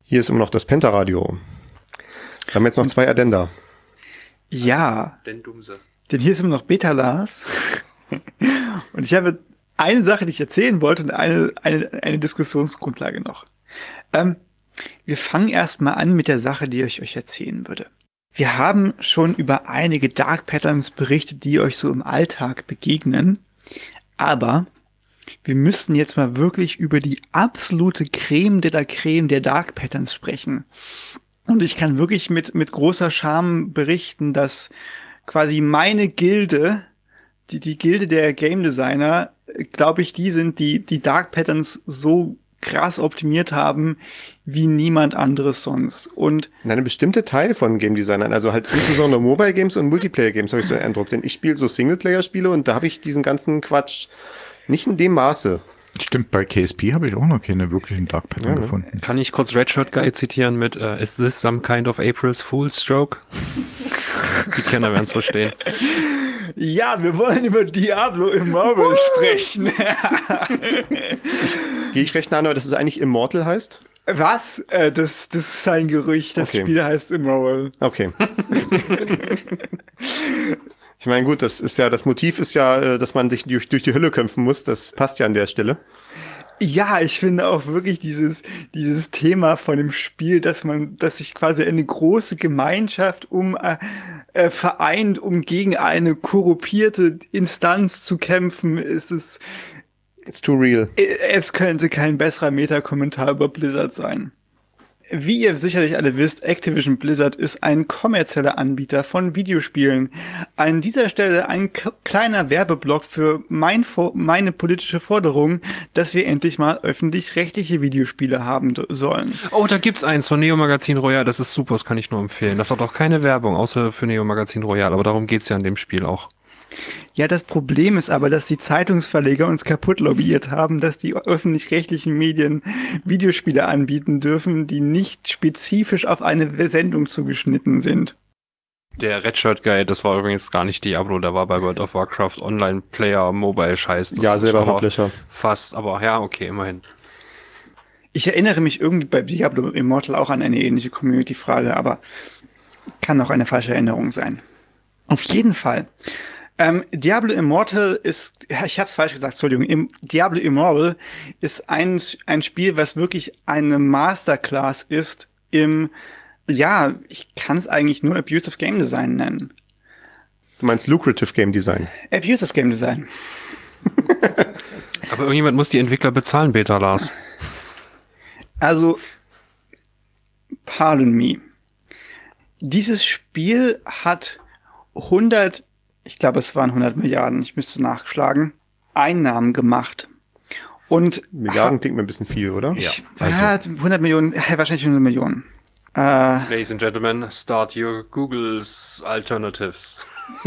Hier ist immer noch das Pentaradio. Wir haben jetzt noch zwei Addenda. Ja, Denn Dumse. denn hier ist immer noch Beta-Lars. Und ich habe eine Sache, die ich erzählen wollte und eine, eine, eine Diskussionsgrundlage noch. Ähm, wir fangen erstmal an mit der Sache, die ich euch erzählen würde. Wir haben schon über einige Dark Patterns berichtet, die euch so im Alltag begegnen. Aber wir müssen jetzt mal wirklich über die absolute Creme de la Creme der Dark Patterns sprechen. Und ich kann wirklich mit, mit großer Scham berichten, dass quasi meine Gilde, die, die Gilde der Game Designer, glaube ich, die sind, die die Dark Patterns so krass optimiert haben, wie niemand anderes sonst. Und In einem bestimmte Teil von Game Designern, also halt insbesondere Mobile Games und Multiplayer Games, habe ich so den Eindruck. Denn ich spiele so Singleplayer-Spiele und da habe ich diesen ganzen Quatsch nicht in dem Maße. Stimmt, bei K S P habe ich auch noch keine wirklichen Dark Pattern Ja, ne? gefunden. Kann ich kurz Red Shirt Guy zitieren mit uh, Is this some kind of April's Fool's Stroke? Die Kenner werden es verstehen. ja, wir wollen über Diablo Immortal sprechen. Gehe ich recht nah, dass es eigentlich Immortal heißt? Was? Äh, das, das ist ein Gerücht. Das Okay. Spiel heißt Immortal. Okay. Ich meine, gut, das ist ja, das Motiv ist ja, äh, dass man sich durch, durch die Hölle kämpfen muss. Das passt ja an der Stelle. Ja, ich finde auch wirklich dieses, dieses Thema von dem Spiel, dass man, dass sich quasi eine große Gemeinschaft um, äh, äh, vereint, um gegen eine korruptierte Instanz zu kämpfen, ist es, It's too real. äh, es könnte kein besserer Meta-Kommentar über Blizzard sein. Wie ihr sicherlich alle wisst, Activision Blizzard ist ein kommerzieller Anbieter von Videospielen. An dieser Stelle ein k- kleiner Werbeblock für mein, Fo- meine politische Forderung, dass wir endlich mal öffentlich-rechtliche Videospiele haben do- sollen. Oh, da gibt's eins von Neo Magazin Royal, das ist super, das kann ich nur empfehlen. Das hat auch keine Werbung, außer für Neo Magazin Royal, aber darum geht's ja in dem Spiel auch. Ja, das Problem ist aber, dass die Zeitungsverleger uns kaputt lobbyiert haben, dass die öffentlich-rechtlichen Medien Videospiele anbieten dürfen, die nicht spezifisch auf eine Sendung zugeschnitten sind. Der Red Shirt Guy, das war übrigens gar nicht Diablo, der war bei World of Warcraft Online Player Mobile Scheiß. Das Ja, ist selber aber Publisher. Fast, aber ja, okay, immerhin. Ich erinnere mich irgendwie bei Diablo Immortal auch an eine ähnliche Community-Frage, aber kann auch eine falsche Erinnerung sein. Auf jeden Fall. Ähm, Diablo Immortal ist, ja, ich habe es falsch gesagt, Entschuldigung, Im, Diablo Immortal ist ein, ein Spiel, was wirklich eine Masterclass ist im, ja, ich kann es eigentlich nur Abusive Game Design nennen. Du meinst Lucrative Game Design. Abusive Game Design. Aber irgendjemand muss die Entwickler bezahlen, Beta Lars. Also, pardon me. Dieses Spiel hat hundert, ich glaube es waren hundert Milliarden, ich müsste nachschlagen, Einnahmen gemacht. Und Milliarden klingt mir ein bisschen viel, oder? ich, ja, hundert Millionen, ja, wahrscheinlich hundert Millionen. Äh, Ladies and Gentlemen, start your Google's Alternatives.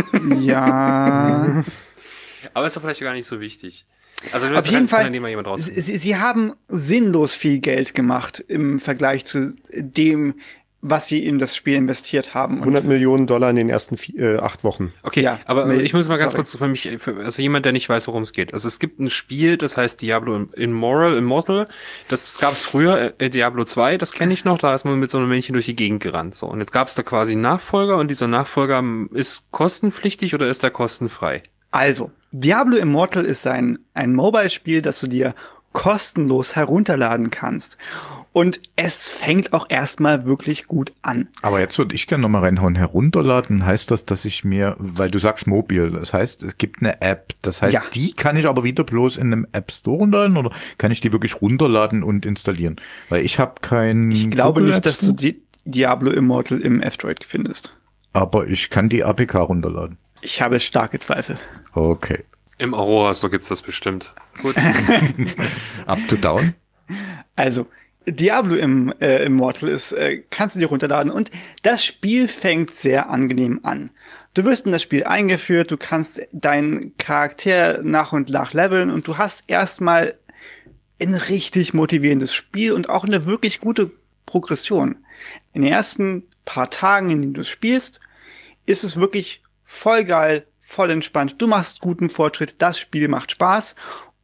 ja. Aber ist doch vielleicht gar nicht so wichtig. Also Auf jeden Fall, kann ja mal jemand raus. sie, sie haben sinnlos viel Geld gemacht im Vergleich zu dem, was sie in das Spiel investiert haben. Und hundert Millionen Dollar in den ersten vier, äh, acht Wochen. Okay, Ja, aber nee, ich muss mal ganz sorry. kurz für mich, für, also jemand, der nicht weiß, worum es geht. Also es gibt ein Spiel, das heißt Diablo Immortal, Immortal. Das gab es früher, äh, Diablo zwei, das kenne ich noch, da ist man mit so einem Männchen durch die Gegend gerannt. So. Und jetzt gab es da quasi einen Nachfolger und dieser Nachfolger ist kostenpflichtig oder ist er kostenfrei? Also, Diablo Immortal ist ein, ein Mobile-Spiel, das du dir kostenlos herunterladen kannst. Und es fängt auch erstmal wirklich gut an. Aber jetzt würde ich gerne nochmal reinhauen. Herunterladen heißt das, dass ich mir, weil du sagst mobil, das heißt, es gibt eine App. Das heißt, Ja. die kann ich aber wieder bloß in einem App Store runterladen oder kann ich die wirklich runterladen und installieren? Weil ich habe kein Ich glaube Google nicht, App dass du Store, die Diablo Immortal im F-Droid findest. aber ich kann die A P K runterladen. Ich habe starke Zweifel. Okay. Im Aurora Store gibt's das bestimmt. Gut. Up to down? Also, Diablo im, äh, Immortal ist, äh, kannst du dir runterladen und das Spiel fängt sehr angenehm an. Du wirst in das Spiel eingeführt, du kannst deinen Charakter nach und nach leveln und du hast erstmal ein richtig motivierendes Spiel und auch eine wirklich gute Progression. In den ersten paar Tagen, in denen du es spielst, ist es wirklich voll geil, voll entspannt. Du machst guten Fortschritt, das Spiel macht Spaß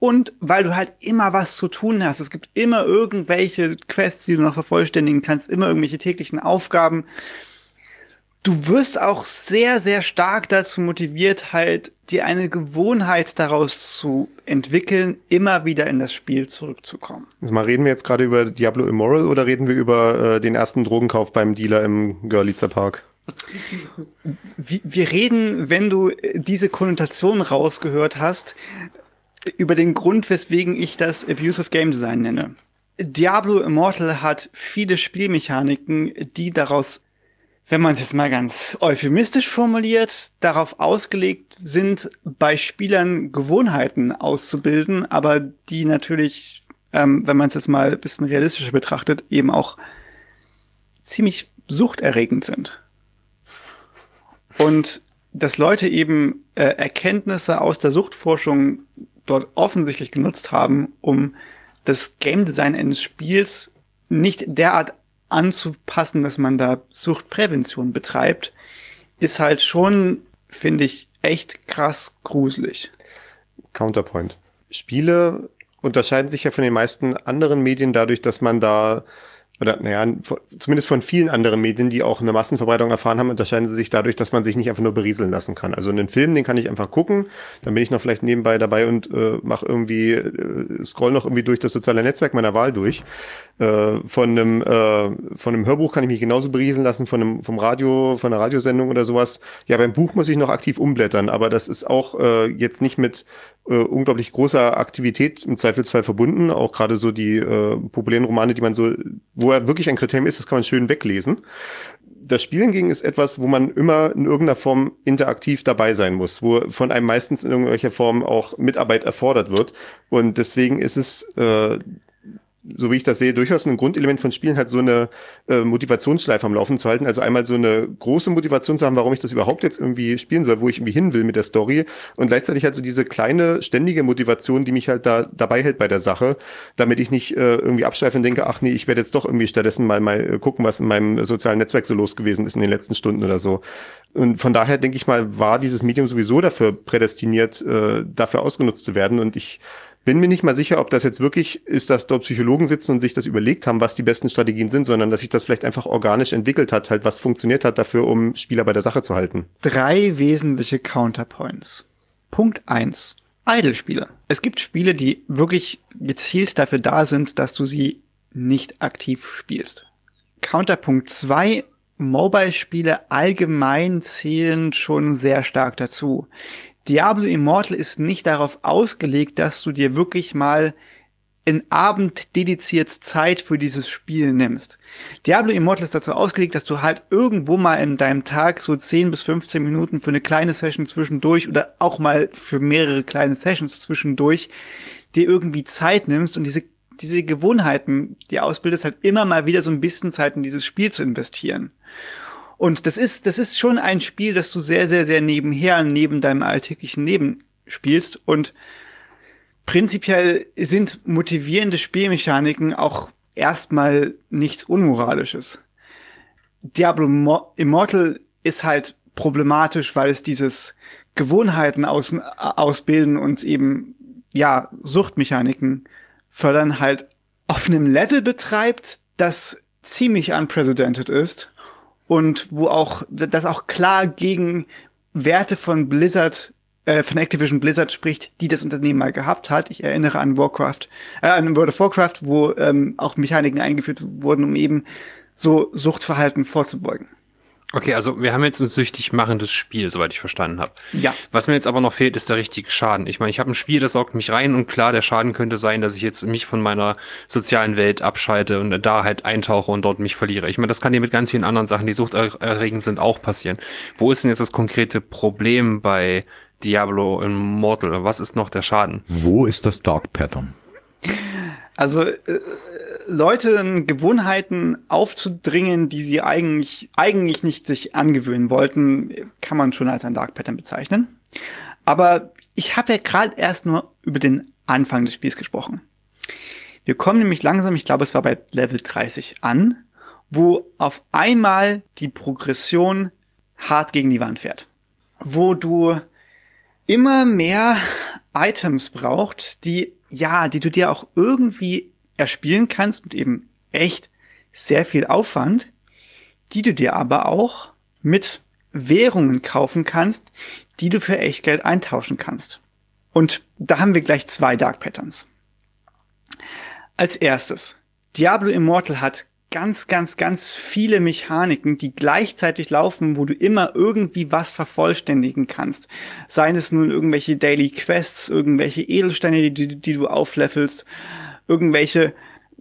und weil du halt immer was zu tun hast. Es gibt immer irgendwelche Quests, die du noch vervollständigen kannst, immer irgendwelche täglichen Aufgaben. Du wirst auch sehr, sehr stark dazu motiviert, halt dir eine Gewohnheit daraus zu entwickeln, immer wieder in das Spiel zurückzukommen. Also mal, reden wir jetzt gerade über Diablo Immortal oder reden wir über äh, den ersten Drogenkauf beim Dealer im Görlitzer Park? Wir, wir reden, wenn du diese Konnotation rausgehört hast, über den Grund, weswegen ich das Abusive Game Design nenne. Diablo Immortal hat viele Spielmechaniken, die daraus, wenn man es jetzt mal ganz euphemistisch formuliert, darauf ausgelegt sind, bei Spielern Gewohnheiten auszubilden, aber die natürlich, ähm, wenn man es jetzt mal ein bisschen realistischer betrachtet, eben auch ziemlich suchterregend sind. Und dass Leute eben äh, Erkenntnisse aus der Suchtforschung dort offensichtlich genutzt haben, um das Game Design eines Spiels nicht derart anzupassen, dass man da Suchtprävention betreibt, ist halt schon, finde ich, echt krass gruselig. Counterpoint. Spiele unterscheiden sich ja von den meisten anderen Medien dadurch, dass man da, oder naja, zumindest von vielen anderen Medien, die auch eine Massenverbreitung erfahren haben, unterscheiden sie sich dadurch, dass man sich nicht einfach nur berieseln lassen kann. Also einen Film, den kann ich einfach gucken, dann bin ich noch vielleicht nebenbei dabei und äh, mache irgendwie, äh, scroll noch irgendwie durch das soziale Netzwerk meiner Wahl durch. Äh, von einem äh, von einem Hörbuch kann ich mich genauso berieseln lassen, von einem vom Radio, von einer Radiosendung oder sowas. Ja, beim Buch muss ich noch aktiv umblättern, aber das ist auch äh, jetzt nicht mit äh, unglaublich großer Aktivität im Zweifelsfall verbunden. Auch gerade so die äh, populären Romane, die man so, wo er wirklich ein Kriterium ist, das kann man schön weglesen. Das Spiel hingegen ist etwas, wo man immer in irgendeiner Form interaktiv dabei sein muss, wo von einem meistens in irgendwelcher Form auch Mitarbeit erfordert wird. Und deswegen ist es, äh, so wie ich das sehe, durchaus ein Grundelement von Spielen, halt so eine äh, Motivationsschleife am Laufen zu halten. Also einmal so eine große Motivation zu haben, warum ich das überhaupt jetzt irgendwie spielen soll, wo ich irgendwie hin will mit der Story. Und gleichzeitig halt so diese kleine, ständige Motivation, die mich halt da dabei hält bei der Sache, damit ich nicht äh, irgendwie abschweife und denke, ach nee, ich werde jetzt doch irgendwie stattdessen mal, mal äh, gucken, was in meinem sozialen Netzwerk so los gewesen ist in den letzten Stunden oder so. Und von daher denke ich mal, war dieses Medium sowieso dafür prädestiniert, äh, dafür ausgenutzt zu werden. Und ich bin mir nicht mal sicher, ob das jetzt wirklich ist, dass dort Psychologen sitzen und sich das überlegt haben, was die besten Strategien sind, sondern dass sich das vielleicht einfach organisch entwickelt hat, halt was funktioniert hat dafür, um Spieler bei der Sache zu halten. Drei wesentliche Counterpoints. Punkt eins. Idle-Spiele. Es gibt Spiele, die wirklich gezielt dafür da sind, dass du sie nicht aktiv spielst. Counterpunkt zwei. Mobile-Spiele allgemein zählen schon sehr stark dazu. Diablo Immortal ist nicht darauf ausgelegt, dass du dir wirklich mal einen Abend dediziert Zeit für dieses Spiel nimmst. Diablo Immortal ist dazu ausgelegt, dass du halt irgendwo mal in deinem Tag so zehn bis fünfzehn Minuten für eine kleine Session zwischendurch oder auch mal für mehrere kleine Sessions zwischendurch dir irgendwie Zeit nimmst und diese diese Gewohnheiten, die ausbildest, halt immer mal wieder so ein bisschen Zeit in dieses Spiel zu investieren. Und das ist, das ist schon ein Spiel, das du sehr, sehr, sehr nebenher, neben deinem alltäglichen Leben spielst. Und prinzipiell sind motivierende Spielmechaniken auch erstmal nichts Unmoralisches. Diablo Immortal ist halt problematisch, weil es dieses Gewohnheiten aus, ausbilden und eben, ja, Suchtmechaniken fördern halt auf einem Level betreibt, das ziemlich unprecedented ist. Und wo auch, das auch klar gegen Werte von Blizzard, äh, von Activision Blizzard spricht, die das Unternehmen mal gehabt hat. Ich erinnere an Warcraft, äh, an World of Warcraft, wo ähm, auch Mechaniken eingeführt wurden, um eben so Suchtverhalten vorzubeugen. Okay, also wir haben jetzt ein süchtig machendes Spiel, soweit ich verstanden habe. Ja. Was mir jetzt aber noch fehlt, ist der richtige Schaden. Ich meine, ich habe ein Spiel, das saugt mich rein und klar, der Schaden könnte sein, dass ich jetzt mich von meiner sozialen Welt abschalte und da halt eintauche und dort mich verliere. Ich meine, das kann dir mit ganz vielen anderen Sachen, die suchterregend sind, auch passieren. Wo ist denn jetzt das konkrete Problem bei Diablo Immortal? Was ist noch der Schaden? Wo ist das Dark Pattern? Also äh, Leuten Gewohnheiten aufzudringen, die sie eigentlich eigentlich nicht sich angewöhnen wollten, kann man schon als ein Dark Pattern bezeichnen. Aber ich habe ja gerade erst nur über den Anfang des Spiels gesprochen. Wir kommen nämlich langsam, ich glaube, es war bei Level dreißig an, wo auf einmal die Progression hart gegen die Wand fährt. Wo du immer mehr Items braucht, die, ja, die du dir auch irgendwie erspielen kannst mit eben echt sehr viel Aufwand, die du dir aber auch mit Währungen kaufen kannst, die du für Echtgeld eintauschen kannst. Und da haben wir gleich zwei Dark Patterns. Als erstes, Diablo Immortal hat ganz, ganz, ganz viele Mechaniken, die gleichzeitig laufen, wo du immer irgendwie was vervollständigen kannst. Seien es nun irgendwelche Daily Quests, irgendwelche Edelsteine, die, die du auflevelst, irgendwelche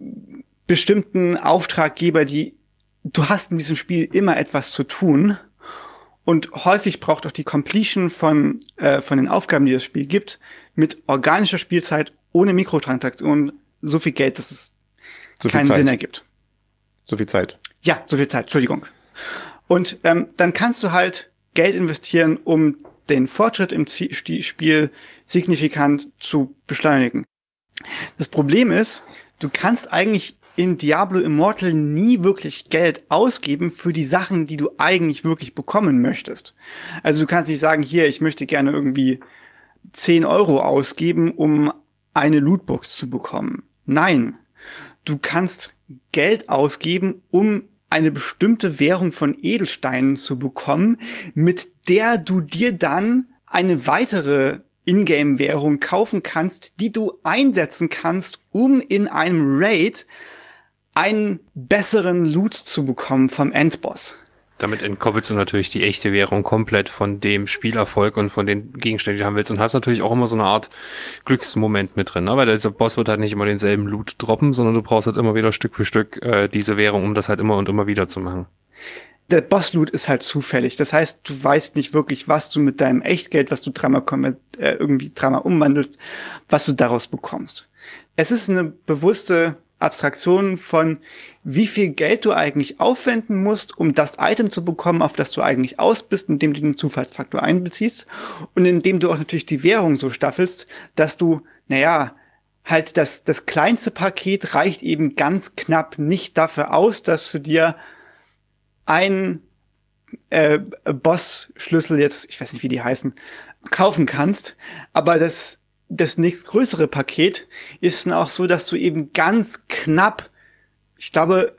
bestimmten Auftraggeber, die du hast in diesem Spiel immer etwas zu tun. Und häufig braucht auch die Completion von, äh, von den Aufgaben, die das Spiel gibt, mit organischer Spielzeit, ohne Mikrotransaktionen, so viel Geld, dass es So viel keinen Zeit. Sinn ergibt. So viel Zeit. Ja, so viel Zeit, Entschuldigung. Und ähm, dann kannst du halt Geld investieren, um den Fortschritt im Zie- Sti- Spiel signifikant zu beschleunigen. Das Problem ist, du kannst eigentlich in Diablo Immortal nie wirklich Geld ausgeben für die Sachen, die du eigentlich wirklich bekommen möchtest. Also du kannst nicht sagen, hier, ich möchte gerne irgendwie zehn Euro ausgeben, um eine Lootbox zu bekommen. Nein, du kannst Geld ausgeben, um eine bestimmte Währung von Edelsteinen zu bekommen, mit der du dir dann eine weitere Ingame-Währung kaufen kannst, die du einsetzen kannst, um in einem Raid einen besseren Loot zu bekommen vom Endboss. Damit entkoppelst du natürlich die echte Währung komplett von dem Spielerfolg und von den Gegenständen, die du haben willst. Und hast natürlich auch immer so eine Art Glücksmoment mit drin. Ne? Weil dieser Boss wird halt nicht immer denselben Loot droppen, sondern du brauchst halt immer wieder Stück für Stück äh, diese Währung, um das halt immer und immer wieder zu machen. Der Boss-Loot ist halt zufällig. Das heißt, du weißt nicht wirklich, was du mit deinem Echtgeld, was du dreimal konver- äh, irgendwie dreimal umwandelst, was du daraus bekommst. Es ist eine bewusste Abstraktion von, wie viel Geld du eigentlich aufwenden musst, um das Item zu bekommen, auf das du eigentlich aus bist, indem du den Zufallsfaktor einbeziehst und indem du auch natürlich die Währung so staffelst, dass du, naja, halt das, das kleinste Paket reicht eben ganz knapp nicht dafür aus, dass du dir ein äh, Boss-Schlüssel jetzt, ich weiß nicht, wie die heißen, kaufen kannst, aber das das nächstgrößere Paket ist dann auch so, dass du eben ganz knapp, ich glaube,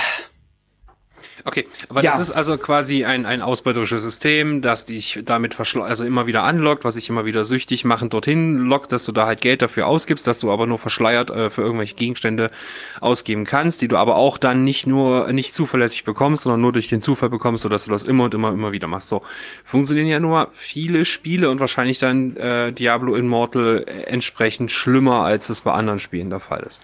Okay, aber Ja. das ist also quasi ein, ein ausbeuterisches System, das dich damit verschle- also immer wieder anlockt, was dich immer wieder süchtig machen dorthin lockt, dass du da halt Geld dafür ausgibst, dass du aber nur verschleiert äh, für irgendwelche Gegenstände ausgeben kannst, die du aber auch dann nicht nur, nicht zuverlässig bekommst, sondern nur durch den Zufall bekommst, sodass du das immer und immer, immer wieder machst. So funktionieren ja nur viele Spiele und wahrscheinlich dann äh, Diablo Immortal äh, entsprechend schlimmer, als es bei anderen Spielen der Fall ist.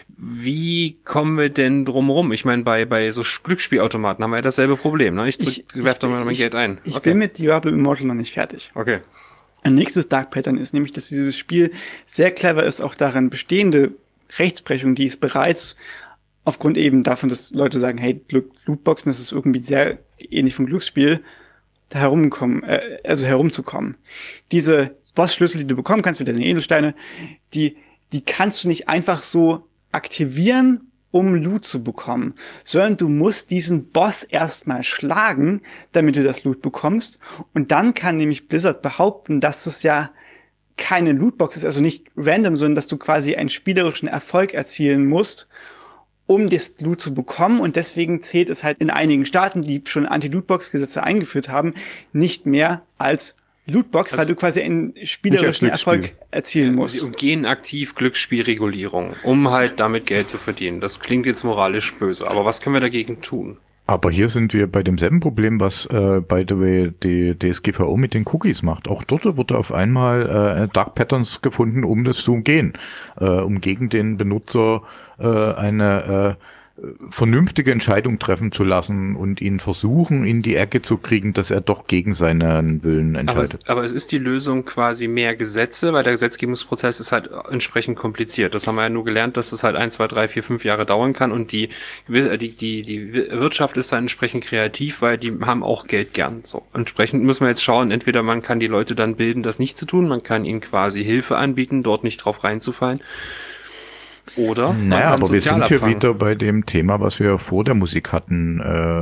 Wie kommen wir denn drumherum? Ich meine, bei bei so Glücksspielautomaten haben wir ja dasselbe Problem. Ne? Ich, drück, ich, werf ich, doch mal mein ich, Geld ein. Ich Okay. bin mit Diablo Immortal noch nicht fertig. Okay. Ein nächstes Dark Pattern ist nämlich, dass dieses Spiel sehr clever ist, auch darin bestehende Rechtsprechung, die es bereits aufgrund eben davon, dass Leute sagen, hey, Glück- Lootboxen, das ist irgendwie sehr ähnlich vom Glücksspiel, da herumkommen, äh, also herumzukommen. Diese Boss-Schlüssel, die du bekommen kannst für deine Edelsteine, die, die kannst du nicht einfach so aktivieren, um Loot zu bekommen, sondern du musst diesen Boss erstmal schlagen, damit du das Loot bekommst. Und dann kann nämlich Blizzard behaupten, dass es ja keine Lootbox ist, also nicht random, sondern dass du quasi einen spielerischen Erfolg erzielen musst, um das Loot zu bekommen. Und deswegen zählt es halt in einigen Staaten, die schon Anti-Lootbox-Gesetze eingeführt haben, nicht mehr als Lootbox, Also weil du quasi einen spielerischen Glücksspiel. Erfolg erzielen musst. Sie umgehen aktiv Glücksspielregulierung, um halt damit Geld zu verdienen. Das klingt jetzt moralisch böse, aber was können wir dagegen tun? Aber hier sind wir bei demselben Problem, was, äh, by the way, die D S G V O mit den Cookies macht. Auch dort wurde auf einmal äh, Dark Patterns gefunden, um das zu umgehen, äh, um gegen den Benutzer äh, eine äh, vernünftige Entscheidung treffen zu lassen und ihn versuchen, in die Ecke zu kriegen, dass er doch gegen seinen Willen Aber es, entscheidet. aber es ist die Lösung quasi mehr Gesetze, weil der Gesetzgebungsprozess ist halt entsprechend kompliziert. Das haben wir ja nur gelernt, dass es halt ein, zwei, drei, vier, fünf Jahre dauern kann und die, die, die, die Wirtschaft ist dann entsprechend kreativ, weil die haben auch Geld gern. So. Entsprechend müssen wir jetzt schauen, entweder man kann die Leute dann bilden, das nicht zu tun, man kann ihnen quasi Hilfe anbieten, dort nicht drauf reinzufallen. Oder man Naja, kann aber wir sozial sind hier abfangen. wieder bei dem Thema, was wir vor der Musik hatten.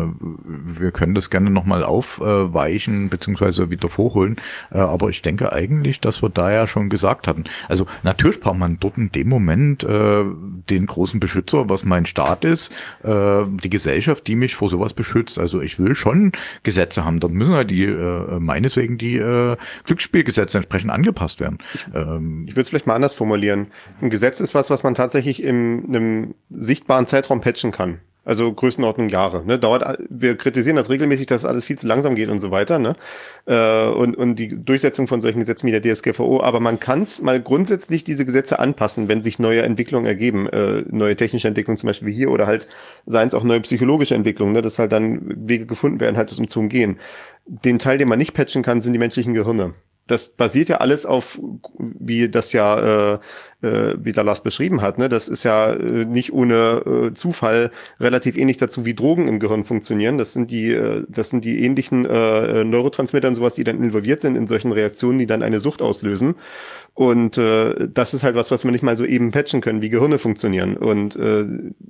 Äh, wir können das gerne nochmal aufweichen, beziehungsweise wieder vorholen. Äh, aber ich denke eigentlich, dass wir da ja schon gesagt hatten. Also natürlich braucht man dort in dem Moment äh, den großen Beschützer, was mein Staat ist, äh, die Gesellschaft, die mich vor sowas beschützt. Also ich will schon Gesetze haben. Dann müssen halt die, äh, meineswegen die äh, Glücksspielgesetze entsprechend angepasst werden. Ähm, Ich würde es vielleicht mal anders formulieren. Ein Gesetz ist was, was man tatsächlich in einem sichtbaren Zeitraum patchen kann. Also Größenordnung Jahre. Ne? Dauert, wir kritisieren das regelmäßig, dass alles viel zu langsam geht und so weiter. Ne? Äh, und, und die Durchsetzung von solchen Gesetzen wie der D S G V O. Aber man kann es mal grundsätzlich diese Gesetze anpassen, wenn sich neue Entwicklungen ergeben. Äh, neue technische Entwicklungen zum Beispiel wie hier oder halt seien es auch neue psychologische Entwicklungen, ne? Dass halt dann Wege gefunden werden, halt das um zu umgehen. Den Teil, den man nicht patchen kann, sind die menschlichen Gehirne. Das basiert ja alles auf, wie das ja, äh, äh, wie Dallas beschrieben hat, ne? Das ist ja äh, nicht ohne äh, Zufall relativ ähnlich dazu, wie Drogen im Gehirn funktionieren. Das sind die, äh, das sind die ähnlichen äh, Neurotransmitter und sowas, die dann involviert sind in solchen Reaktionen, die dann eine Sucht auslösen. Und äh, das ist halt was, was wir nicht mal so eben patchen können, wie Gehirne funktionieren. Und äh,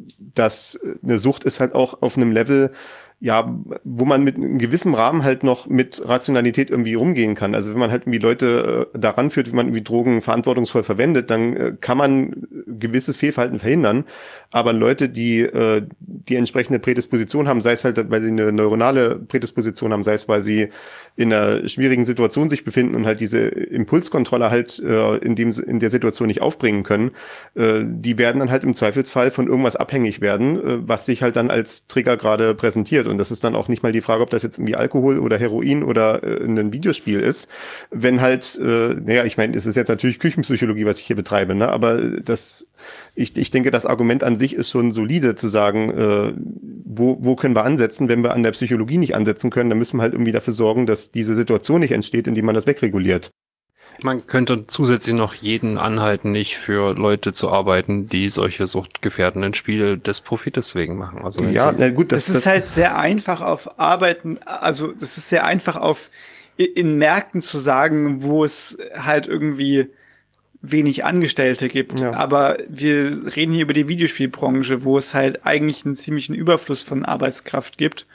das, eine Sucht ist halt auch auf einem Level, ja, wo man mit einem gewissen Rahmen halt noch mit Rationalität irgendwie rumgehen kann. Also wenn man halt irgendwie Leute äh, daran führt, wie man irgendwie Drogen verantwortungsvoll verwendet, dann äh, kann man gewisses Fehlverhalten verhindern. Aber Leute, die äh, die entsprechende Prädisposition haben, sei es halt, weil sie eine neuronale Prädisposition haben, sei es, weil sie in einer schwierigen Situation sich befinden und halt diese Impulskontrolle halt äh, in dem in der Situation nicht aufbringen können, äh, die werden dann halt im Zweifelsfall von irgendwas abhängig werden, äh, was sich halt dann als Trigger gerade präsentiert. Und das ist dann auch nicht mal die Frage, ob das jetzt irgendwie Alkohol oder Heroin oder äh, ein Videospiel ist. Wenn halt, äh, naja, ich meine, es ist jetzt natürlich Küchenpsychologie, was ich hier betreibe, ne? Aber das, ich, ich denke, das Argument an sich ist schon solide, zu sagen, äh, wo, wo können wir ansetzen? Wenn wir an der Psychologie nicht ansetzen können, dann müssen wir halt irgendwie dafür sorgen, dass diese Situation nicht entsteht, indem man das wegreguliert. Man könnte zusätzlich noch jeden anhalten, nicht für Leute zu arbeiten, die solche suchtgefährdenden Spiele des Profites wegen machen. Also wenn Ja, sie- na gut, Das, das, ist halt sehr einfach auf Arbeiten, also das ist sehr einfach auf in Märkten zu sagen, wo es halt irgendwie wenig Angestellte gibt. Ja. Aber wir reden hier über die Videospielbranche, wo es halt eigentlich einen ziemlichen Überfluss von Arbeitskraft gibt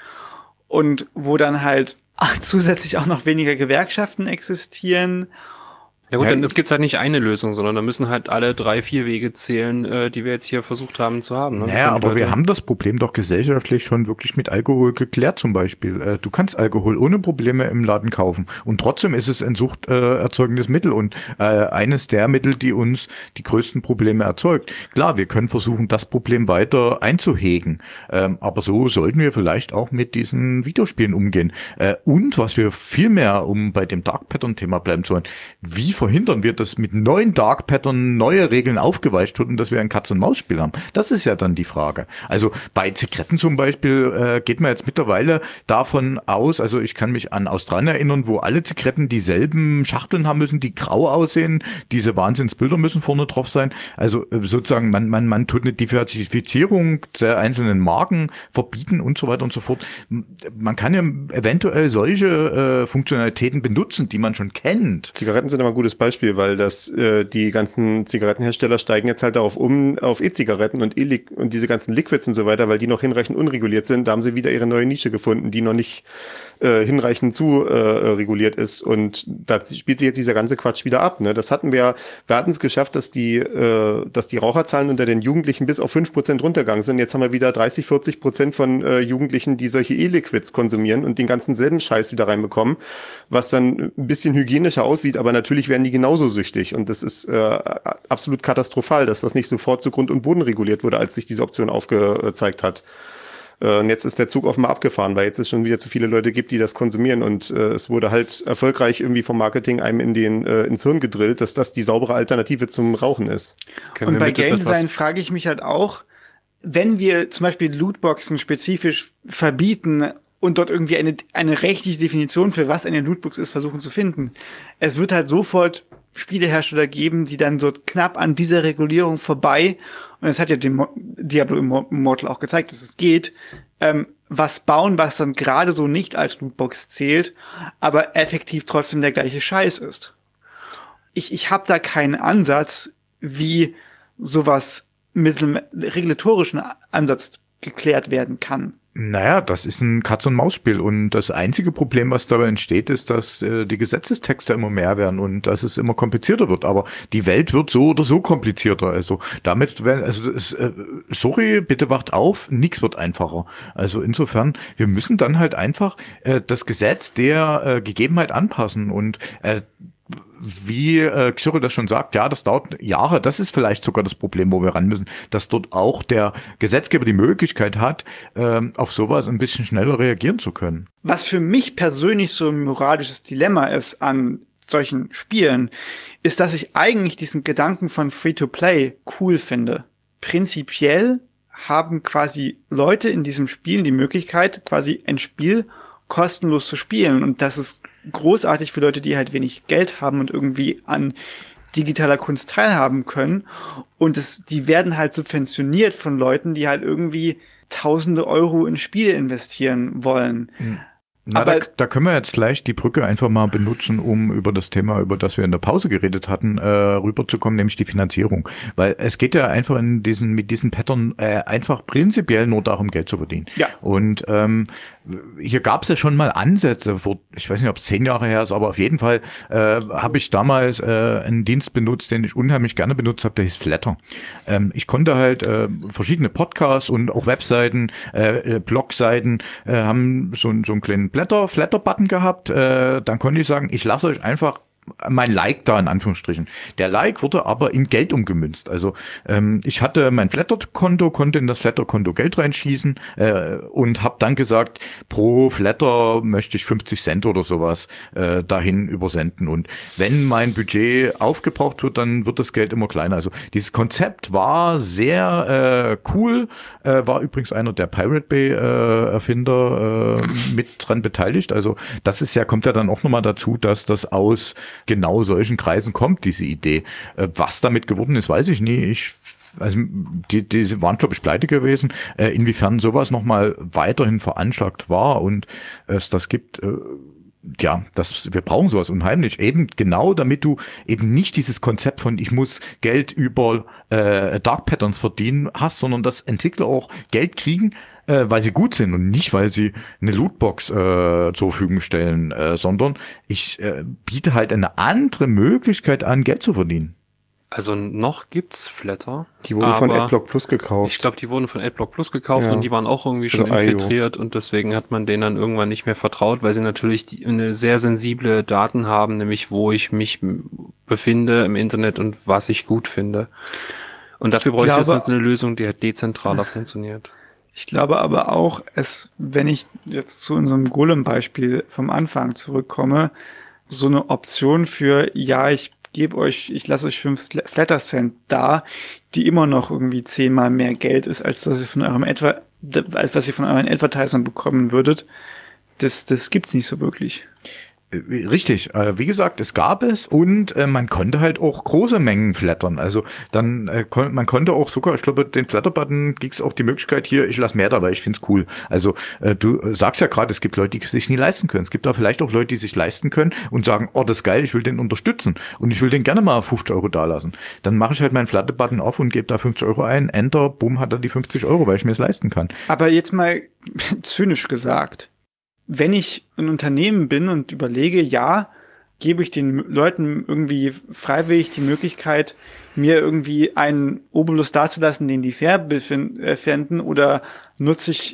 und wo dann halt zusätzlich auch noch weniger Gewerkschaften existieren. Ja gut, Ja, dann gibt es halt nicht eine Lösung, sondern da müssen halt alle drei, vier Wege zählen, äh, die wir jetzt hier versucht haben zu haben. Ne? Naja, Damit aber wir Leute- haben das Problem doch gesellschaftlich schon wirklich mit Alkohol geklärt zum Beispiel. Äh, Du kannst Alkohol ohne Probleme im Laden kaufen und trotzdem ist es ein suchterzeugendes äh, erzeugendes Mittel und äh, eines der Mittel, die uns die größten Probleme erzeugt. Klar, wir können versuchen, das Problem weiter einzuhegen, ähm, aber so sollten wir vielleicht auch mit diesen Videospielen umgehen. Äh, und was wir viel mehr, um bei dem Dark Pattern-Thema bleiben zu wollen, wie verhindern wir, dass mit neuen Dark Pattern neue Regeln aufgeweicht wird und dass wir ein Katz-und-Maus-Spiel haben? Das ist ja dann die Frage. Also bei Zigaretten zum Beispiel äh, geht man jetzt mittlerweile davon aus, also ich kann mich an Australien erinnern, wo alle Zigaretten dieselben Schachteln haben müssen, die grau aussehen, diese Wahnsinnsbilder müssen vorne drauf sein. Also äh, sozusagen, man, man, man tut eine Diversifizierung der einzelnen Marken verbieten und so weiter und so fort. Man kann ja eventuell solche äh, Funktionalitäten benutzen, die man schon kennt. Zigaretten sind immer ein gutes Beispiel, weil das äh, die ganzen Zigarettenhersteller steigen jetzt halt darauf um, auf E-Zigaretten und, e und diese ganzen Liquids und so weiter, weil die noch hinreichend unreguliert sind. Da haben sie wieder ihre neue Nische gefunden, die noch nicht äh, hinreichend zu äh, reguliert ist. Und da spielt sich jetzt dieser ganze Quatsch wieder ab. Ne? Das hatten wir, wir hatten es geschafft, dass die, äh, dass die Raucherzahlen unter den Jugendlichen bis auf fünf Prozent runtergegangen sind. Jetzt haben wir wieder dreißig, vierzig Prozent von äh, Jugendlichen, die solche E-Liquids konsumieren und den ganzen selben Scheiß wieder reinbekommen, was dann ein bisschen hygienischer aussieht, aber natürlich werden die genauso süchtig. Und das ist äh, absolut katastrophal, dass das nicht sofort zu Grund und Boden reguliert wurde, als sich diese Option aufgezeigt hat. Äh, und jetzt ist der Zug offenbar abgefahren, weil jetzt es schon wieder zu viele Leute gibt, die das konsumieren. Und äh, es wurde halt erfolgreich irgendwie vom Marketing einem in den, äh, ins Hirn gedrillt, dass das die saubere Alternative zum Rauchen ist. Können Und wir bei mit Game etwas- Design frage ich mich halt auch, wenn wir zum Beispiel Lootboxen spezifisch verbieten und dort irgendwie eine, eine rechtliche Definition für was eine Lootbox ist, versuchen zu finden. Es wird halt sofort Spielehersteller geben, die dann dort knapp an dieser Regulierung vorbei, und das hat ja dem Mo- Diablo Immortal auch gezeigt, dass es geht, ähm, was bauen, was dann gerade so nicht als Lootbox zählt, aber effektiv trotzdem der gleiche Scheiß ist. Ich, ich habe da keinen Ansatz, wie sowas mit einem regulatorischen Ansatz geklärt werden kann. Naja, das ist ein Katz-und-Maus-Spiel und das einzige Problem, was dabei entsteht, ist, dass äh, die Gesetzestexte immer mehr werden und dass es immer komplizierter wird. Aber die Welt wird so oder so komplizierter. Also damit, wenn, also das, äh, sorry, bitte wacht auf, nichts wird einfacher. Also insofern, wir müssen dann halt einfach äh, das Gesetz der äh, Gegebenheit anpassen und äh, wie äh, Xyro das schon sagt, ja, das dauert Jahre. Das ist vielleicht sogar das Problem, wo wir ran müssen, dass dort auch der Gesetzgeber die Möglichkeit hat, ähm, auf sowas ein bisschen schneller reagieren zu können. Was für mich persönlich so ein moralisches Dilemma ist an solchen Spielen, ist, dass ich eigentlich diesen Gedanken von Free-to-Play cool finde. Prinzipiell haben quasi Leute in diesem Spiel die Möglichkeit, quasi ein Spiel kostenlos zu spielen. Und das ist großartig für Leute, die halt wenig Geld haben und irgendwie an digitaler Kunst teilhaben können. Und es, die werden halt subventioniert von Leuten, die halt irgendwie tausende Euro in Spiele investieren wollen. Mhm. Na, Aber da, da können wir jetzt gleich die Brücke einfach mal benutzen, um über das Thema, über das wir in der Pause geredet hatten, äh, rüberzukommen, nämlich die Finanzierung. Weil es geht ja einfach in diesen, mit diesen Pattern äh, einfach prinzipiell nur darum, Geld zu verdienen. Ja. Und ähm, hier gab es ja schon mal Ansätze, vor, ich weiß nicht, ob es zehn Jahre her ist, aber auf jeden Fall äh, habe ich damals äh, einen Dienst benutzt, den ich unheimlich gerne benutzt habe, der hieß Flatter. Ähm, ich konnte halt äh, verschiedene Podcasts und auch Webseiten, äh, Blogseiten äh, haben so, so einen kleinen Blätter, Flatter-Button gehabt. Äh, dann konnte ich sagen, ich lasse euch einfach mein Like da in Anführungsstrichen. Der Like wurde aber in Geld umgemünzt. Also ähm, ich hatte mein Flatter-Konto, konnte in das Flatter-Konto Geld reinschießen äh, und habe dann gesagt, pro Flatter möchte ich fünfzig Cent oder sowas äh, dahin übersenden. Und wenn mein Budget aufgebraucht wird, dann wird das Geld immer kleiner. Also dieses Konzept war sehr äh, cool, äh, war übrigens einer der Pirate Bay äh, Erfinder äh, mit dran beteiligt. Also das ist ja, kommt ja dann auch nochmal dazu, dass das aus genau solchen Kreisen kommt, diese Idee. Was damit geworden ist, weiß ich nie. Ich, also die, die waren, glaube ich, pleite gewesen. Äh, inwiefern sowas nochmal weiterhin veranschlagt war und es das gibt, äh, ja, das, wir brauchen sowas unheimlich. Eben genau, damit du eben nicht dieses Konzept von ich muss Geld über äh, Dark Patterns verdienen hast, sondern dass Entwickler auch Geld kriegen, äh, weil sie gut sind und nicht, weil sie eine Lootbox äh, zur Verfügung stellen, äh, sondern ich äh, biete halt eine andere Möglichkeit an, Geld zu verdienen. Also noch gibt's Flatter. Die wurden von aber Adblock Plus gekauft. Ich glaube, die wurden von Adblock Plus gekauft Ja. und die waren auch irgendwie schon Also I O. infiltriert und deswegen hat man denen dann irgendwann nicht mehr vertraut, weil sie natürlich die, eine sehr sensible Daten haben, nämlich wo ich mich m- befinde im Internet und was ich gut finde. Und dafür brauche ich jetzt glaube- eine Lösung, die halt dezentraler funktioniert. Ich glaube aber auch, es, wenn ich jetzt zu unserem Golem-Beispiel vom Anfang zurückkomme, so eine Option für, ja, ich gebe euch, ich lasse euch fünf Flatter Cent da, die immer noch irgendwie zehnmal mehr Geld ist, als das ihr von eurem Adver- als was ihr von euren Advertisern bekommen würdet, das, das gibt's nicht so wirklich. Richtig, äh, wie gesagt, es gab es und äh, man konnte halt auch große Mengen flattern. Also dann äh, kon- man konnte auch sogar, ich glaube, den Flatter-Button gibt es auch die Möglichkeit hier, ich lasse mehr dabei, ich find's cool. Also äh, du sagst ja gerade, es gibt Leute, die sich nie leisten können. Es gibt da vielleicht auch Leute, die sich leisten können und sagen, oh, das ist geil, ich will den unterstützen und ich will den gerne mal fünfzig Euro dalassen. Dann mache ich halt meinen Flatter-Button auf und gebe da fünfzig Euro ein, Enter, bumm, hat er die fünfzig Euro, weil ich mir es leisten kann. Aber jetzt mal zynisch gesagt, wenn ich ein Unternehmen bin und überlege, ja, gebe ich den Leuten irgendwie freiwillig die Möglichkeit, mir irgendwie einen Obolus dazulassen, den die fair befin- äh, fänden, oder nutze ich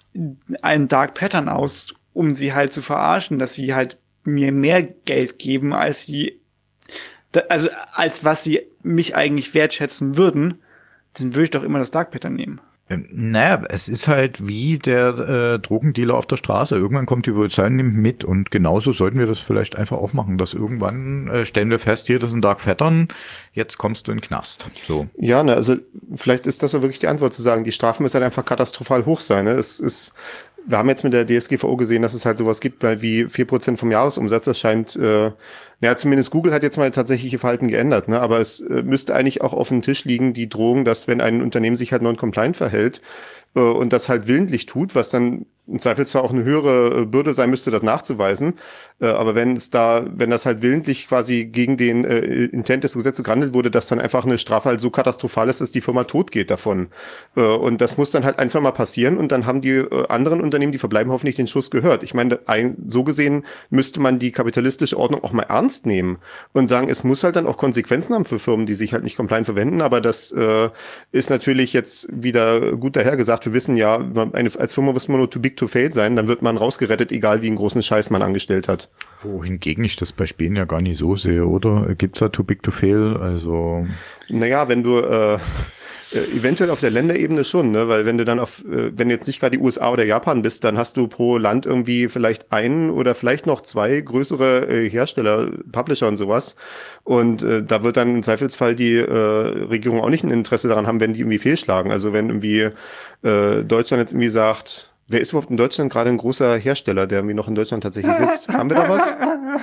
einen Dark Pattern aus, um sie halt zu verarschen, dass sie halt mir mehr Geld geben, als sie, da, also als was sie mich eigentlich wertschätzen würden, dann würde ich doch immer das Dark Pattern nehmen. Ähm, Naja, es ist halt wie der äh, Drogendealer auf der Straße. Irgendwann kommt die Polizei und nimmt mit und genauso sollten wir das vielleicht einfach auch machen, dass irgendwann äh, stellen wir fest, hier, das ist ein Dark Pattern, jetzt kommst du in den Knast. So. Ja, ne, also vielleicht ist das so wirklich die Antwort zu sagen, die Strafen müssen halt einfach katastrophal hoch sein. Ne? Es ist, wir haben jetzt mit der D S G V O gesehen, dass es halt sowas gibt, weil wie vier Prozent vom Jahresumsatz, das scheint, äh, naja, zumindest Google hat jetzt mal tatsächlich ihr Verhalten geändert, ne? Aber es äh, müsste eigentlich auch auf dem Tisch liegen, die Drohung, dass wenn ein Unternehmen sich halt non-compliant verhält äh, und das halt willentlich tut, was dann im Zweifelsfall auch eine höhere äh, Bürde sein müsste, das nachzuweisen. Äh, aber wenn es da, wenn das halt willentlich quasi gegen den äh, Intent des Gesetzes gehandelt wurde, dass dann einfach eine Strafe halt so katastrophal ist, dass die Firma tot geht davon. Äh, und das muss dann halt ein, zwei Mal passieren und dann haben die äh, anderen Unternehmen, die verbleiben, hoffentlich den Schuss gehört. Ich meine, ein, so gesehen müsste man die kapitalistische Ordnung auch mal ernst nehmen und sagen, es muss halt dann auch Konsequenzen haben für Firmen, die sich halt nicht compliant verwenden. Aber das äh, ist natürlich jetzt wieder gut dahergesagt. Wir wissen ja, eine, als Firma muss man nur too big to fail sein, dann wird man rausgerettet, egal wie einen großen Scheiß man angestellt hat. Wohingegen ich das bei Spielen ja gar nicht so sehe, oder? Gibt's da too big to fail? Also. Naja, wenn du äh, eventuell auf der Länderebene schon, ne? Weil wenn du dann auf, äh, wenn du jetzt nicht gerade die U S A oder Japan bist, dann hast du pro Land irgendwie vielleicht einen oder vielleicht noch zwei größere äh, Hersteller, Publisher und sowas. Und äh, da wird dann im Zweifelsfall die äh, Regierung auch nicht ein Interesse daran haben, wenn die irgendwie fehlschlagen. Also wenn irgendwie äh, Deutschland jetzt irgendwie sagt, wer ist überhaupt in Deutschland gerade ein großer Hersteller, der irgendwie noch in Deutschland tatsächlich sitzt? Haben wir da was?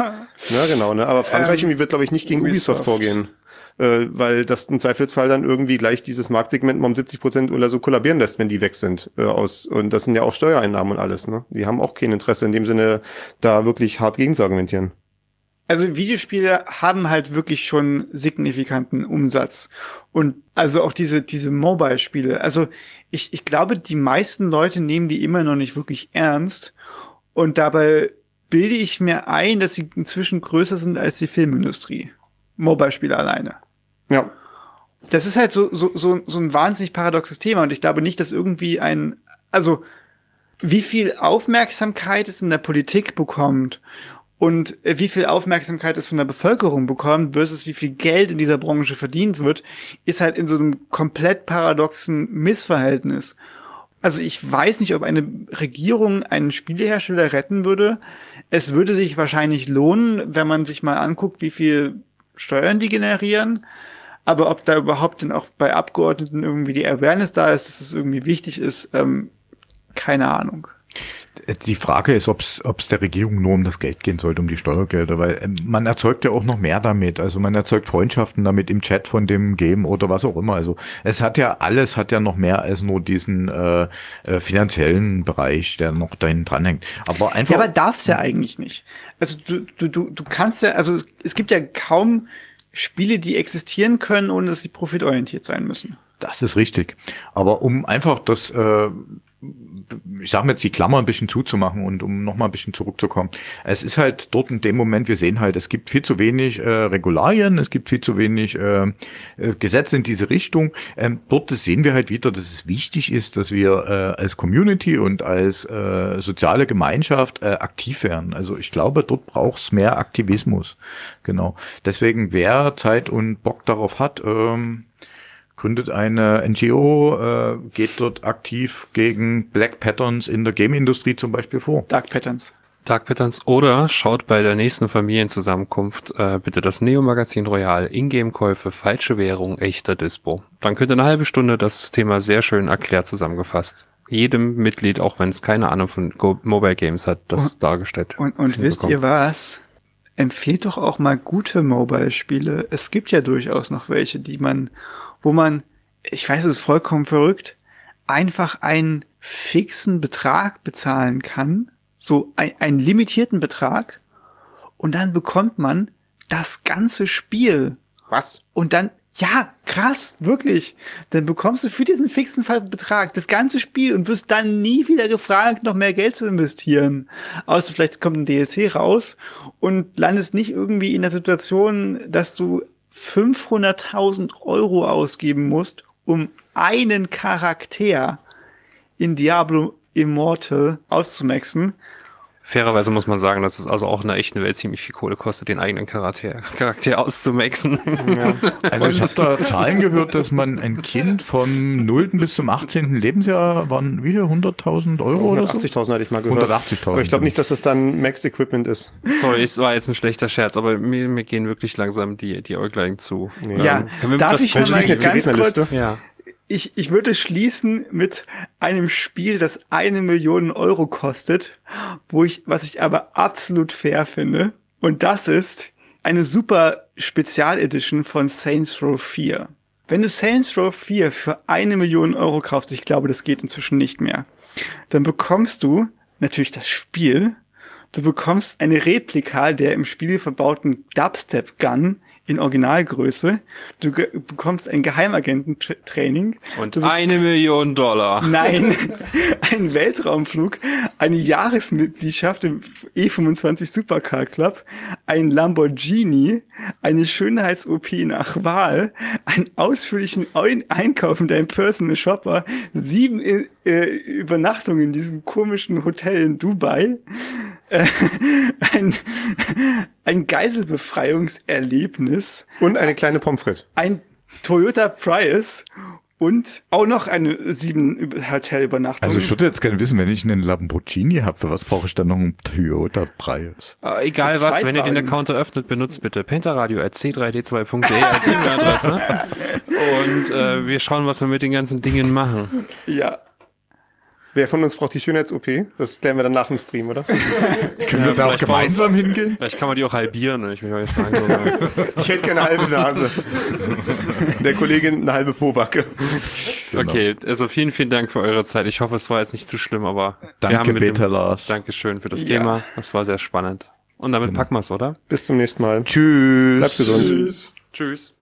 Na genau, ne? Aber Frankreich irgendwie wird, glaube ich, nicht gegen Ubisoft, Ubisoft vorgehen. Äh, weil das im Zweifelsfall dann irgendwie gleich dieses Marktsegment mal um siebzig Prozent oder so kollabieren lässt, wenn die weg sind. Äh, aus Und das sind ja auch Steuereinnahmen und alles, ne? Die haben auch kein Interesse in dem Sinne, da wirklich hart gegen zu argumentieren. Also Videospiele haben halt wirklich schon signifikanten Umsatz. Und also auch diese, diese Mobile-Spiele. Also ich, ich glaube, die meisten Leute nehmen die immer noch nicht wirklich ernst. Und dabei bilde ich mir ein, dass sie inzwischen größer sind als die Filmindustrie. Mobile-Spiele alleine. Ja. Das ist halt so, so, so, so ein wahnsinnig paradoxes Thema. Und ich glaube nicht, dass irgendwie ein, also wie viel Aufmerksamkeit es in der Politik bekommt und wie viel Aufmerksamkeit es von der Bevölkerung bekommt versus wie viel Geld in dieser Branche verdient wird, ist halt in so einem komplett paradoxen Missverhältnis. Also ich weiß nicht, ob eine Regierung einen Spielehersteller retten würde. Es würde sich wahrscheinlich lohnen, wenn man sich mal anguckt, wie viel Steuern die generieren. Aber ob da überhaupt denn auch bei Abgeordneten irgendwie die Awareness da ist, dass es irgendwie wichtig ist, ähm, keine Ahnung. Die Frage ist, ob es der Regierung nur um das Geld gehen sollte, um die Steuergelder, weil äh, man erzeugt ja auch noch mehr damit. Also man erzeugt Freundschaften damit im Chat von dem Game oder was auch immer. Also es hat ja alles, hat ja noch mehr als nur diesen äh, äh, finanziellen Bereich, der noch dahin dranhängt. Aber einfach. Ja, aber darf's ja eigentlich nicht. Also du, du, du, du kannst ja, also es gibt ja kaum Spiele, die existieren können, ohne dass sie profitorientiert sein müssen. Das ist richtig. Aber um einfach das äh, ich sage mir jetzt die Klammer ein bisschen zuzumachen und um nochmal ein bisschen zurückzukommen. Es ist halt dort in dem Moment, wir sehen halt, es gibt viel zu wenig äh, Regularien, es gibt viel zu wenig äh, Gesetze in diese Richtung. Ähm, dort sehen wir halt wieder, dass es wichtig ist, dass wir äh, als Community und als äh, soziale Gemeinschaft äh, aktiv werden. Also ich glaube, dort braucht es mehr Aktivismus. Genau. Deswegen, wer Zeit und Bock darauf hat, ähm, gründet eine N G O, äh, geht dort aktiv gegen Black Patterns in der Game-Industrie zum Beispiel vor. Dark Patterns. Dark Patterns oder schaut bei der nächsten Familienzusammenkunft äh, bitte das Neo-Magazin Royal, Ingame-Käufe, falsche Währung, echter Dispo. Dann könnt ihr eine halbe Stunde das Thema sehr schön erklärt zusammengefasst. Jedem Mitglied, auch wenn es keine Ahnung von Go- Mobile Games hat, das und, dargestellt. Und, und wisst ihr was? Empfehlt doch auch mal gute Mobile-Spiele. Es gibt ja durchaus noch welche, die man wo man, ich weiß, es ist vollkommen verrückt, einfach einen fixen Betrag bezahlen kann, so ein, einen limitierten Betrag, und dann bekommt man das ganze Spiel. Was? Und dann, ja, krass, wirklich. Dann bekommst du für diesen fixen Betrag das ganze Spiel und wirst dann nie wieder gefragt, noch mehr Geld zu investieren. Außer vielleicht kommt ein D L C raus und landest nicht irgendwie in der Situation, dass du fünfhunderttausend Euro ausgeben musst, um einen Charakter in Diablo Immortal auszumaxen. Fairerweise muss man sagen, dass es also auch in der echten Welt ziemlich viel Kohle kostet, den eigenen Charakter, Charakter auszumaxen. Ja. Also ich habe da Zahlen gehört, dass man ein Kind vom nullten bis zum achtzehnten Lebensjahr waren wie viel, hunderttausend Euro oder so? hundertachtzigtausend hatte ich mal gehört. hundertachtzigtausend. Aber ich glaube nicht, dass das dann Max Equipment ist. Sorry, es war jetzt ein schlechter Scherz, aber mir, mir gehen wirklich langsam die, die Äuglein zu. Ja, können wir darf das ich noch mal jetzt die ganz Rednerliste? kurz... Ja. Ich, ich würde schließen mit einem Spiel, das eine Million Euro kostet, wo ich, was ich aber absolut fair finde. Und das ist eine super Spezialedition von Saints Row vier. Wenn du Saints Row vier für eine Million Euro kaufst, ich glaube, das geht inzwischen nicht mehr, dann bekommst du natürlich das Spiel, du bekommst eine Replika der im Spiel verbauten Dubstep-Gun in Originalgröße, du ge- bekommst ein Geheimagententraining. Und du be- eine Million Dollar. Nein, einen Weltraumflug, eine Jahresmitgliedschaft im E fünfundzwanzig Supercar Club, ein Lamborghini, eine Schönheits-O P nach Wahl, einen ausführlichen Ein- Einkauf in deinem Personal Shopper, sieben äh, äh, Übernachtungen in diesem komischen Hotel in Dubai, äh, ein, ein Geiselbefreiungserlebnis, Und eine kleine Pommes frites. ein Toyota Prius und auch noch eine sieben Hotelübernachtung. Also ich würde jetzt gerne wissen, wenn ich einen Lamborghini habe, für was brauche ich dann noch einen Toyota Prius? Äh, egal Ein was, wenn ihr den Zweitwagen. Account eröffnet, benutzt bitte pentaradio at c drei d zwei punkt d e als E-Mail-Adresse. Und äh, wir schauen, was wir mit den ganzen Dingen machen. Ja. Wer von uns braucht die Schönheits-O P? Das klären wir dann nach dem Stream, oder? Können Ja, wir da auch vielleicht gemeinsam hingehen? Vielleicht kann man die auch halbieren, wenn ich mich mal jetzt sagen. Ich hätte keine halbe Nase. Der Kollegin eine halbe Pobacke. Okay, also vielen, vielen Dank für eure Zeit. Ich hoffe, es war jetzt nicht zu schlimm, aber wir Danke, haben mit Peter dem, Lars. Dankeschön für das Ja. Thema. Das war sehr spannend. Und damit Genau. packen wir es, oder? Bis zum nächsten Mal. Tschüss. Bleibt gesund. Tschüss. Tschüss.